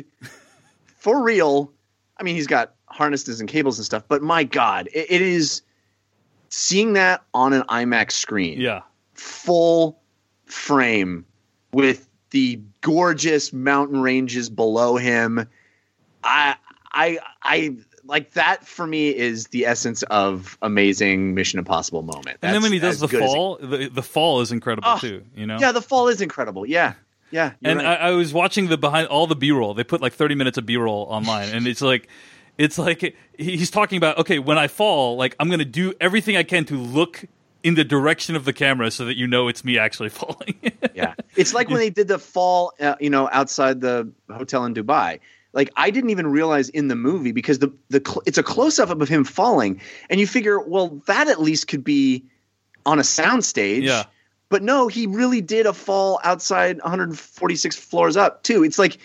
for real. I mean, he's got harnesses and cables and stuff, but my God, it, it is seeing that on an IMAX screen, yeah, full frame with the gorgeous mountain ranges below him. I, I, I like that. For me, is the essence of amazing Mission Impossible moment. and then when he That's does the as good as it- fall, the, the fall is incredible Oh, too. You know, yeah, the fall is incredible. Yeah, yeah. you're and right. I, I was watching the behind all the B-roll. They put like thirty minutes of B-roll online, and it's like, it's like he- he's talking about, okay, when I fall, like I'm going to do everything I can to look in the direction of the camera so that you know it's me actually falling. Yeah, it's like when they did the fall, uh, you know, outside the hotel in Dubai. Like I didn't even realize in the movie because the the cl- it's a close up of him falling, and you figure, well, that at least could be on a soundstage. Yeah. But no, he really did a fall outside one hundred forty-six floors up too. It's like,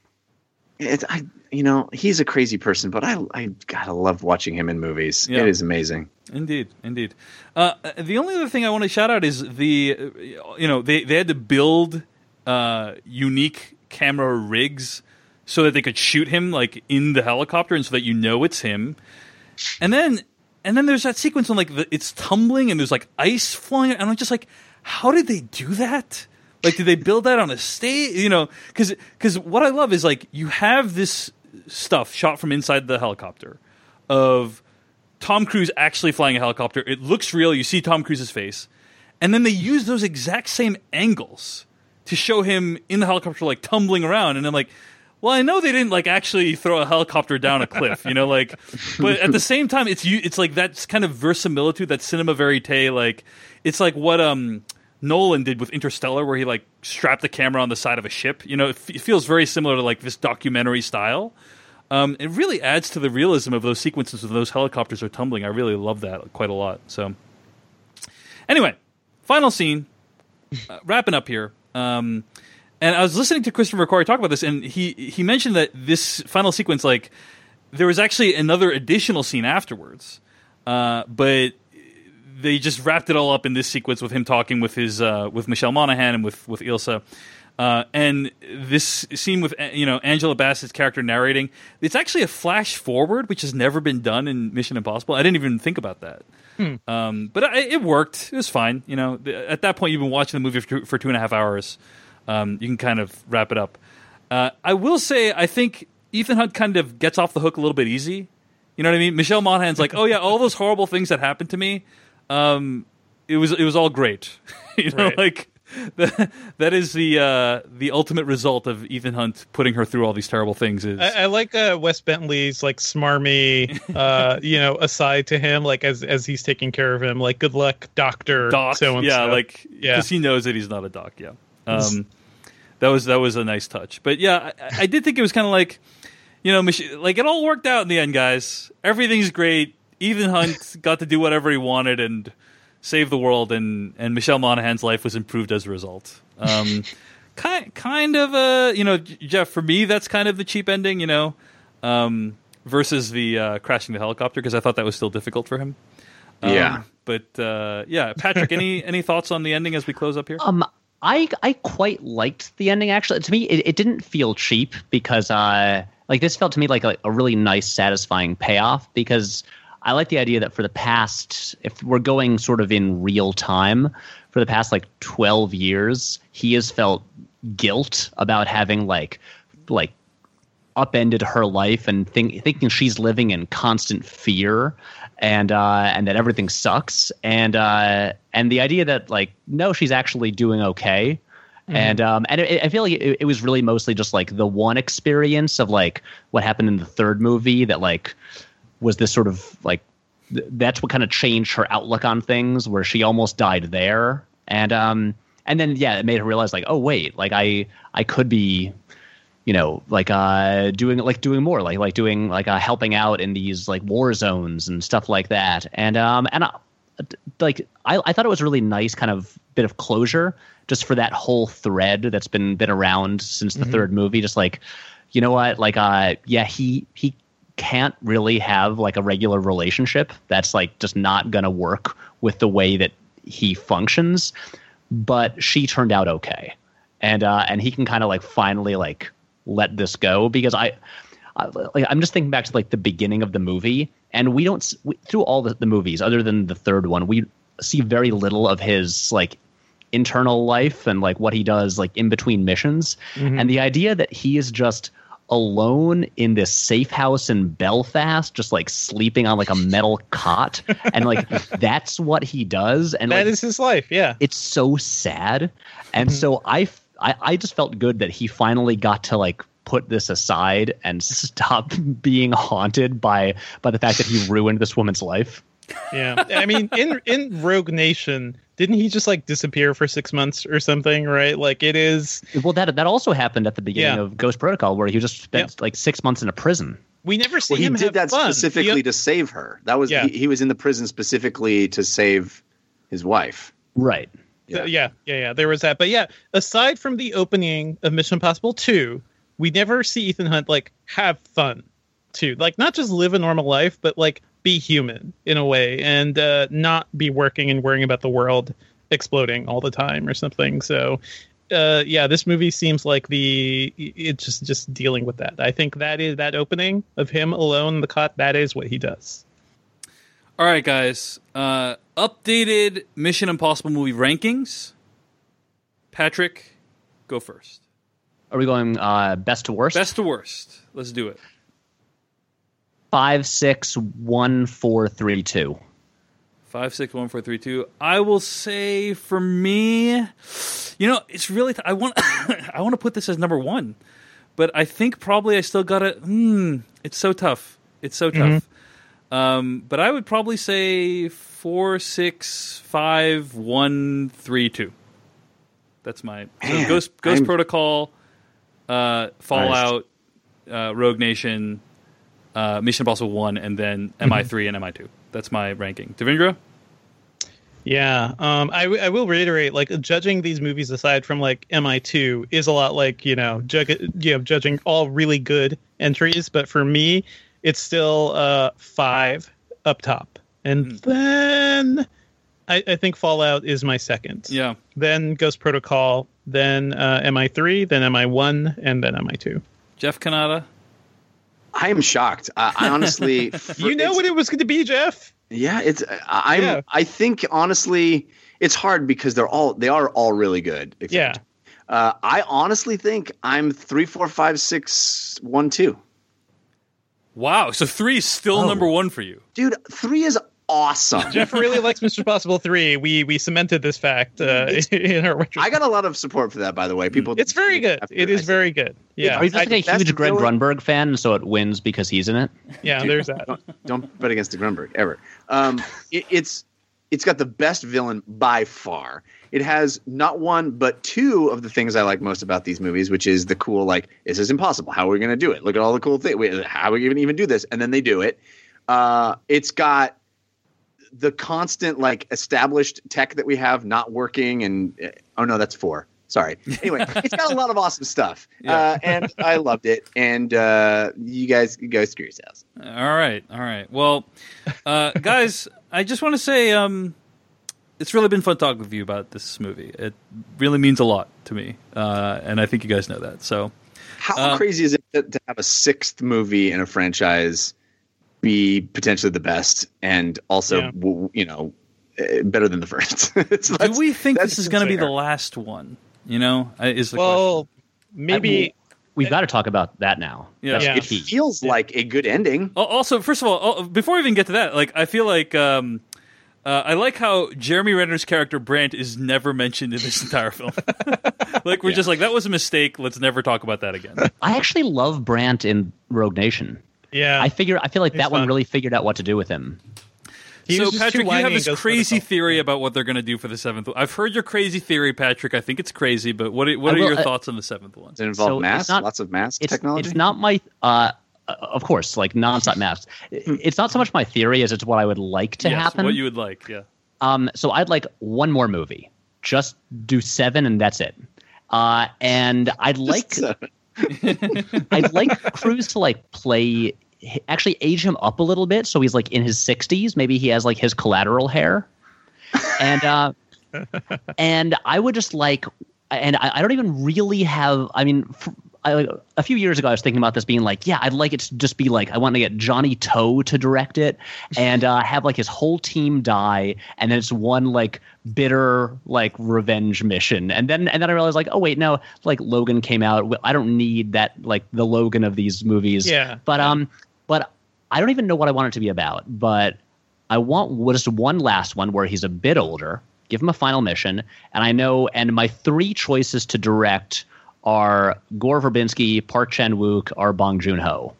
it's I you know he's a crazy person, but I I gotta love watching him in movies. Yeah. It is amazing. Indeed, indeed. Uh, the only other thing I want to shout out is the, uh, you know, they, they had to build uh, unique camera rigs so that they could shoot him like in the helicopter, and so that you know it's him. And then, and then there's that sequence when like the, it's tumbling and there's like ice flying, and I'm just like, how did they do that? Like, did they build that on a stage? You know, because because what I love is like you have this stuff shot from inside the helicopter of Tom Cruise actually flying a helicopter. It looks real. You see Tom Cruise's face. And then they use those exact same angles to show him in the helicopter, like tumbling around. And I'm like, well, I know they didn't like actually throw a helicopter down a cliff, you know, like, but at the same time, it's you, it's like that's kind of verisimilitude, that cinema verite, like, it's like what um Nolan did with Interstellar, where he like strapped the camera on the side of a ship. You know, it, f- it feels very similar to like this documentary style. Um, it really adds to the realism of those sequences when those helicopters are tumbling. I really love that quite a lot. So, anyway, final scene, uh, wrapping up here. Um, and I was listening to Christopher McQuarrie talk about this, and he he mentioned that this final sequence, like, there was actually another additional scene afterwards, uh, but they just wrapped it all up in this sequence with him talking with his uh, with Michelle Monaghan and with with Ilsa. Uh, and this scene with, you know, Angela Bassett's character narrating, it's actually a flash forward, which has never been done in Mission Impossible. I didn't even think about that. Hmm. Um, but it, it worked. It was fine. You know, at that point, you've been watching the movie for two, for two and a half hours. Um, you can kind of wrap it up. Uh, I will say, I think Ethan Hunt kind of gets off the hook a little bit easy. You know what I mean? Michelle Monaghan's like, oh yeah, all those horrible things that happened to me, um, it was it was all great. you know, right. like. That, that is the uh, the ultimate result of Ethan Hunt putting her through all these terrible things. Is I, I like uh, Wes Bentley's like smarmy, uh, you know, aside to him, like as as he's taking care of him, like good luck, doctor. Doc, so and yeah, so. like yeah, because he knows that he's not a doc. Yeah, um, that was that was a nice touch. But yeah, I, I did think it was kind of like, you know, Mich- like it all worked out in the end, guys. Everything's great. Ethan Hunt got to do whatever he wanted and save the world, and, and Michelle Monaghan's life was improved as a result. Um, kind kind of a, you know, Jeff, for me, that's kind of the cheap ending, you know, um, versus the uh, crashing the helicopter, because I thought that was still difficult for him. Um, yeah. But uh, yeah, Patrick, any any thoughts on the ending as we close up here? Um, I I quite liked the ending, actually. To me, it, it didn't feel cheap because uh, like this felt to me like a, a really nice, satisfying payoff, because I like the idea that for the past, if we're going sort of in real time, for the past like twelve years, he has felt guilt about having like like upended her life and think, thinking she's living in constant fear and uh, and that everything sucks. And uh, and the idea that like, no, she's actually doing okay. Mm-hmm. And um, and it, I feel like it, it was really mostly just like the one experience of like what happened in the third movie that like was this sort of like, th- that's what kind of changed her outlook on things, where she almost died there. And, um, and then, yeah, it made her realize like, oh wait, like I, I could be, you know, like, uh, doing, like doing more, like, like doing, like, uh, helping out in these like war zones and stuff like that. And, um, and, uh, like, I, I thought it was a really nice kind of bit of closure just for that whole thread that's been, been around since the mm-hmm. third movie. Just like, you know what, like, uh, yeah, he, he, can't really have like a regular relationship. That's like just not gonna work with the way that he functions. But she turned out okay, and uh, and he can kind of like finally like let this go, because I, I like I'm just thinking back to like the beginning of the movie, and we don't we, through all the, the movies other than the third one, we see very little of his like internal life and like what he does like in between missions. Mm-hmm. And the idea that he is just alone in this safe house in Belfast, just like sleeping on like a metal cot, and like that's what he does, and that like, is his life. Yeah, it's so sad. And mm-hmm. so I, I I just felt good that he finally got to like put this aside and stop being haunted by by the fact that he ruined this woman's life. Yeah, I mean, in in Rogue Nation, didn't he just like disappear for six months or something? Right? Like it is. Well, that that also happened at the beginning yeah. of Ghost Protocol, where he just spent yeah. like six months in a prison. We never see well, him he did have that fun. specifically he, to save her. That was yeah. he, he was in the prison specifically to save his wife. Right. Yeah. So, yeah, yeah, yeah. There was that, but yeah. Aside from the opening of Mission Impossible two, we never see Ethan Hunt like have fun, too. Like not just live a normal life, but like be human in a way, and uh, not be working and worrying about the world exploding all the time or something. So, uh, yeah, this movie seems like the it's just just dealing with that. I think that is that opening of him alone in the cot. That is what he does. All right, guys. Uh, updated Mission Impossible movie rankings. Patrick, go first. Are we going uh, best to worst? Best to worst. Let's do it. Five, six, one, four, three, two. Five, six, one, four, three, two. I will say for me, you know, it's really. Th- I want. I want to put this as number one, but I think probably I still got it. Hmm, it's so tough. It's so tough. Mm-hmm. Um, but I would probably say four, six, five, one, three, two. That's my so Man, Ghost Ghost I'm- Protocol, uh, Fallout, uh, Rogue Nation, uh, Mission Impossible one, and then M I three and M I two. That's my ranking. Devindra? Yeah, um, I, w- I will reiterate, like, judging these movies aside from, like, M I two is a lot like, you know, ju- you know, judging all really good entries, but for me, it's still uh, five up top. And Mm. then I, I think Fallout is my second. Yeah. Then Ghost Protocol, then uh, M I three, then M I one, and then M I two. Jeff Kanata? I am shocked. I, I honestly, You know what it was going to be, Jeff? Yeah, it's I. I'm. Yeah. I think honestly, it's hard because they're all they are all really good. Yeah. Uh, I honestly think I'm three, four, five, six, one, two. Wow, so three is still Oh. number one for you. Dude, three is awesome. Jeff really likes Mister Impossible three. We we cemented this fact uh, in our retro. I got a lot of support for that, by the way. People, It's very good. It is very good. Yeah. Are you just I- like a that's huge Greg villain- Grunberg fan, so it wins because he's in it? Yeah, Dude, there's that. Don't, don't bet against the Grunberg ever. Um, it, it's it's got the best villain by far. It has not one but two of the things I like most about these movies, which is the cool, like, this is impossible. How are we going to do it? Look at all the cool things. Wait, how are we even even do this? And then they do it. Uh, it's got the constant, like, established tech that we have not working, and uh, oh no, that's four. Sorry. Anyway, it's got a lot of awesome stuff, Yeah. uh, and I loved it. And uh, you guys go screw yourselves. All right, all right. Well, uh, guys, I just want to say um, it's really been fun talking with you about this movie. It really means a lot to me, uh, and I think you guys know that. So, How Uh, crazy is it to, to have a sixth movie in a franchise be potentially the best, and also, Yeah. w- you know, uh, better than the first? It's- do that's- we think that's this is going to be fair. the last one? You know, I- is the Well, maybe. We've got to talk about that now. Yeah. That's Yeah. it key. feels like a good ending. Al- Also, first of all, oh, before we even get to that, like I feel like um, uh, I like how Jeremy Renner's character Brandt is never mentioned in this entire film. Like we're just like that was a mistake. Let's never talk about that again. I actually love Brandt in Rogue Nation. Yeah. I figure I feel like He's that one fun. really figured out what to do with him. He So was just too Patrick, you whiny have and this Ghost crazy Protocol. theory about what they're going to do for the seventh one. I've heard your crazy theory, Patrick. I think it's crazy, but what are, what I are will- your uh, thoughts on the seventh one? Does it involve So mass? it's not- Lots of mass It's technology? it's not my uh, of course like nonstop maps. It's not so much my theory as it's what I would like to yes, happen. what you would like, yeah. Um, so I'd like one more movie. Just do seven and that's it. Uh, and I'd like I'd like Cruise to like play actually age him up a little bit so he's like in his sixties. Maybe he has like his Collateral hair. And uh, and I would just like and I, I don't even really have I mean f- I, a few years ago I was thinking about this being like, yeah, I'd like it to just be like I want to get Johnny Toe to direct it and uh, have like his whole team die and then it's one like bitter like revenge mission and then and then I realized like, oh wait, no, like Logan came out. I don't need that like the Logan of these movies. Yeah. But um but I don't even know what I want it to be about, but I want just one last one where he's a bit older, give him a final mission, and I know and my three choices to direct are Gore Verbinski, Park Chan-wook, or Bong Joon-ho.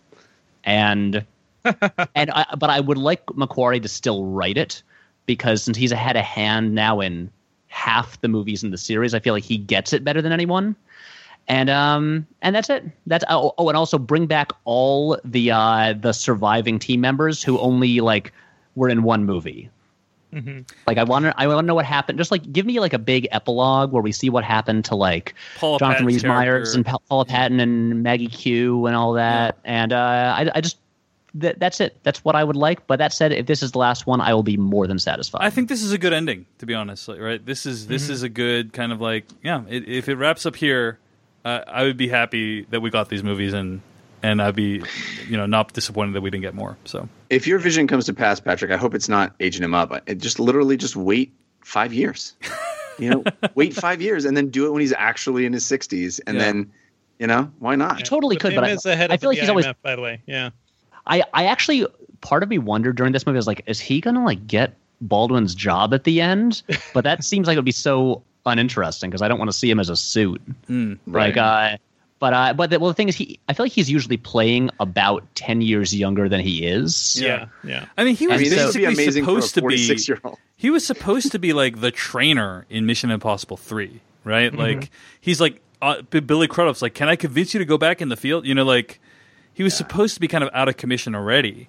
And and I, but I would like Macquarie to still write it because since he's had a hand now in half the movies in the series, I feel like he gets it better than anyone. And um and that's it. That's oh, oh and also bring back all the uh, the surviving team members who only like were in one movie. Mm-hmm. Like I want to, I want to know what happened. Just like give me like a big epilogue where we see what happened to like Paula Jonathan Patton's Rhys Meyers character. and Pa- Paula Patton and Maggie Q and all that. And uh, I, I just th- that's it. That's what I would like. But that said, if this is the last one, I will be more than satisfied. I think this is a good ending, to be honest. Like, right? This is this Mm-hmm. is a good kind of like yeah. It, if it wraps up here, uh, I would be happy that we got these movies and and I'd be you know not disappointed that we didn't get more. So If your vision comes to pass, Patrick, I hope it's not aging him up. It just literally just wait five years. You know, wait five years and then do it when he's actually in his sixties, and Yeah. then, you know, why not? You totally With could, him but I, as the head I of feel like the he's always. I M F, by the way. Yeah. I I actually part of me wondered during this movie. I was like, is he gonna like get Baldwin's job at the end? But that seems like it would be so uninteresting because I don't want to see him as a suit. mm, Like, uh, But uh, but the, well, the thing is, he I feel like he's usually playing about ten years younger than he is. Yeah, yeah. I mean, he was I mean, this would be basically amazing for a supposed to be. forty-six-year-old. He was supposed to be like the trainer in Mission Impossible three, right? Mhm. Like he's like uh, Billy Crudup's like, can I convince you to go back in the field? You know, like he was supposed to be kind of out of commission already.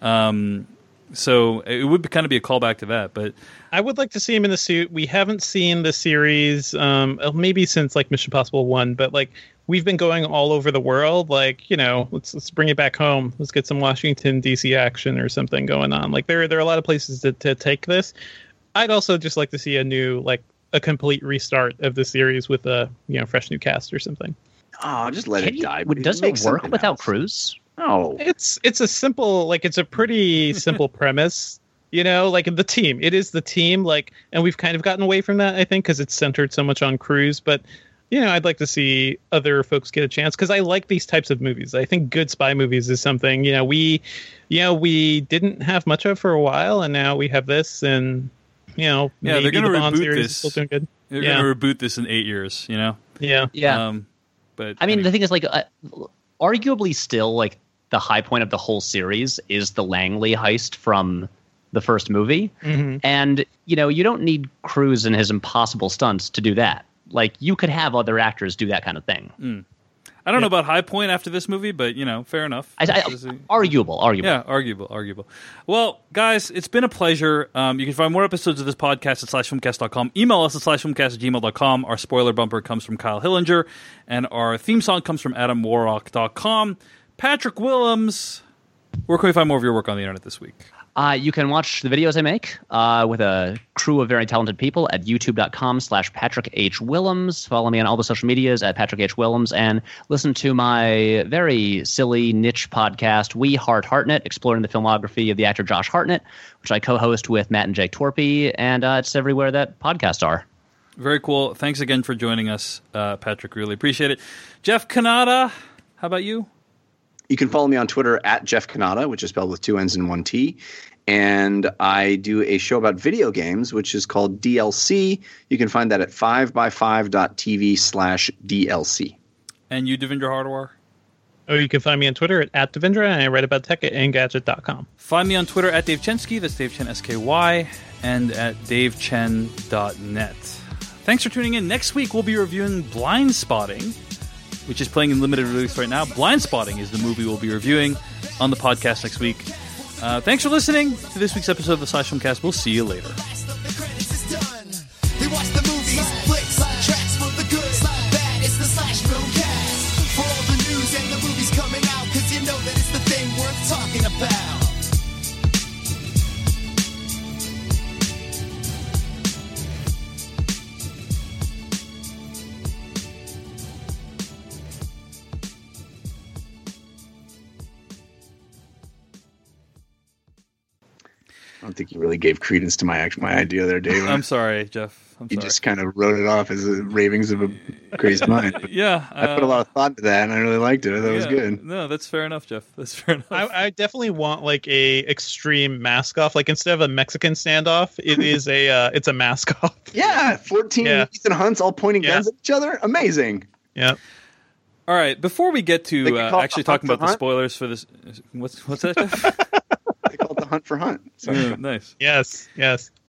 Um, so it would kind of be a callback to that, but I would like to see him in the suit. We haven't seen the series, um, maybe since like Mission Impossible one, but like we've been going all over the world. Like, you know, let's let's bring it back home. Let's get some Washington D C action or something going on. Like there there are a lot of places to, to take this. I'd also just like to see a new like a complete restart of the series with a you know fresh new cast or something. Oh, just let Can it you- die. would- does Make it work something without else. Cruise? No, It's it's a simple like it's a pretty simple premise. You know, like the team. It is the team. Like, and we've kind of gotten away from that, I think, because it's centered so much on Cruise. But you know, I'd like to see other folks get a chance because I like these types of movies. I think good spy movies is something you know we, you know, we didn't have much of for a while, and now we have this, and you know, yeah, they're maybe going to the Bond reboot series is this. still doing good. They're Yeah. going to reboot this in eight years. You know, Yeah, Yeah. Um, but I mean, the thing is, like, uh, arguably, still, like, the high point of the whole series is the Langley heist from the first movie, Mhm. and you know, you don't need Cruise and his impossible stunts to do that. Like, you could have other actors do that kind of thing. Mm. I don't know about high point after this movie, but you know, fair enough. I, I, arguable, arguable. Yeah, arguable, arguable. Well, guys, it's been a pleasure. Um, you can find more episodes of this podcast at slash filmcast dot com. Email us at slash filmcast at gmail dot com. Our spoiler bumper comes from Kyle Hillinger, and our theme song comes from adam warrock dot com. Patrick Willems, where can we find more of your work on the internet this week? Uh, you can watch the videos I make uh, with a crew of very talented people at youtube dot com slash Patrick H. Willems. Follow me on all the social medias at Patrick H. Willems, and listen to my very silly niche podcast, We Heart Hartnett, exploring the filmography of the actor Josh Hartnett, which I co-host with Matt and Jake Torpy, and uh, it's everywhere that podcasts are. Very cool. Thanks again for joining us, uh, Patrick. Really appreciate it. Jeff Kanata, how about you? You can follow me on Twitter at Jeff Kanata, which is spelled with two N's and one T. And I do a show about video games, which is called D L C. You can find that at five by five dot T V slash D L C. And you, Devindra Hardawar? Oh, you can find me on Twitter at, at Devindra, and I write about tech at Engadget dot com. Find me on Twitter at Dave Chensky, that's Dave Chen S K Y, and at dave chen dot net. Thanks for tuning in. Next week, we'll be reviewing Blind Spotting, which is playing in limited release right now. Blind Spotting is the movie we'll be reviewing on the podcast next week. Uh, thanks for listening to this week's episode of the Slash Filmcast. We'll see you later. They watch the movies, flicks, tracks for the good, bad. It's the Slash Filmcast. For all the news and the movies coming out, cause you know that it's the thing worth talking about. I don't think you really gave credence to my act- my idea there, Dave. I'm sorry, Jeff. I'm you sorry. just kind of wrote it off as the ravings of a crazy mind. But Yeah, I put a uh, lot of thought into that, and I really liked it. I thought it was Yeah, good. No, that's fair enough, Jeff. That's fair enough. I, I definitely want like a extreme mask off. Like instead of a Mexican standoff, it is a uh, it's a mask off. Yeah, fourteen Yeah. Ethan Hunts all pointing Yeah. guns at each other. Amazing. Yeah. All right, before we get They to could uh, call it actually the Hunt talking for about the Hunt. spoilers for this, what's what's that, Jeff? They call it the Hunt for Hunt. So- Yeah, nice. Yes. Yes.